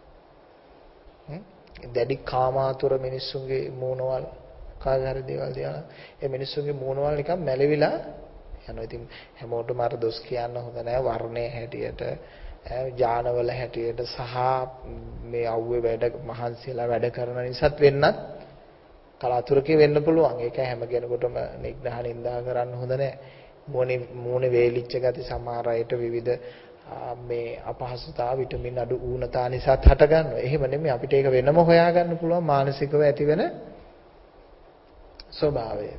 දැඩි කාමාතුර මිනිස්සුන්ගේ මූණවල් කාගේ හරි දේවල් දිහා ඒ මිනිස්සුන්ගේ මූණවල් නිකන් මැලවිලා යනවා. ඉතින් හැමෝටම අර දොස් කියන්න හොඳ නැහැ. වර්ණයේ හැටියට, ඥානවල හැටියට සහ මේ අවුවේ වැඩ මහන්සියලා වැඩ කරන නිසාත් වෙන්නත් කලාතුරකින් වෙන්න පුළුවන්. ඒක හැම කෙනෙකුටම නිග්‍රහ නින්දා කරන්න හොඳ නැහැ. මූණේ වේලිච්ච ගති සමහර අයට විවිධ මේ අපහසුතාව විටමින් අඩු ඌනතා නිසාත් හට ගන්නවා. එහෙම නෙමෙයි අපිට ඒක වෙනම හොයාගන්න පුළුවන් මානසිකව ඇතිවෙන ස්වභාවය.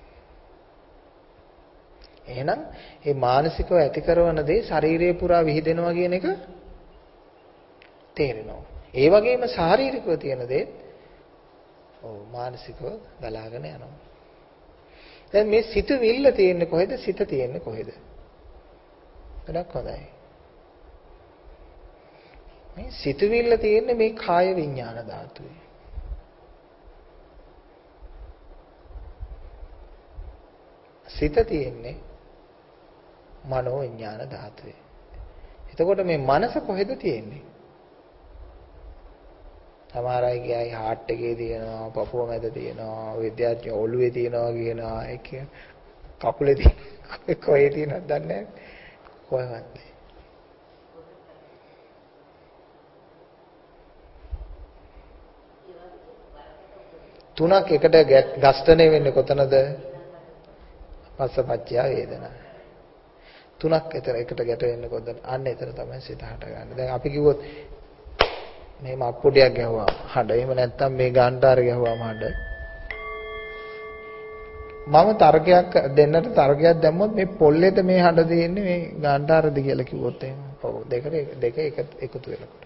එහෙනම් මේ මානසිකව ඇති කරන දේ ශාරීරිය පුරා විහිදෙනවා කියන එක තේරෙනවා. ඒ වගේම ශාරීරිකව තියෙන දේ මානසිකව ගලාගෙන යනවා. දැන් මේ සිතුවිල්ල තියෙන්නේ කොහෙද? සිත තියෙන්නේ කොහෙද? ගොඩක් හොඳයි. මේ සිතුවිල්ල තියෙන්නේ මේ කාය විඥාන ධාතුවේ. සිත තියෙන්නේ මනෝ විඥාන ධාතුවේ. එතකොට මේ මනස කොහෙද තියෙන්නේ? සමහර අය කියයි හાર્ට් එකේ තියෙනවා, පපුව මැද තියෙනවා, විද්‍යාඥයෝ ඔළුවේ තියෙනවා කියනවා. ඒක කකුලේ තියෙන කොහේ තියෙනවද දන්නේ නැහැ. කොහෙවත්. තුනක් එකට ගස්ඨණය වෙන්නේ කොතනද? පස්සපච්චය වේදනා. තුනක් එකට ගැට වෙන්නේ කොතනද? අන්න එතන තමයි සිත හටගන්නේ. දැන් අපි කිව්වොත් මෙහෙම අප්පුඩියක් ගැහුවා හඬ. එහෙම නැත්නම් මේ ගාන්ටාර ගැහුවාම හඬ. මම තර්කයක් දෙන්නට තර්කයක් දැම්මොත් මේ පොල්ලේද මේ හඬ දෙන්නේ මේ ගාන්ටාරද කියලා කිව්වොත් එහෙම. ඔව් දෙක එකතු වෙනකොට.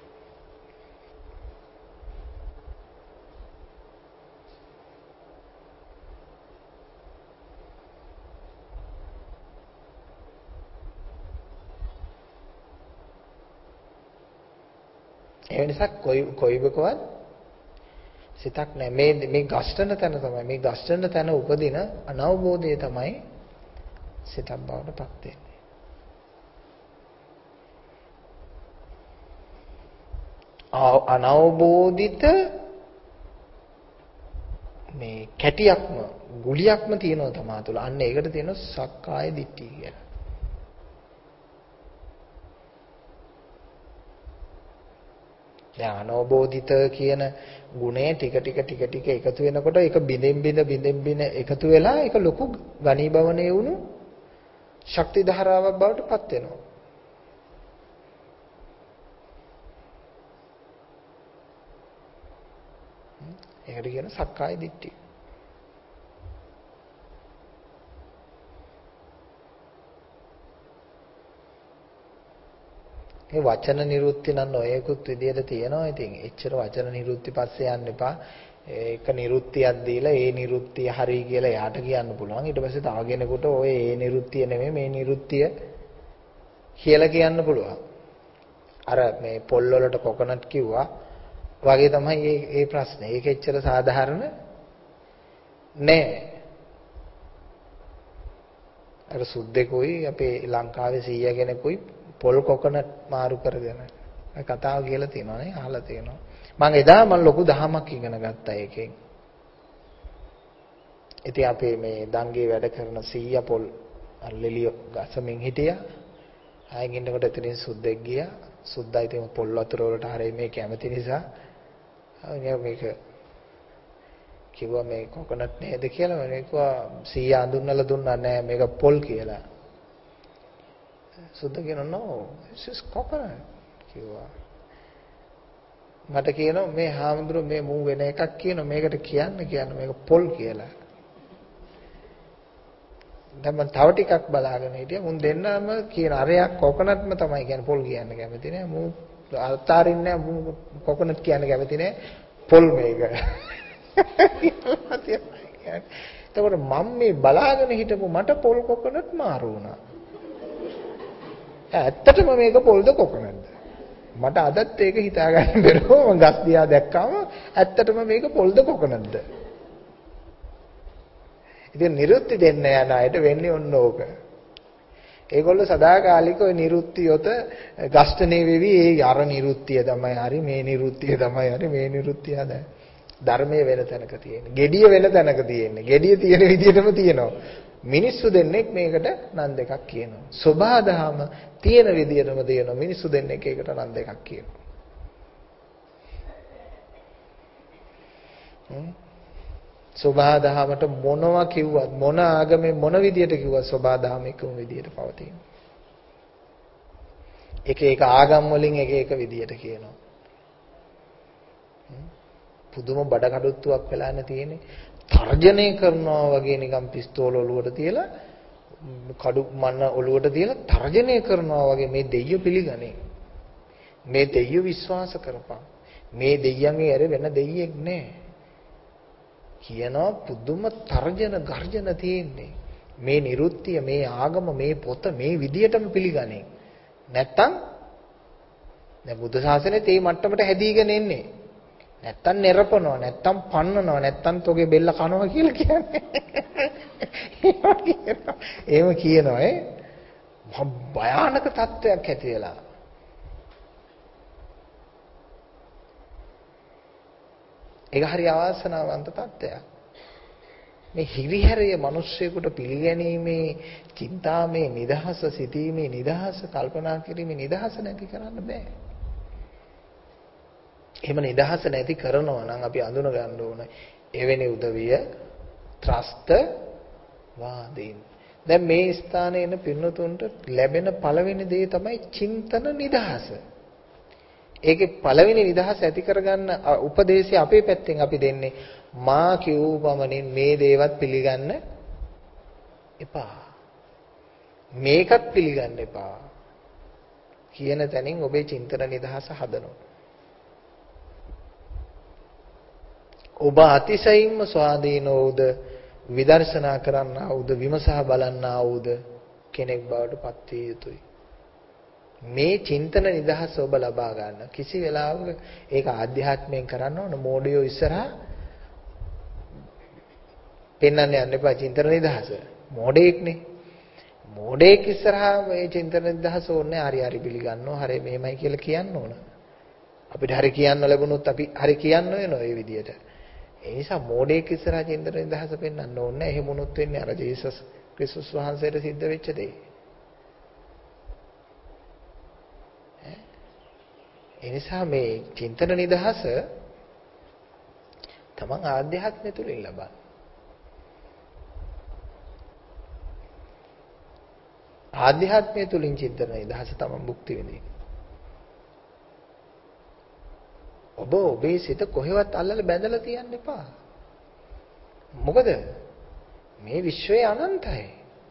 ඒ නිසා කොයිබකවත් සිතක් නැහැ. මේ ගස්ඨන තැන තමයි මේ ගස්ඨන තැන උපදින අනවබෝධය තමයි සිතක් බවට පත් වෙන්නේ. අනවබෝධිත මේ කැටියක්ම ගුලියක්ම තියෙනවා තමයි තුල. අන්න ඒකට තියෙනවා සක්කාය දිට්ඨිය කියලා. දැන් අනවබෝධිත කියන ගුණය ටික ටික එකතු වෙනකොට ඒක බිඳෙන් එකතු වෙලා ඒක ලොකු ඝනීභවණය වුණු ශක්ති ධාරාවක් බවට පත් වෙනවා. ඒකට කියන සක්කාය දිට්ඨිය. මේ වචන නිරුක්ති නම් ඔයකුත් විදියට තියෙනවා. ඉතින් එච්චර වචන නිරුක්ති පස්සේ යන්න එපා. ඒක නිරුක්තියක් දීලා ඒ නිරුක්තිය හරි කියලා එයාට කියන්න පුළුවන්. ඊට පස්සේ තව කෙනෙකුට ඔය ඒ නිරුක්තිය නෙමෙයි මේ නිරුක්තිය කියලා කියන්න පුළුවන්. අර මේ පොල් වලට කොකනට් කිව්වා වගේ තමයි මේ ප්‍රශ්නේ. ඒක එච්චර සාධාරණ නෑ. අර සුද්දෙකුයි අපේ ලංකාවේ සීයා කෙනෙකුයි පොල් කොකනට් මාරු කරගෙන කතාව කියලා තියෙනවා නේ අහලා තියෙනවා. මම එදා ලොකු දහමක් ඉගෙන ගත්තා ඒකෙන්. ඉතින් අපේ මේ දංගේ වැඩ කරන සීයා පොල් අල්ලෙලිය ගසමින් හිටියා. ආයෙත් ඉන්නකොට එතනින් සුද්දෙක් ගියා. සුද්දා ඉතින් පොල් වතුර වලට හරිය මේ කැමති නිසා මේක කිව්වා මේ කොකනට් නේද කියලා. මම කිව්වා සීයා අඳුන්නලා දුන්නා නෑ මේක පොල් කියලා. සුද්ද කියනවා no this is coconut කිව්වා. මට කියනවා මේ හාමුදුරුවෝ මේ මූ වෙන එකක් කියනවා මේකට කියන්න මේක පොල් කියලා. දැන් මම තව ටිකක් බලාගෙන හිටියා. මුන් දෙන්නම කියන අරයා කොකනට්ම තමයි කියන්නේ පොල් කියන්න කැමති නෑ. මූ අතාරින්නේ නෑ. මූ කොකනට් කියන්න කැමති නෑ. පොල් මේක. එතකොට මම මේ බලාගෙන හිටපු මට පොල් කොකනට් මාරු වුණා. ඇත්තටම මේක පොල්ද කොකනට්ද? මට අදත් ඒක හිතා ගන්න බැරුව මම ගස් දිහා දැක්කම ඇත්තටම මේක පොල්ද කොකනක්ද? ඉතින් නිරුත්ති දෙන්න යන අයට වෙන්නේ ඔන්න ඕක. ඒගොල්ලෝ සදාකාලික ඔය නිරුත්තියොත ගස්ඨනේ වෙවි ඒ අර නිරුත්තිය තමයි හරි මේ නිරුත්තිය තමයි හරි මේ නිරුත්තිය හදයි. ධර්මයේ වෙන තැනක තියෙන්නේ. gediya වෙන තැනක තියෙන්නේ. gediya තියෙන විදිහටම තියෙනවා. මිනිස්සු දෙන්නෙක් මේකට නම් දෙකක් කියනවා. සබහාදහම තියෙන විදිහටම තියෙනවා. මිනිස්සු දෙන්නෙක් ඒකට නම් දෙකක් කියනවා. සබහාදහමට මොනවා කිව්වත් මොන ආගමේ මොන විදියට කිව්වත් සබහාදහම එකම විදියට පවතින. එක ආගම් වලින් එක විදියට කියනවා. පුදුම බඩ කඩුත්තුවක් වෙලා නැ තියෙන්නේ. තර්ජනය කරනවා වගේ නිකන් පිස්තෝල ඔලුවට තියලා කඩු මන්න ඔලුවට තියලා තර්ජනය කරනවා වගේ මේ දෙයියෝ පිළිගන්නේ. මේ දෙයියෝ විශ්වාස කරපන්. මේ දෙයියන්ගේ ඇර වෙන දෙයියෙක් නෑ. කියනවා පුදුම තර්ජන ගර්ජන තියෙන්නේ. මේ නිරුත්තිය මේ ආගම මේ පොත මේ විදියටම පිළිගන්නේ. නැත්තම් දැන් බුද්ධ ශාසනයත් මේ මට්ටමට හැදීගෙන එන්නේ. නැත්තම් නෙරපනවා නැත්තම් පන්නනවා නැත්තම් තෝගේ බෙල්ල කනවා කියලා කියන්නේ. එහෙම කියනවා භයානක තත්ත්වයක් ඇති වෙලා. ඒක හරි අවාසනාවන්ත තත්ත්වයක්. මේ හිරිහැරයේ මිනිස්සෙකුට පිළිගැනීමේ චින්තාමේ නිදහස සිටීමේ නිදහස කල්පනා කිරීමේ නිදහස නැති කරන්න බෑ. එහෙම නිදහස නැති කරනවා නම් අපි අඳුන ගන්න ඕන එවැනි උදවිය ත්‍රස්ත වාදීන්. දැන් මේ ස්ථානයේ ඉන්න පින්නතුන්ට ලැබෙන පළවෙනි දේ තමයි චින්තන නිදහස. ඒකේ පළවෙනි නිදහස ඇති කරගන්න උපදේශය අපේ පැත්තෙන් අපි දෙන්නේ මා කියූ පමණින් මේ දේවත් පිළිගන්න එපා. මේකත් පිළිගන්න එපා. කියන තැනින් ඔබේ චින්තන නිදහස හදනවා. ඔබ අතිශයින්ම ස්වාධීනවද විදර්ශනා කරන්නා වූද විමසා බලන්නා වූද කෙනෙක් බවට පත් විය යුතුයි. මේ චින්තන නිදහස ඔබ ලබා ගන්න. කිසි වෙලාවක ඒක ආධ්‍යාත්මයෙන් කරන්න ඕන මොඩියෝ ඉස්සරහා පෙන්වන්න යන්න එපා චින්තන නිදහස. මොඩේක්නේ. මොඩේක් ඉස්සරහා මේ චින්තන නිදහස ඕනේ හරි පිළිගන්නවා. හරි මෙහෙමයි කියලා කියන්න ඕන. අපිට හරි කියන්න ලැබුණොත් අපි හරි කියන්න වෙනවා මේ විදියට. ඒ නිසා මොඩේක් ඉස්සරහා චින්තන නිදහස පෙන්වන්න ඕනේ නැහැ. එහෙම වුණොත් වෙන්නේ අර ජේසස් ක්‍රිස්තුස් වහන්සේට සිද්ධ වෙච්ච දේ. ඒ නිසා මේ චින්තන නිදහස තමන් ආධ්‍යාත්මය තුලින් ලබන. ආධ්‍යාත්මය තුලින් චින්තන නිදහස තමන් භුක්ති විඳින. ඔබ ඔබේ සිත කොහෙවත් අල්ලලා බැඳලා තියන්න එපා. මොකද මේ විශ්වය අනන්තයි.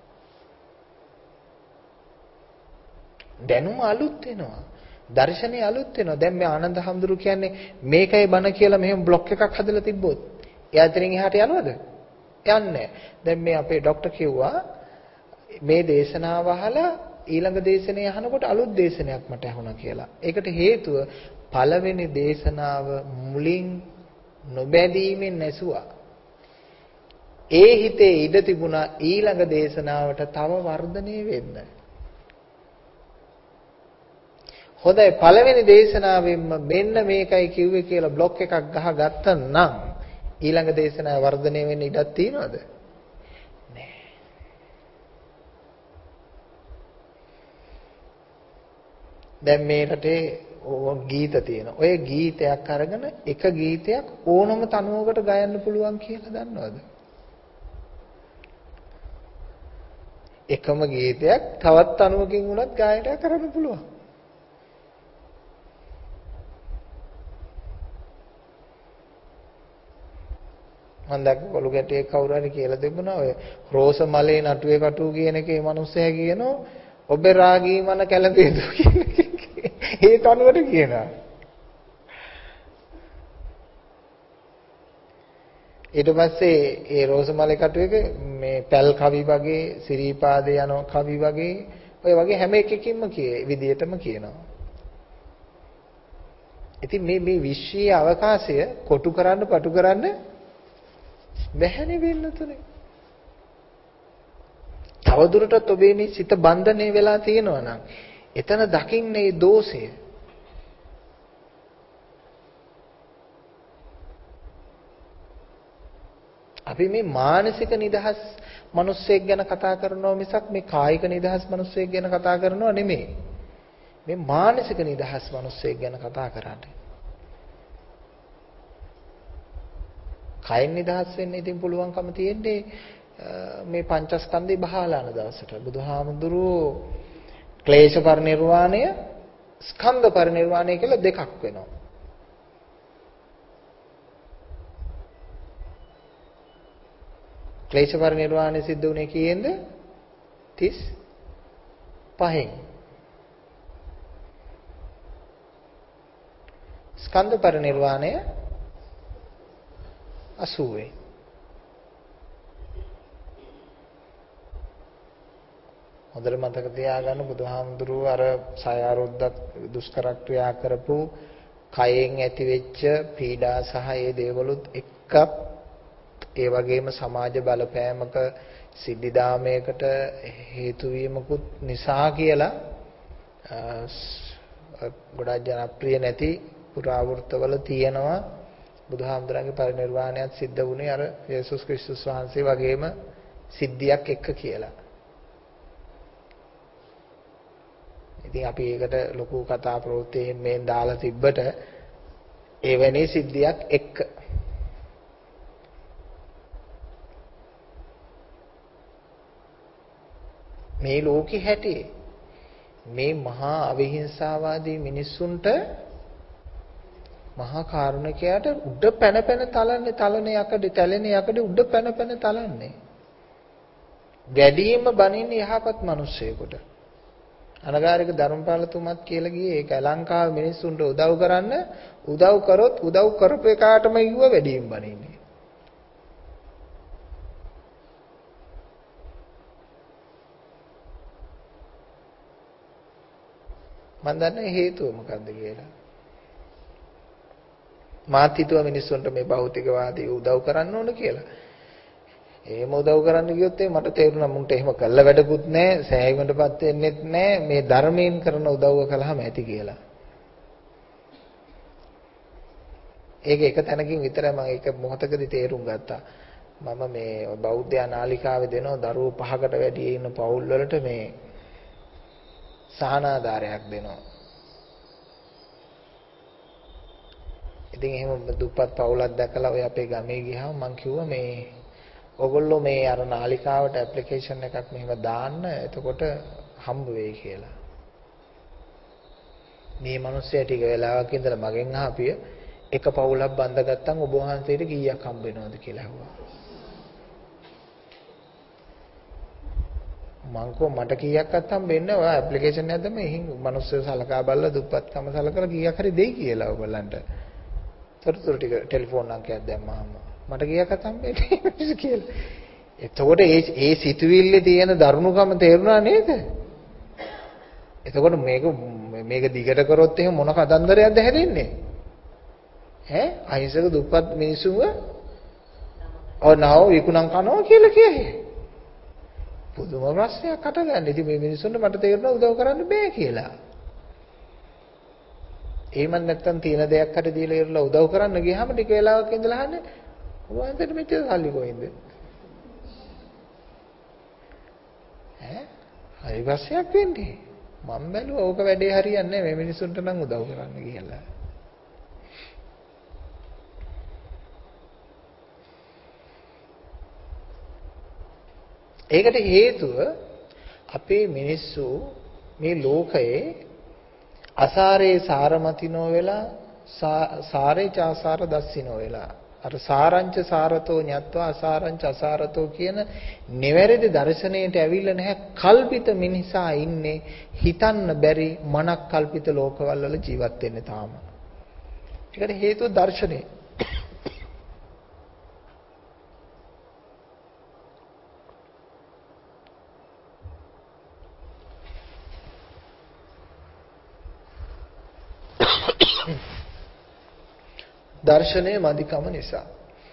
දැනුම අලුත් වෙනවා. දර්ශනය අලුත් වෙනවා. දැන් මේ ආනන්ද හැඳුරු කියන්නේ මේකයි බණ කියලා මෙහෙම બ્લોක් එකක් හදලා තිබ්බොත් එයා අතරින් එහාට යනවද? යන්නේ. දැන් මේ අපේ ડોක්ටර් කිව්වා මේ දේශනාව අහලා ඊළඟ දේශනේ අහනකොට අලුත් දේශනයක් මට ඇහුණා කියලා. ඒකට හේතුව පළවෙනි දේශනාව මුලින් නොබැඳීමෙන් නැසුවා. ඒ හිතේ ඉඩ තිබුණා ඊළඟ දේශනාවට තව වර්ධනය වෙන්න. හොඳයි පළවෙනි දේශනාවෙන්ම මෙන්න මේකයි කිව්වේ කියලා બ્લોක් එකක් ගහගත්තා නම් ඊළඟ දේශනාව වර්ධනය වෙන්න ඉඩක් තියනවද? නෑ. දැන් මේ රටේ ගීත තියෙනවා. ඔය ගීතයක් අරගෙන එක ගීතයක් ඕනම තනුවකට ගයන්න පුළුවන් කියලා දන්නවද? එකම ගීතයක් තවත් තනුවකින් වුණත් ගායනා කරන්න පුළුවන්. මම දැක්ක කොළු ගැටියෙක් කවුරු හරි කියලා දෙන්නා ඔය රෝස මලේ නටුවේ කටු කියන එකේ මිනිස්සයා කියනවා ඔබේ රාගී මන කැළඹේදු කියන එක. ඒ තනුවට කියනවා. ඊට පස්සේ ඒ රෝස මලේ කටුවේක මේ පැල් කවි වගේ සිරීපාදේ යන කවි වගේ ඔය වගේ හැම එකකින්ම විදියටම කියනවා. ඉතින් මේ විශ්වීය අවකාශය කොටු කරන්න පටු කරන්න බැහැනේ වෙන්න තුනේ. තවදුරටත් ඔබේ මේ සිත බන්ධනය වෙලා තියෙනවා නම් එතන දකින්නේ දෝෂය. අපි මේ මානසික නිදහස් මිනිස්සෙක් ගැන කතා කරනවා මිසක් මේ කායික නිදහස් මිනිස්සෙක් ගැන කතා කරනවා නෙමෙයි. මේ මානසික නිදහස් මිනිස්සෙක් ගැන කතා කරන්නේ. කයින් නිදහස් වෙන්න ඉතින් පුළුවන්කම තියෙන්නේ මේ පංචස්කන්ධේ බහාලාන දවසට. බුදුහාමුදුරුවෝ ක්ලේශ පරිනිර්වාණය, ස්කන්ධ පරිනිර්වාණය කියලා දෙකක් වෙනවා. ක්ලේශ පරිනිර්වාණය සිද්ධ වුණේ කීයෙන්ද? 35න්. ස්කන්ධ පරිනිර්වාණය 80න්. හොඳට මතක තියාගන්න බුදුහාමුදුරුවෝ අර සය ආරොද්දක් දුෂ්කර ක්‍රියා කරපු කයෙන් ඇතිවෙච්ච පීඩා සහ ඒ දේවලුත් එක්ක ඒ වගේම සමාජ බලපෑමක සිද්ධාමයකට හේතු වීමකුත් නිසා කියලා ගොඩාක් ජනප්‍රිය නැති පුරාවෘත්තවල තියෙනවා බුදුහාමුදුරන්ගේ පරිනිර්වාණයත් සිද්ධ වුණේ අර යේසුස් ක්‍රිස්තුස් වහන්සේ වගේම සිද්ධියක් එක්ක කියලා. ඉතින් අපි ඒකට ලොකු කතා ප්‍රවෘත්තියෙන් මේ දාලා තිබ්බට එවැනි සිද්ධියක් එක්ක මේ ලෝකෙ හැටි මේ මහා අවිහිංසාවාදී මිනිස්සුන්ට මහා කාරුණිකයාට උඩ පැන පැන තලන්නේ තලන යකඩ තැලෙන යකඩ උඩ පැන පැන තලන්නේ වැඩිම බනින්නේ යහපත් මිනිස්සෙකුට. අනගාരിക ධර්මපාලතුමත් කියලා ගියේ ඒක ලංකාවේ මිනිස්සුන්ට උදව් කරන්න උදව් කරොත් උදව් කරපු එකාටම ඉුව වැඩිම බනින්නේ. මම දන්නේ හේතුව මොකක්ද කියලා. මාත් හිතුවා මිනිස්සුන්ට මේ භෞතිකවාදී උදව් කරන්න ඕන කියලා. එහෙම උදව් කරන්න ගියොත් මට තේරුණා මුන්ට එහෙම කළ වැඩකුත් නැහැ, සෑහීමකටපත් වෙන්නෙත් නැහැ, මේ ධර්මයෙන් කරන උදව්ව කළාම ඇති කියලා. ඒක එක තැනකින් විතරයි මම ඒක මොහොතකදී තේරුම් ගත්තා. මම මේ බෞද්ධ නාලිකාවේ දෙනවා දරුවෝ 5කට වැඩි ඉන්න පවුල් වලට මේ සහනාධාරයක් දෙනවා. ඉතින් එහෙම දුප්පත් පවුලක් දැකලා ඔය අපේ ගමේ ගියාම මං කිව්වා මේ ඔයගොල්ලෝ මේ අර නාලිකාවට ඇප්ලිකේෂන් එකක් මෙහෙම දාන්න එතකොට හම්බ වෙයි කියලා. මේ මිනිස්සයා ටික වෙලාවක් ඉඳලා මගෙන් අහපිය එක පවුලක් බඳගත්තම් ඔබ වහන්සේට කීයක් හම්බ වෙනවද කියලා අහුවා. මං කෝ මට කීයක්වත් හම්බෙන්නේ නැහැ. ඔය ඇප්ලිකේෂන් එක දැම්ම එහින් මිනිස්සු සලකා බලලා දුප්පත්කම සලකලා කීයක් හරි දෙයි කියලා ඔයගොල්ලන්ට. තොරතුරු ටික ටෙලිෆෝන් අංකයක් දැම්මම මට කීයක්වත් හම්බෙන්නේ නැහැ කියලා. එතකොට ඒ සිතුවිල්ලේ තියෙන දරුණුකම තේරුණා නේද? එතකොට මේක දිගට කරොත් එහෙම මොන කතන්දරයක්ද හැදෙන්නේ? ඈ අහිංසක දුප්පත් මිනිස්සුන්ව ඔනව විකුණන් කනවා කියලා කියයි. පුදුම ප්‍රශ්නයක් අට ගන්න. ඉතින් මේ මිනිස්සුන්ට මට තේරෙනවා උදව් කරන්න බෑ කියලා. එහෙම නැත්නම් තියෙන දෙයක් හරි දීලා ඉවරලා උදව් කරන්න ගියාම ටික වෙලාවක් ඉඳලා අහන්නේ ඔබ වහන්සේට මෙච්චර සල්ලි කොහෙන්ද? හරි ප්‍රශ්නයක් වෙන්නේ. මම බැලුවා ඕක වැඩේ හරියන්නේ නැහැ මේ මිනිස්සුන්ට නම් උදව් කරන්න කියලා. ඒකට හේතුව අපේ මිනිස්සු මේ ලෝකයේ අසාරේ සාරමතිනෝ වෙලා සාරේ චාසාර දස්සිනෝ වෙලා අර සාරංච සාරතෝ ඤත්වා අසාරංච අසාරතෝ කියන නිවැරදි දර්ශනයට ඇවිල්ලා නැහැ. කල්පිත මිනිසා ඉන්නේ හිතන්න බැරි මනක් කල්පිත ලෝකවල වල ජීවත් වෙන්නේ තාම. ඒකට හේතුව දර්ශනේ. දර්ශනය මදිකම නිසා.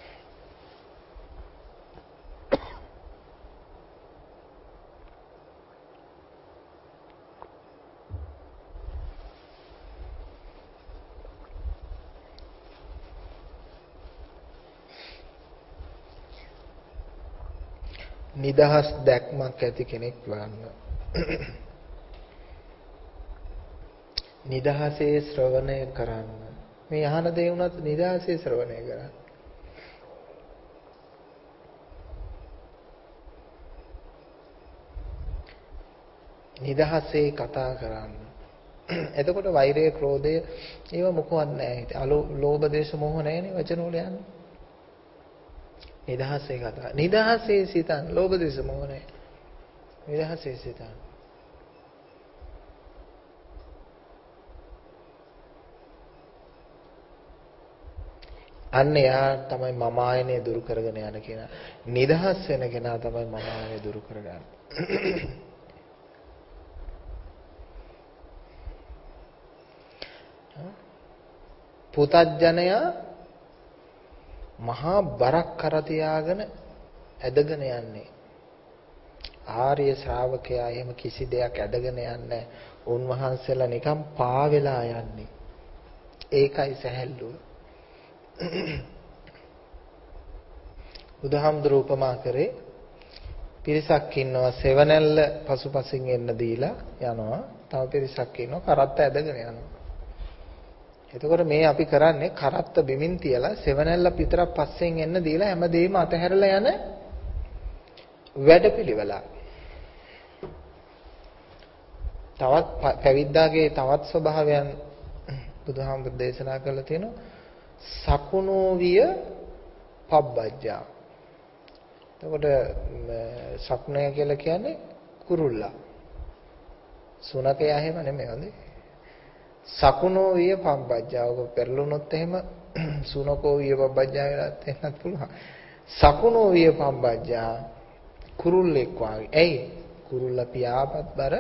නිදහස් දැක්මක් ඇති කෙනෙක් වන්න. නිදහසේ ශ්‍රවණය කරන්න. මේ අහන දේ වුණත් නිදහසේ ශ්‍රවණය කරන්න. නිදහසේ කතා කරන්න. එතකොට වෛරය, ක්‍රෝධය ඒව මොකවත් නැහැ. ලෝභ, දේශ, මොහ නැහැනේ වචන වල යන්නේ. නිදහසේ කතා. නිදහසේ සිතන්න. ලෝභ, දේශ, මොහ නැහැ. නිදහසේ සිතන්න. අන්න යා තමයි මම ආයනේ දුරු කරගෙන යන කෙනා. නිදහස් වෙන කෙනා තමයි මම ආයනේ දුරු කරගන්නේ. පුතත්ජනයා මහා බරක් කර තියාගෙන ඇදගෙන යන්නේ. ආර්ය ශ්‍රාවකයා එහෙම කිසි දෙයක් ඇදගෙන යන්නේ. උන්වහන්සේලා නිකන් පා වෙලා යන්නේ. ඒකයි සැහැල්ලුව. බුදුහාමුදුරුවෝ උපමා කරේ පිරිසක් ඉන්නවා සෙවණැල්ල පසුපසින් එන්න දීලා යනවා. තව පිරිසක් ඉන්නවා කරත්ත ඇදගෙන යනවා. එතකොට මේ අපි කරන්නේ කරත්ත බිමින් තියලා සෙවණැල්ල විතරක් පස්සෙන් එන්න දීලා හැමදේම අතහැරලා යන වැඩපිළිවෙල. තවත් පැවිද්දාගේ තවත් ස්වභාවයන් බුදුහාමුදුරුවෝ දේශනා කරලා තියෙනවා. සකුණෝ විය පබ්බජ්ජා. එතකොට සකුණය කියලා කියන්නේ කුරුල්ලා. සුනකයා එහෙම නෙමෙයි හොඳේ. සකුණෝ විය පබ්බජ්ජා. ඔබ පෙරළුනොත් එහෙම සුනකෝ විය පබ්බජ්ජා වෙලා තේන්නත් පුළුවන්. සකුණෝ විය පබ්බජ්ජා කුරුල්ලෙක් වාගේ. ඇයි? කුරුල්ලා පියාපත් බර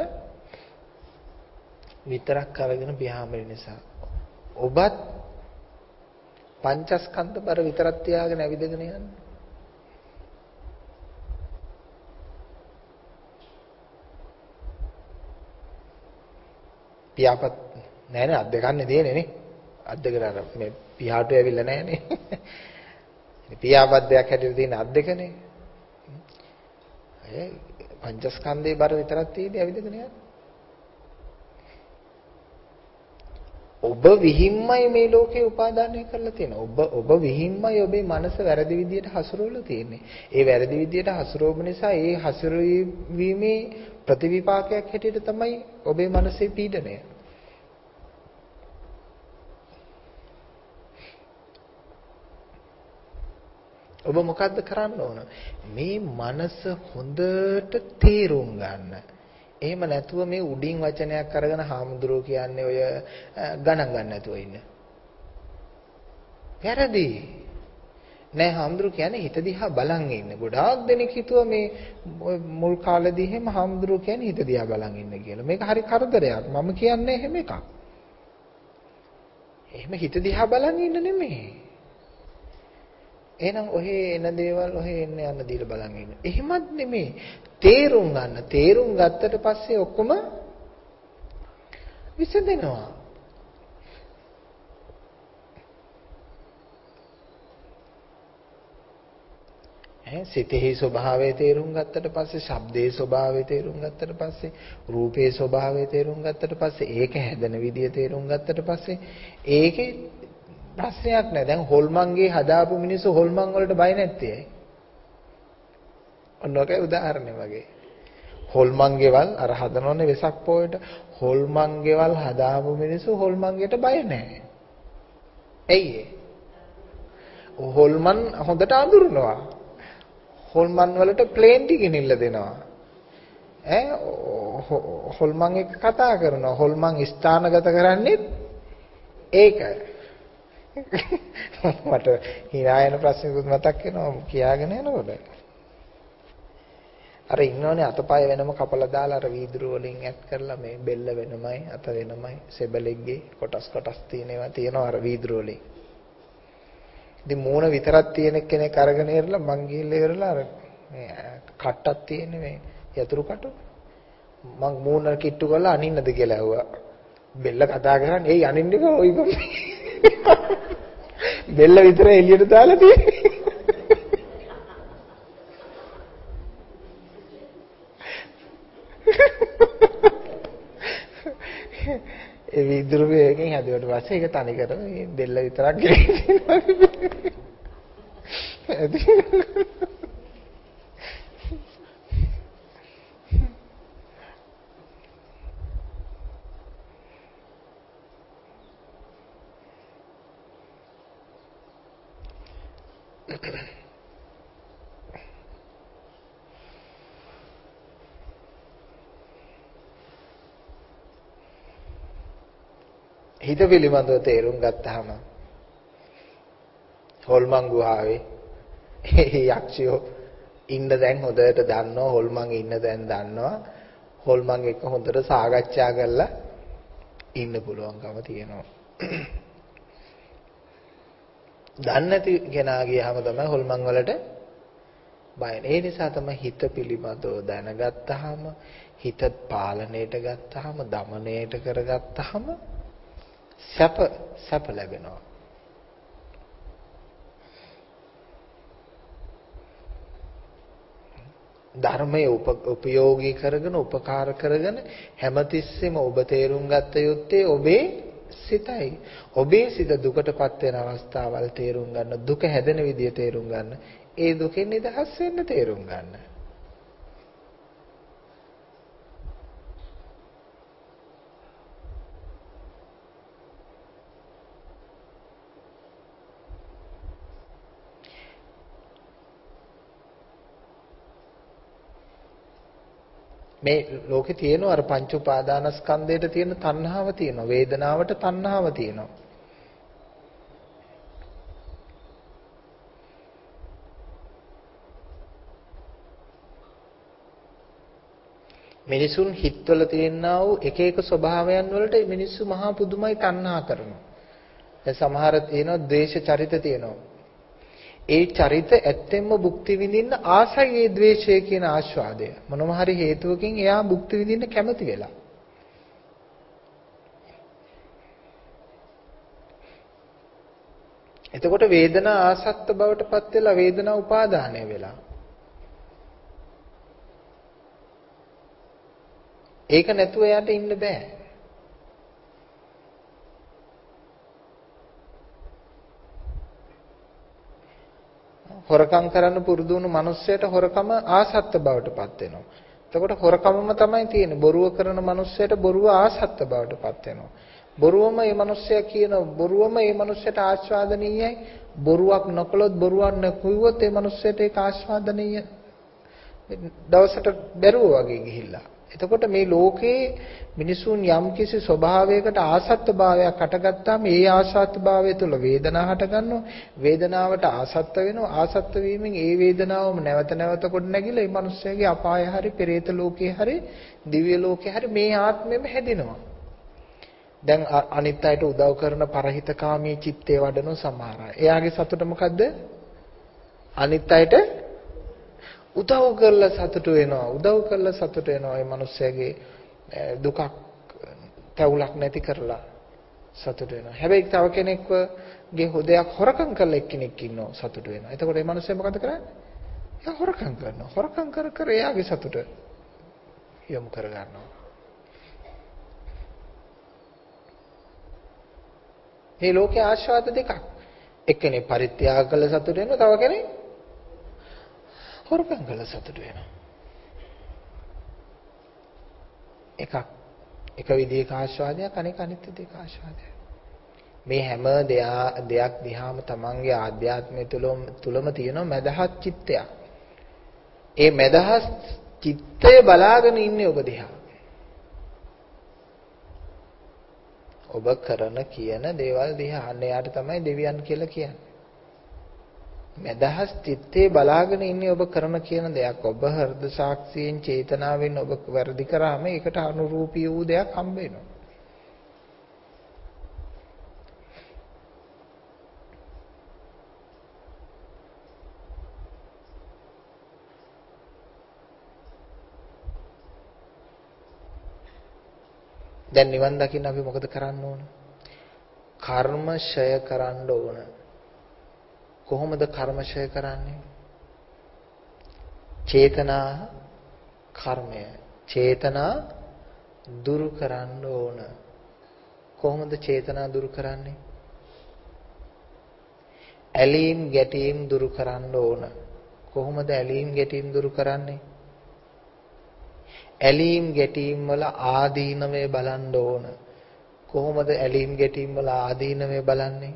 විතරක් අරගෙන පියාඹන නිසා. ඔබත් පංචස්කන්ධ බර විතරක් තියාගෙන ඇවිදගෙන යන්නේ. පියාපත් නෑනේ අත් දෙකන්නේ දෙන්නේ නේ. අත් දෙකට අර මේ පියාට ඇවිල්ලා නෑනේ. පියාපත් දෙයක් හැටියට තියෙන අත් දෙකනේ. අය පංචස්කන්ධේ බර විතරක් තියෙන්නේ ඇවිදගෙන යන්නේ. ඔබ විහිම්මයි මේ ලෝකේ උපාදානය කරලා තියෙන්නේ. ඔබ විහිම්මයි ඔබේ මනස වැරදි විදියට හසුරවලා තියෙන්නේ. ඒ වැරදි විදියට හසුරවීම නිසා ඒ හසුරවීමේ ප්‍රතිවිපාකයක් හැටියට තමයි ඔබේ මනසේ පීඩනය. ඔබ මොකද්ද කරන්න ඕන? මේ මනස හොඳට තේරුම් ගන්න. එහෙම නැතුව මේ උඩින් වචනයක් අරගෙන හාමුදුරුවෝ කියන්නේ ඔය ගණන් ගන්න නැතුව ඉන්න. වැරදි. නෑ හාමුදුරුවෝ කියන්නේ හිත දිහා බලන් ඉන්න. ගොඩාක් දෙනෙක් හිතුවා මේ මුල් කාලේදී එහෙම හාමුදුරුවෝ කියන්නේ හිත දිහා බලන් ඉන්න කියලා. මේක හරි කරදරයක්. මම කියන්නේ එහෙම එකක්. එහෙම හිත දිහා බලන් ඉන්න නෙමෙයි. එහෙනම් ඔහේ එන දේවල් ඔහේ එන්න යන්න දීලා බලන් ඉන්න. එහෙමත් නෙමෙයි. තේරුම් ගන්න. තේරුම් ගත්තට පස්සේ ඔක්කොම විසඳෙනවා. සිතෙහි ස්වභාවය තේරුම් ගත්තට පස්සේ, ශබ්දයේ ස්වභාවය තේරුම් ගත්තට පස්සේ, රූපයේ ස්වභාවය තේරුම් ගත්තට පස්සේ, ඒක හැදෙන විදිය තේරුම් ගත්තට පස්සේ ඒකේ ප්‍රශ්නයක් නැහැ. දැන් හොල්මන්ගේ හදාපු මිනිස්සු හොල්මන් වලට බය නැත්තේ ඇයි? ඔන්නෝකේ උදාහරණය වගේ. හොල්මන්ගේවල් අර හදනෝනේ වෙසක් පොයට හොල්මන්ගේවල් හදාපු මිනිස්සු හොල්මන්ගේට බය නැහැ. ඇයි හොල්මන් හොඳට අඳුරනවා. හොල්මන් වලට ප්ලේන් ටිකිනිල්ල දෙනවා. හොල්මන් එක්ක කතා කරනවා. හොල්මන් ස්ථානගත කරන්නේ ඒක. මට hina යන ප්‍රශ්නකුත් මතක් වෙනවා කියාගෙන යනකොට. අර ඉන්නෝනේ අතපය වෙනම කපලා දාලා අර වීදුරු වලින් ඇත් කරලා මේ බෙල්ල වෙනමයි අත වෙනමයි සෙබලෙක්ගේ කොටස් කොටස් තියෙනවා අර වීදුරු වලින්. ඉතින් මූණ විතරක් තියෙන කෙනෙක් අරගෙන ඉරලා මං ගිහිල්ලා ඉවරලා අර මේ කට්ටක් තියෙන්නේ මේ යතුරු කටු. මං මූණ කිට්ටු කරලා අනින්නද කියලා ඇහුවා. බෙල්ල කතා කරන්නේ "ඒයි අනින්නේ කොයි කො" බෙල්ල විතර එළියට දාලා තියෙන්නේ. ඒ විදුරු වේගෙන් හැදුවට පස්සේ ඒක තනි කර මේ බෙල්ල විතරක් ගෙලිනවා. හිත පිළිබඳව තේරුම් ගත්තාම හොල්මන් ගුහාවේ යක්ෂයෝ ඉන්න දැන් හොඳට දන්නවා හොල්මන් ඉන්න දැන් දන්නවා හොල්මන් එක්ක හොඳට සාකච්ඡා කරලා ඉන්න පුළුවන්කම තියෙනවා. දන්නේ නැති කෙනා ගියාම තමයි හොල්මන් වලට බය. ඒ නිසා තමයි හිත පිළිබඳව දැනගත්තාම හිත පාලනයට ගත්තාම দমনයට කරගත්තාම සැප ලැබෙනවා. ධර්මයේ උපයෝගී කරගෙන උපකාර කරගෙන හැමතිස්සෙම ඔබ තේරුම් ගත යුත්තේ ඔබේ සිතයි. ඔබේ සිත දුකටපත් වෙන අවස්ථාවල් තේරුම් ගන්න, දුක හැදෙන විදිය තේරුම් ගන්න, ඒ දුකෙන් නිදහස් වෙන්න තේරුම් ගන්න. මේ ලෝකේ තියෙනවා අර පංච උපාදානස්කන්ධයට තියෙන තණ්හාව තියෙනවා, වේදනාවට තණ්හාව තියෙනවා. මිනිසුන් හිතවල තියෙනා වූ එක එක ස්වභාවයන් වලට මිනිස්සු මහා පුදුමයි තණ්හා කරනවා. දැන් සමහර තියෙනවා ද්වේෂ චරිත තියෙනවා. ඒ චරිත ඇත්තෙන්ම භුක්ති විඳින්න ආසයි ඒ ද්වේෂය කියන ආස්වාදය. මොනම හරි හේතුවකින් එයා භුක්ති විඳින්න කැමති වෙලා. එතකොට වේදනා ආසත්ත බවට පත් වෙලා වේදනා උපාදානය වෙලා. ඒක නැතුව එයාට ඉන්න බෑ. හොරකම් කරන්න පුරුදු වුණු මිනිස්සයට හොරකම ආසත්ත බවට පත් වෙනවා. එතකොට හොරකමම තමයි තියෙන්නේ. බොරුව කරන මිනිස්සයට බොරුව ආසත්ත බවට පත් වෙනවා. බොරුවම මේ මිනිස්සයා කියන බොරුවම මේ මිනිස්සයට ආස්වාදනීයයි. බොරුවක් නොකළොත් බොරුවක් නොකියුවොත් මේ මිනිස්සයට ඒක ආස්වාදනීය. දවසට බැරුව වගේ ගිහිල්ලා. එතකොට මේ ලෝකේ මිනිසුන් යම්කිසි ස්වභාවයකට ආසත්ත්වභාවයක් හටගත්තාම ඒ ආසත්ත්වභාවය තුළ වේදනාව හටගන්නවා. වේදනාවට ආසත්ත්ව වෙනවා. ආසත්ත්ව වීමෙන් ඒ වේදනාවම නැවත නැවත කොට නැගිලා මේ මිනිස්සයාගේ අපාය හරි පෙරේත ලෝකේ හරි දිව්‍ය ලෝකේ හරි මේ ආත්මෙම හැදෙනවා. දැන් අනිත් අයට උදව් කරන පරහිතකාමී චිත්තේ වඩන සමහර අය. එයාගේ සතුට මොකද්ද? අනිත් අයට උදව් කරලා සතුට වෙනවා. උදව් කරලා සතුට වෙනවා. මේ මිනිස්සයාගේ දුකක් තැවුලක් නැති කරලා සතුට වෙනවා. හැබැයි තව කෙනෙක්ගේ හොදයක් හොරකම් කරලා එක්කෙනෙක් ඉන්නවා සතුට වෙනවා. එතකොට මේ මිනිස්සයා මොකද කරන්නේ? එයා හොරකම් කරනවා. හොරකම් කර කර එයාගේ සතුට යොමු කර ගන්නවා. මේ ලෝකයේ ආශාද දෙකක්. එක්කෙනෙක් පරිත්‍යාග කළ සතුට වෙනවා. තව කෙනෙක් හොරකම් කළ සතුට වෙනවා. එක විදිහක ආශාදයක් අනෙක් අනිත් විදිහක ආශාදයක්. මේ හැම දෙයක් දිහාම තමන්ගේ ආධ්‍යාත්මය තුලම තියෙන මදහත් චිත්තයක්. ඒ මදහත් චිත්තය බලාගෙන ඉන්නේ ඔබ දිහා. ඔබ කරන කියන දේවල් දිහා අන්න යාට තමයි දෙවියන් කියලා කියන්නේ. මදහස් චිත්තේ බලාගෙන ඉන්නේ ඔබ කරන කියන දෙයක්. ඔබ හෘද සාක්ෂියෙන් චේතනාවෙන් ඔබ වැරදි කරාම ඒකට අනුරූපී වූ දෙයක් හම්බ වෙනවා. දැන් නිවන් දකින්න අපි මොකද කරන්න ඕන? කර්ම ඡය කරන්න ඕන. කොහොමද කර්ම ඡය කරන්නේ? චේතනා කර්මය. චේතනා දුරු කරන්න ඕන. කොහොමද චේතනා දුරු කරන්නේ? ඇලීම් ගැටීම් දුරු කරන්න ඕන. කොහොමද ඇලීම් ගැටීම් දුරු කරන්නේ? ඇලීම් ගැටීම් වල ආදීනමය බලන්න ඕන. කොහොමද ඇලීම් ගැටීම් වල ආදීනමය බලන්නේ?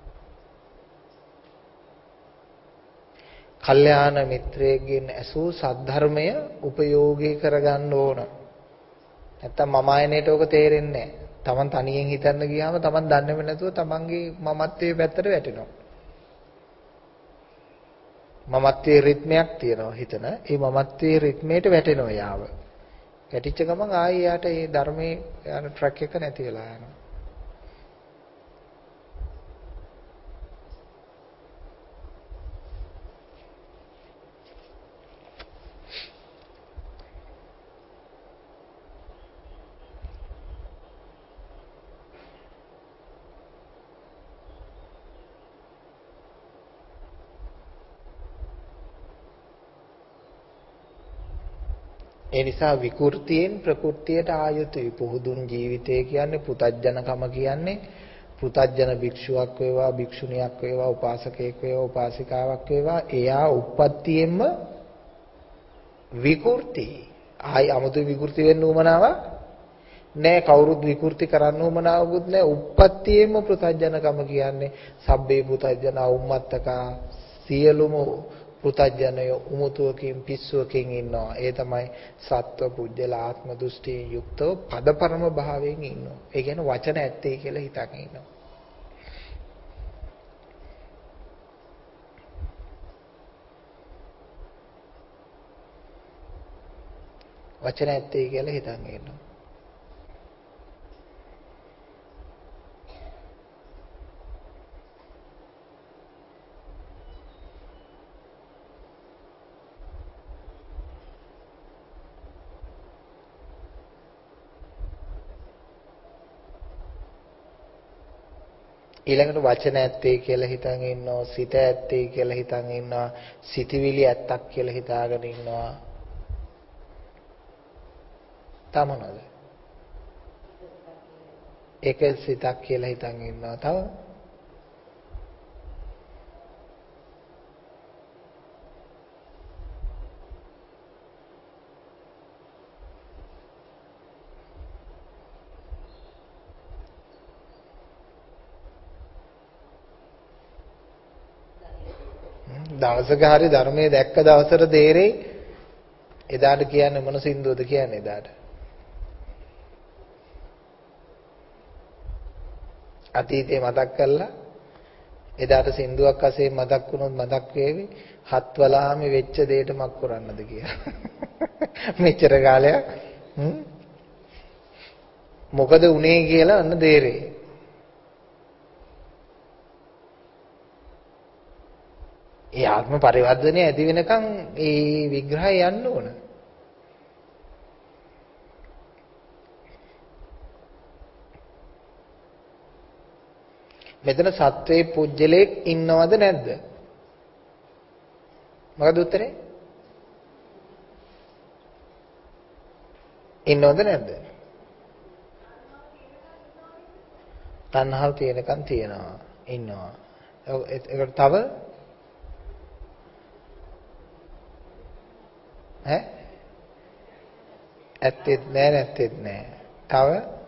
කල්යාණ මිත්‍රයෙක්ගෙන් ඇසූ සද්ධර්මය උපයෝගී කරගන්න ඕන. නැත්තම් මම ආයනයට ඕක තේරෙන්නේ නැහැ. Taman තනියෙන් හිතන්න ගියාම Taman දන්නේම නැතුව Tamanගේ මමත්වයේ පැත්තට වැටෙනවා. මමත්වයේ රිද්මයක් තියෙනවා හිතන. ඒ මමත්වයේ රිද්මයට වැටෙනවා යාව. වැටිච්ච ගමන් ආයෙ යාට මේ ධර්මයේ යන ට්‍රැක් එක නැති වෙලා යනවා. ඒ නිසා විකෘතියෙන් ප්‍රകൃතියට ආයුතුයි. පුහුදුන් ජීවිතය කියන්නේ පුතජනකම කියන්නේ පුතජන භික්ෂුවක් වේවා භික්ෂුණියක් වේවා උපාසකයෙක් වේවා උපාසිකාවක් වේවා එයා උප්පත්තියෙන්ම විකෘති. ආයි 아무තු විකෘති වෙන්න උවමනාවක් නෑ. කවුරුත් විකෘති කරන්න උවමනාවකුත් නෑ. උප්පත්තියෙන්ම පුතජනකම කියන්නේ සබ්බේ පුතජන උම්මත්තකා සියලුම පුතඥය උමුතුවකින් පිස්සුවකින් ඉන්නවා. ඒ තමයි සත්ව පුජ්‍යල ආත්ම දෘෂ්ටියෙන් යුක්තව පදපරම භාවයෙන් ඉන්නවා. ඒ කියන්නේ වචන ඇත්තේ කියලා හිතන් ඉන්නවා. වචන ඇත්තේ කියලා හිතන් ඉන්නවා. ඊළඟට වචන ඇත්තේ කියලා හිතන් ඉන්නවා, සිත ඇත්තේ කියලා හිතන් ඉන්නවා, සිතවිලි ඇත්තක් කියලා හිතාගෙන ඉන්නවා. තමනද? ඒක සිතක් කියලා හිතන් ඉන්නවා. තව දවසක හරි ධර්මයේ දැක්ක දවසට තේරෙයි. එදාට කියන්නේ මොන සින්දුවද කියන්නේ එදාට? අතීතේ මතක් කරලා එදාට සින්දුවක් වශයෙන් මතක් වුණොත් මතක් වේවි හත්වලාමේ වෙච්ච දෙයට මක් කරන්නද කියලා. මෙච්චර කාලයක් මොකද උනේ කියලා අන්න තේරෙයි. ඒ ආත්ම පරිවර්තනය ඇති වෙනකන් ඒ විග්‍රහය යන්න ඕන. මෙතන සත්වයේ පුජ්‍යලයක් ඉන්නවද නැද්ද? මොකද උත්තරේ? ඉන්නවද නැද්ද? තණ්හාව තියෙනකන් තියෙනවා. ඉන්නවා. ඒකට තව ඈ ඇත්තෙත් නෑ නැත්තෙත් නෑ. තව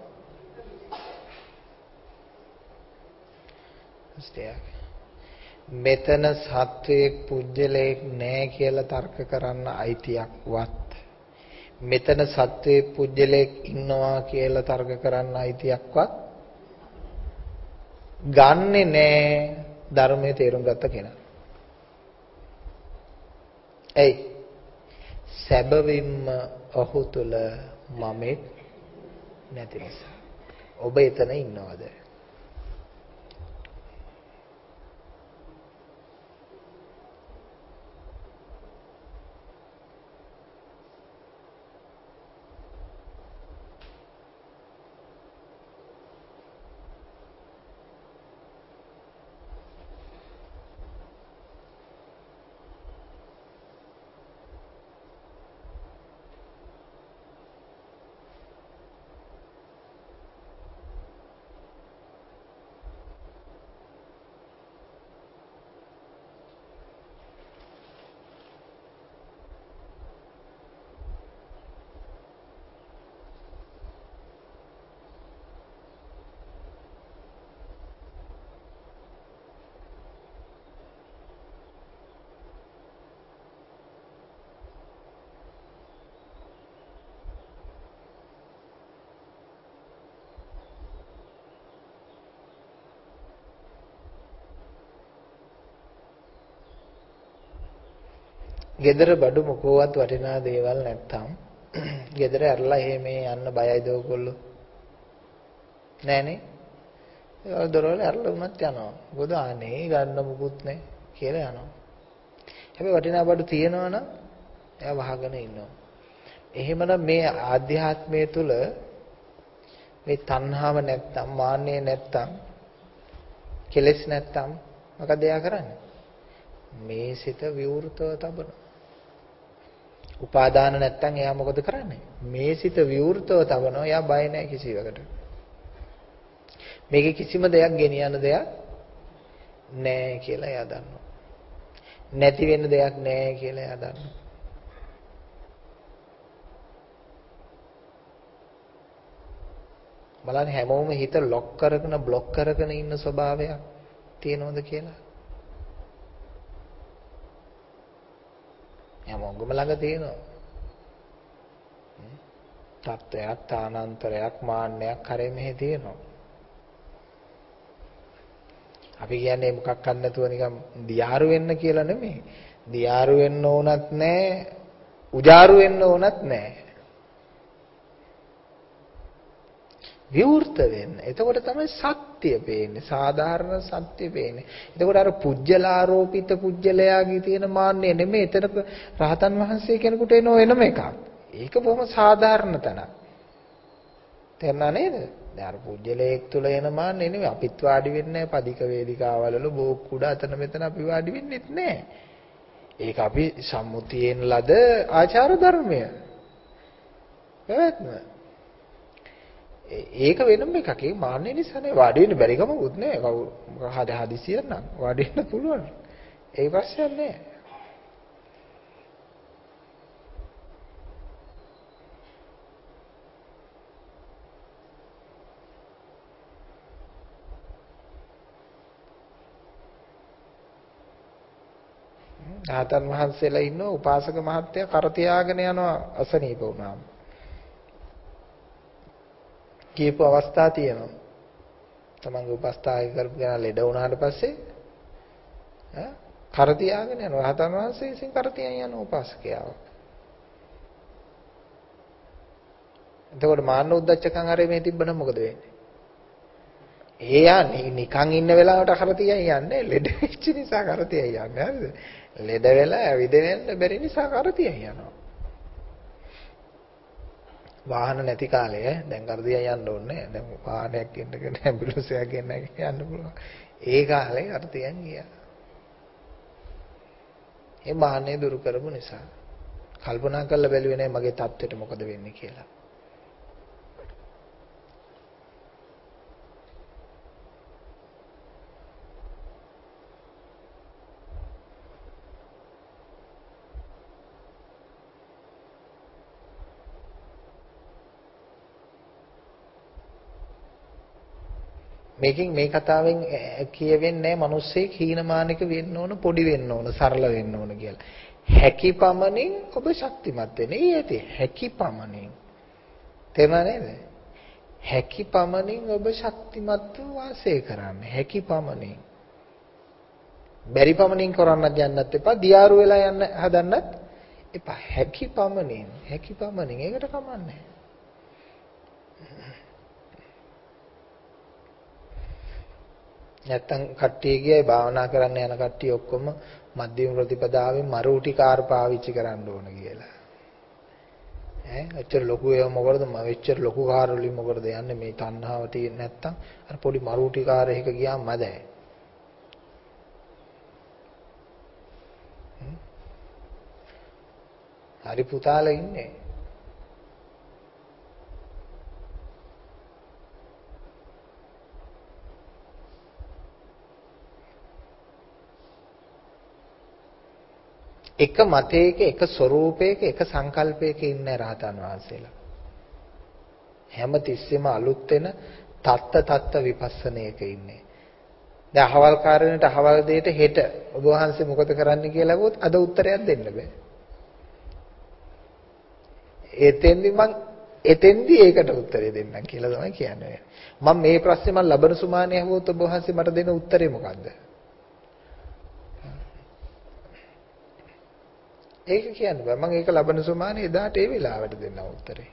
මෙතන සත්වයක් පුජ්‍යලයක් නෑ කියලා තර්ක කරන්න අයිතියක්වත් මෙතන සත්වයක් පුජ්‍යලයක් ඉන්නවා කියලා තර්ක කරන්න අයිතියක්වත් ගන්නෙ නෑ ධර්මයේ තේරුම් ගත්ත කෙනා. එයි සැබවින්ම ඔහු තුල මමෙක් නැති නිසා. ඔබ එතන ඉන්නවද? gedara බඩු මොකවත් වටිනා දේවල් නැත්තම් gedara ඇරලා එහෙම යන්න බයයිද ඔයගොල්ලෝ? නෑනේ. ඒ දොරවල් ඇරලා උනත් යනවා. මොකද අනේ ගන්න මුකුත් නෑ කියලා යනවා. හැබැයි වටිනා බඩු තියෙනවා නම් එයා වහගෙන ඉන්නවා. එහෙමනම් මේ ආධ්‍යාත්මය තුල මේ තණ්හාව නැත්තම් මාන්නය නැත්තම් කෙලෙස් නැත්තම් මොකද එයා කරන්නේ? මේ සිත විවෘතව තබන. උපාදාන නැත්තම් එයා මොකද කරන්නේ? මේ සිත විවෘතව තබනවා. එයා බය නැහැ කිසිවකට. මේකේ කිසිම දෙයක් ගෙනියන්න දෙයක් නැහැ කියලා එයා දන්නවා. නැති වෙන්න දෙයක් නැහැ කියලා එයා දන්නවා. බලන්න හැමෝම හිත ලොක් කරගෙන બ્લોක් කරගෙන ඉන්න ස්වභාවයක් තියෙනවද කියලා? හැමෝගම ළඟ තියෙනවා. තත්ත්වයක්, තානාන්තරයක්, මාන්නයක් කරේ මෙහෙ තියෙනවා. අපි කියන්නේ මොකක් නැතුව නිකන් දියාරු වෙන්න කියලා නෙමෙයි. දියාරු වෙන්න ඕනත් නැහැ, උජාරු වෙන්න ඕනත් නැහැ. විවෘත වෙන්න. එතකොට තමයි සත්‍ය පේන්නේ. සාධාරණ සත්‍ය පේන්නේ. එතකොට අර පුජ්‍යලාරෝපිත පුජ්‍යලයාගේ තියෙන මාන්නය නෙමෙයි. එතන රහතන් වහන්සේ කෙනෙකුට එන වෙනම එකක්. ඒක බොහොම සාධාරණ තැනක්. තේරුණා නේද? දැන් අර පුජ්‍යලයක් තුල එන මාන්නේ නෙමෙයි. අපිත් වාඩි වෙන්නේ නැහැ. පදික වේදිකාවල බෝක් කුඩ අතන මෙතන අපි වාඩි වෙන්නෙත් නැහැ. ඒක අපි සම්මුතියෙන් ලද ආචාර ධර්මය. පැවැත්ම. ඒක වෙනම එකක්. ඒ මාන්නේ නිසා නේ වාඩි වෙන්න බැරි කමකුත් නෑ. කවුරු හදිසියෙන් නම් වාඩි වෙන්න පුළුවන්. ඒ ප්‍රශ්නයක් නෑ. ආතන් වහන්සේලා ඉන්න උපාසක මහත්තයා කර තියාගෙන යනවා අසනීප වුණාම. කීප අවස්ථා තියෙනවා. තමන්ගේ උපස්ථායක කරපු කෙනා ලෙඩ වුණාට පස්සේ කර තියාගෙන යනවා. රහතන් වහන්සේ විසින් කර තියන් යන උපාසකයාව. එතකොට මාන්න උද්දච්චකම් හරි මේ තිබ්බනම් මොකද වෙන්නේ? ඒ යන්නේ නිකන් ඉන්න වෙලාවට කර තියන් යන්නේ ලෙඩ වෙච්ච නිසා කර තියන් යන්නේ. හරිද? ලෙඩ වෙලා ඇවිදෙන්න බැරි නිසා කර තියන් යනවා. වාහන නැති කාලය දැන් කරදියා යන්න ඕනේ. දැන් වාහනයක් ගෙන්නගෙන ඇම්බියුලන්ස් එකක් ගෙන්නගෙන යන්න පුළුවන්. ඒ කාලේ කරදියන් ගියා. ඒ මාන්නේ දුරු කරපු නිසා. කල්පනා කරලා බැලුවේ නෑ මගේ තත්ත්වෙට මොකද වෙන්නේ කියලා. මේකෙන් මේ කතාවෙන් කියවෙන්නේ මිනිස්සෙක් හීනමානික වෙන්න ඕන, පොඩි වෙන්න ඕන, සරල වෙන්න ඕන කියලා. හැකි පමණින් ඔබ ශක්තිමත් වෙන්න. ඊයේදී හැකි පමණින්. තේරුණා නේද? හැකි පමණින් ඔබ ශක්තිමත්ව වාසය කරන්න. හැකි පමණින්. බැරි පමණින් කරන්නත් යන්නත් එපා. දියාරු වෙලා යන්න හදන්නත් එපා. හැකි පමණින්. හැකි පමණින්. ඒකට කමන්නේ. නැත්තම් කට්ටිය ගියයි භාවනා කරන්න යන කට්ටිය ඔක්කොම මධ්‍යම ප්‍රතිපදාවෙන් මරූටි කාර් පාවිච්චි කරන්න ඕන කියලා. එච්චර ලොකු ඒවා මොකටද එච්චර ලොකු කාර් වලින් මොකටද යන්නේ මේ තණ්හාව තියෙන්නේ නැත්තම් අර පොඩි මරූටි කාර් එකක ගියාම මදයි. හරි පුතාලා ඉන්නේ. එක මතයක එක ස්වરૂපයක එක සංකල්පයක ඉන්න රහතන් වහන්සේලා හැම තිස්සෙම අලුත් වෙන තත්ත විපස්සනයක ඉන්නේ. දැන් අහවල් කාරණේට අහවල් දෙයට හෙට ඔබ වහන්සේ මොකද කරන්න කියලා අහුවොත් අද උත්තරයක් දෙන්න බෑ. එතෙන්දී ඒකට උත්තරය දෙන්නම් කියලා තමයි කියන්නේ. මම මේ ප්‍රශ්නේ මම ලබන සුමානේ අහුවොත් ඔබ වහන්සේ මට දෙන උත්තරේ මොකද්ද? ඒක කියන්න බෑ. මම ඒක ලබන සුමානේ එදාට ඒ වෙලාවට දෙන්න උත්තරේ.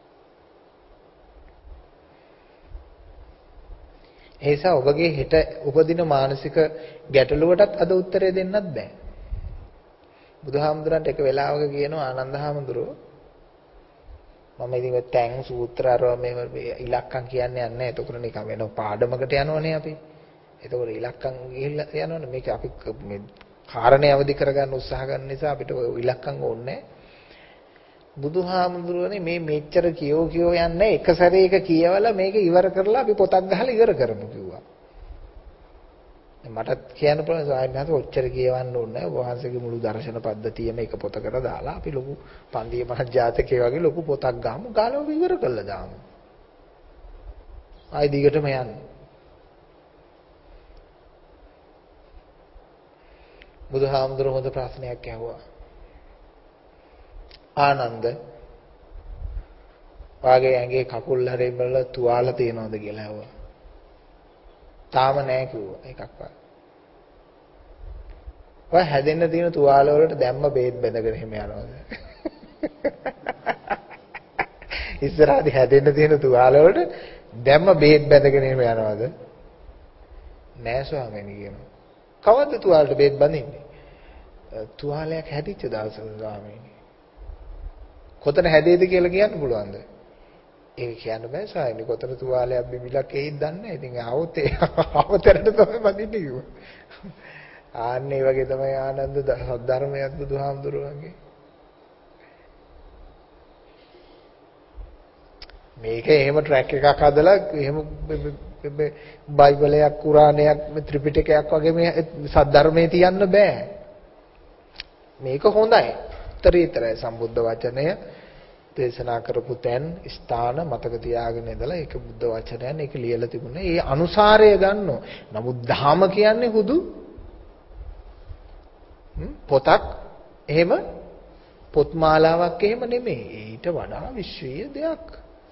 ඒ නිසා ඔබගේ හිත උපදින මානසික ගැටලුවටත් අද උත්තරේ දෙන්නත් බෑ. බුදුහාමුදුරන්ට එක වෙලාවක කියනවා ආනන්ද හාමුදුරුවෝ මම ඉතින් ඔය තැන් සූත්‍ර අරව මේ ඉලක්කම් කියන්නේ නැහැ. එතකොට නිකන් වෙන පාඩමකට යනවනේ අපි. එතකොට ඉලක්කම් ගිහිල්ලා යනවනේ. මේක අපි මේ කාරණේ අවදි කරගන්න උත්සාහ කරන නිසා අපිට ඔය ඉලක්කම් ඕනේ. බුදුහාමුදුරුවනේ මේ මෙච්චර කියෝ යන්නේ එක සැරේක කියවලා මේක ඉවර කරලා අපි පොතක් ගහලා ඉවර කරමු කිව්වා. මටත් කියන්න පුළුවන් ස්වාමීන් වහන්සේ ඔච්චර කියවන්න ඕනේ නැහැ. වහන්සේගේ මුළු දර්ශන පද්ධතියම එක පොතකට දාලා අපි ලොකු පන්දිය මහත් ජාතකයේ වගේ ලොකු පොතක් ගහමු. ගාලව ඉවර කරලා දාමු. ආයි දිගටම යන්න. බුදුහාමුදුරුවෝ හොඳ ප්‍රශ්නයක් ඇහුවා. ආනන්ද වාගේ ඇඟේ කකුල් හරේ බලලා තුවාල තියනවද කියලා ඇහුවා. තාම නැහැ කිව්වා එකක්වත්. ඔය හැදෙන්න තියෙන තුවාල වලට දැම්ම බේත් බැඳගෙන එහෙම යනවද? ඉස්සරහදී හැදෙන්න තියෙන තුවාල වලට දැම්ම බේත් බැඳගෙන එහෙම යනවද? නෑ ස්වාමීනි කියනවා. කවද්ද තුවාලට බේත් බඳින්නේ? තුවාලයක් හැදිච්ච දවසක ස්වාමීනි. කොතන හැදේද කියලා කියන්න පුළුවන්ද? ඒක කියන්න බෑ ස්වාමීනි. කොතන තුවාලයක් බිමිලක් එයිද දන්නේ නැහැ. ඉතින් ආවතරට තමයි බඳින්නේ කිව්වා. ආන්න ඒ වගේ තමයි ආනන්ද ධර්මයක් බුදුහාමුදුරුවන්ගේ. මේක එහෙම ට්‍රැක් එකක් හදලා එහෙම බයිබලයක් කුරානයක් ත්‍රිපිටකයක් වගේ මේ සද්ධර්මයේ තියන්න බෑ. මේක හොඳයි. උත්තරීතරයි සම්බුද්ධ වචනය දේශනා කරපු තැන් ස්ථාන මතක තියාගෙන ඉඳලා ඒක බුද්ධ වචනයන් ඒක ලියලා තිබුණේ. ඒ අනුසාරය ගන්නෝ. නමුත් ධහම කියන්නේ හුදු පොතක් එහෙම පොත් මාලාවක් එහෙම නෙමෙයි. ඊට වඩා විශ්වීය දෙයක්.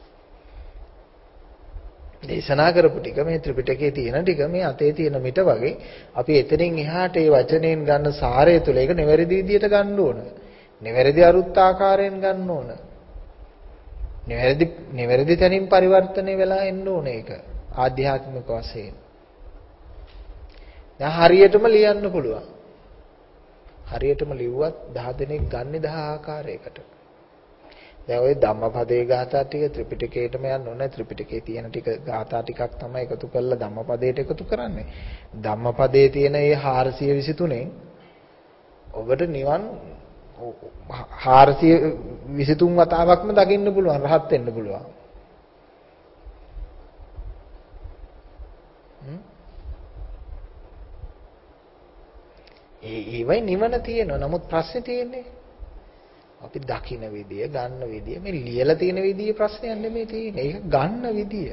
දේශනා කරපු ටික මේ ත්‍රිපිටකයේ තියෙන ටික මේ අතේ තියෙන මිට වගේ අපි එතනින් එහාට ඒ වචනයෙන් ගන්න සාරය තුළ ඒක නිවැරදි විදියට ගන්න ඕන. නිවැරදි අරුත්ාකාරයෙන් ගන්න ඕන. නිවැරදි තැනින් පරිවර්තනය වෙලා එන්න ඕන ඒක ආධ්‍යාත්මික වශයෙන්. දැන් හරියටම ලියන්න පුළුවන්. හරියටම ලිව්වත් 10 දෙනෙක් ගන්නේ 10 ආකාරයකට. දැන් ওই ධම්මපදයේ ගාථා ටික ත්‍රිපිටකයටම යන්න ඕනේ. ත්‍රිපිටකයේ තියෙන ටික ගාථා ටිකක් තමයි එකතු කරලා ධම්මපදයට එකතු කරන්නේ. ධම්මපදයේ තියෙන මේ 423න් ඔබට නිවන් 423 වතාවක්ම දකින්න පුළුවන්, රහත් වෙන්න පුළුවන්. ඒවයි නිවන තියෙනවා. නමුත් ප්‍රශ්නේ තියෙන්නේ අපි දකින්න විදිය, ගන්න විදිය, මේ ලියලා තියෙන විදිය ප්‍රශ්නයක් නෙමෙයි තියෙන්නේ. ඒක ගන්න විදිය.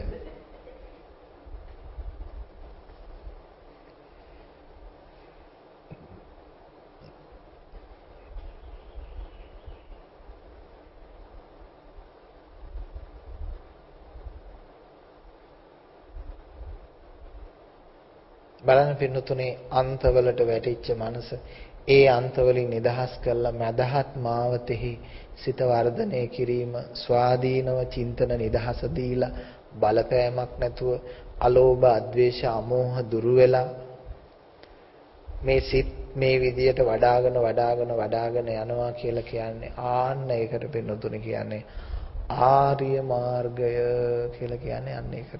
බලන්න පින්නතුනේ අන්තවලට වැටිච්ච මනස ඒ අන්තවලින් නිදහස් කරලා මදහත් මාවතෙහි සිත වර්ධනය කිරීම ස්වාධීනව චින්තන නිදහස දීලා බලපෑමක් නැතුව අලෝභ අද්වේෂ අමෝහ දුරු වෙලා මේ සිත් මේ විදියට වඩාගෙන යනවා කියලා කියන්නේ ආන්න ඒකට පින්නතුනේ කියන්නේ ආර්ය මාර්ගය කියලා කියන්නේ අන්න ඒකට.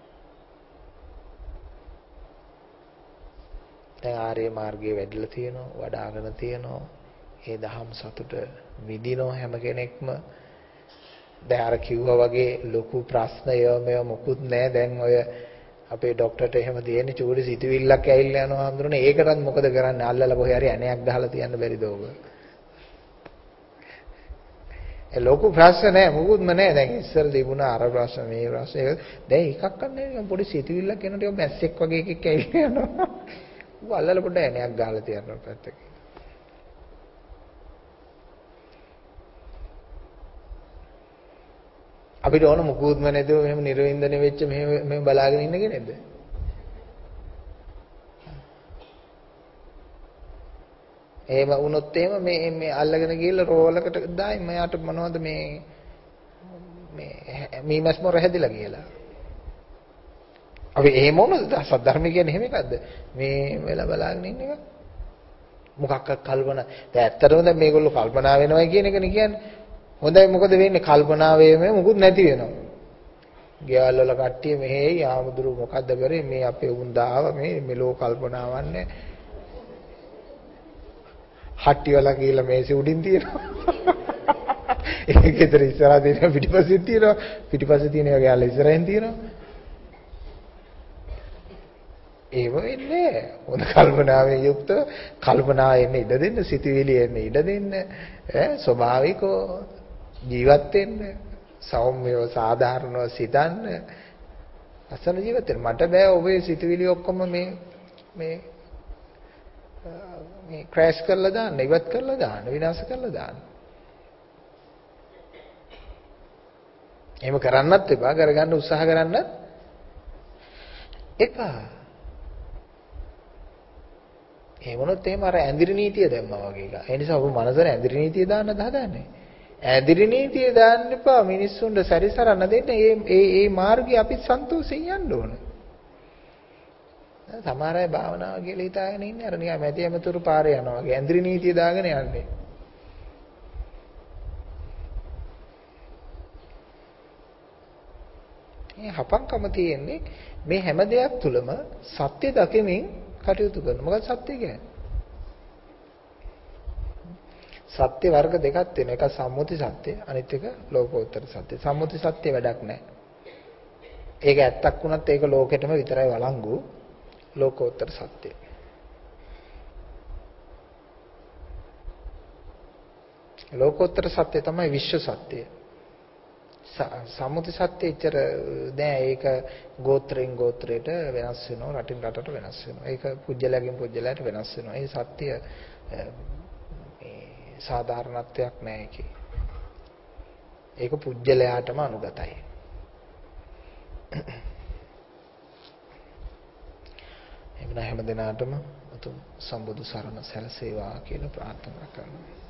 දැන් ආර්ය මාර්ගයේ වැඩිලා තියෙනවා, වඩාගෙන තියෙනවා. ඒ දහම් සතුට විඳිනෝ හැම කෙනෙක්ම. දැන් අර කිව්වා වගේ ලොකු ප්‍රශ්න මේව මොකුත් නැහැ. දැන් ඔය අපේ ડોක්ටර්ට එහෙම තියෙන චූටි සිතුවිල්ලක් ඇවිල්ලා යනවා හඳුනන. ඒකටත් මොකද කරන්නේ? අල්ලලා කොහේ හරි ඇණයක් ගහලා තියන්න බැරිද ඕක? ඒ ලොකු ප්‍රශ්න නැහැ, මොකුත්ම නැහැ. දැන් ඉස්සර තිබුණා අර ප්‍රශ්න මේ ප්‍රශ්න. දැන් එකක් නැහැ. පොඩි සිතුවිල්ලක් එනකොට ඒක මැස්සෙක් වගේ එකෙක් ඇවිල්ලා යනවා. අල්ලලා පොඩ්ඩක් ඇණයක් ගහලා තියන්න පැත්තක. අපිට ඕන මුකුත්ම නැතුව මෙහෙම නිර්වින්දනය වෙච්ච මෙහෙම බලාගෙන ඉන්න කෙනෙක්ද? එහෙම වුණොත් එහෙම මේ අල්ලගෙන ගිහලා රෝලකට දායි මයාට මොනවද මේ මීමස් මොර හැදිලා කියලා. අපි එහෙම වුණොත් සද්ධර්ම කියන්නේ එහෙම එකක්ද? මේ වෙලා බලාගෙන ඉන්න එක. මොකක්ද කල්පනා. දැන් ඇත්තටම දැන් මේගොල්ලෝ කල්පනා වෙනවයි කියන එකනේ කියන්නේ. හොඳයි මොකද වෙන්නේ? කල්පනා වේමේ මුකුත් නැති වෙනවා. ගෙවල් වල කට්ටිය මෙහෙයි ආමුදුරු මොකද්ද කරේ මේ අපේ උන් දාව මේ මෙලෝ කල්පනාවක් නැහැ. හට්ටි වල කියලා මේසෙ උඩින් තියෙනවා. ඒකේතර ඉස්සරහා තියෙන පිටිපස්සෙන් තියෙනවා. පිටිපස්සේ තියෙන ඒවා ගාලා ඉස්සරහින් තියෙනවා. ඒව වෙන්නේ හොඳ කල්පනාවෙන් යුක්ත කල්පනා එන්නේ ඉඩ දෙන්න සිතුවිලි එන්නේ ඉඩ දෙන්න ස්වභාවිකව ජීවත් වෙන්න සෞම්‍යව සාධාරණව සිතන්න අසන ජීවිතේ මට බෑ ඔබේ සිතුවිලි ඔක්කොම මේ ක්‍රෑෂ් කරලා දාන්න ඉවත් කරලා දාන්න විනාශ කරලා දාන්න එහෙම කරන්නත් එපා කරගන්න උත්සාහ කරන්නත් එපා ඒ වුණොත් එහෙම අර ඇඳිරි නීතිය දැම්මා වගේ එකක්. ඒ නිසා ඔබ මනසට ඇඳිරි නීතිය දාන්න හදන්නේ. ඇඳිරි නීතිය දාන්න එපා මිනිස්සුන්ට සැරිසරන්න දෙන්න. ඒ මාර්ගය අපි සන්තෝෂයෙන් යන්න ඕන. සමහර අය භාවනාව කියලා හිතාගෙන ඉන්නේ අර නිකන් මැටි ඇමතුරු පාරේ යනවා වගේ ඇඳිරි නීතිය දාගෙන යන්නේ. මේ හපංකම තියෙන්නේ මේ හැම දෙයක් තුලම සත්‍ය දකිමින් කටයුතු කරන. මොකද සත්‍ය කියන්නේ? සත්‍ය වර්ග දෙකක් තියෙනවා. එකක් සම්මුති සත්‍ය, අනිත් එක ලෝකෝත්තර සත්‍ය. සම්මුති සත්‍ය වැඩක් නැහැ. ඒක ඇත්තක් වුණත් ඒක ලෝකෙටම විතරයි වළංගු. ලෝකෝත්තර සත්‍ය. ලෝකෝත්තර සත්‍ය තමයි විශ්ව සත්‍ය. සම්මුති සත්‍ය ඉතර දැන් ඒක ගෝත්‍රයෙන් ගෝත්‍රයට වෙනස් වෙනවා රටින් රටට වෙනස් වෙනවා ඒක පුජ්‍යලයෙන් පුජ්‍යලයට වෙනස් වෙනවා ඒ සත්‍ය මේ සාධාරණත්වයක් නෑ ඒකේ ඒක පුජ්‍යලයාටම අනුගතයි එහෙනම් හැම දිනාටම උතුම් සම්බුදු සරණ සැලසේවා කියලා ප්‍රාර්ථනා කරනවා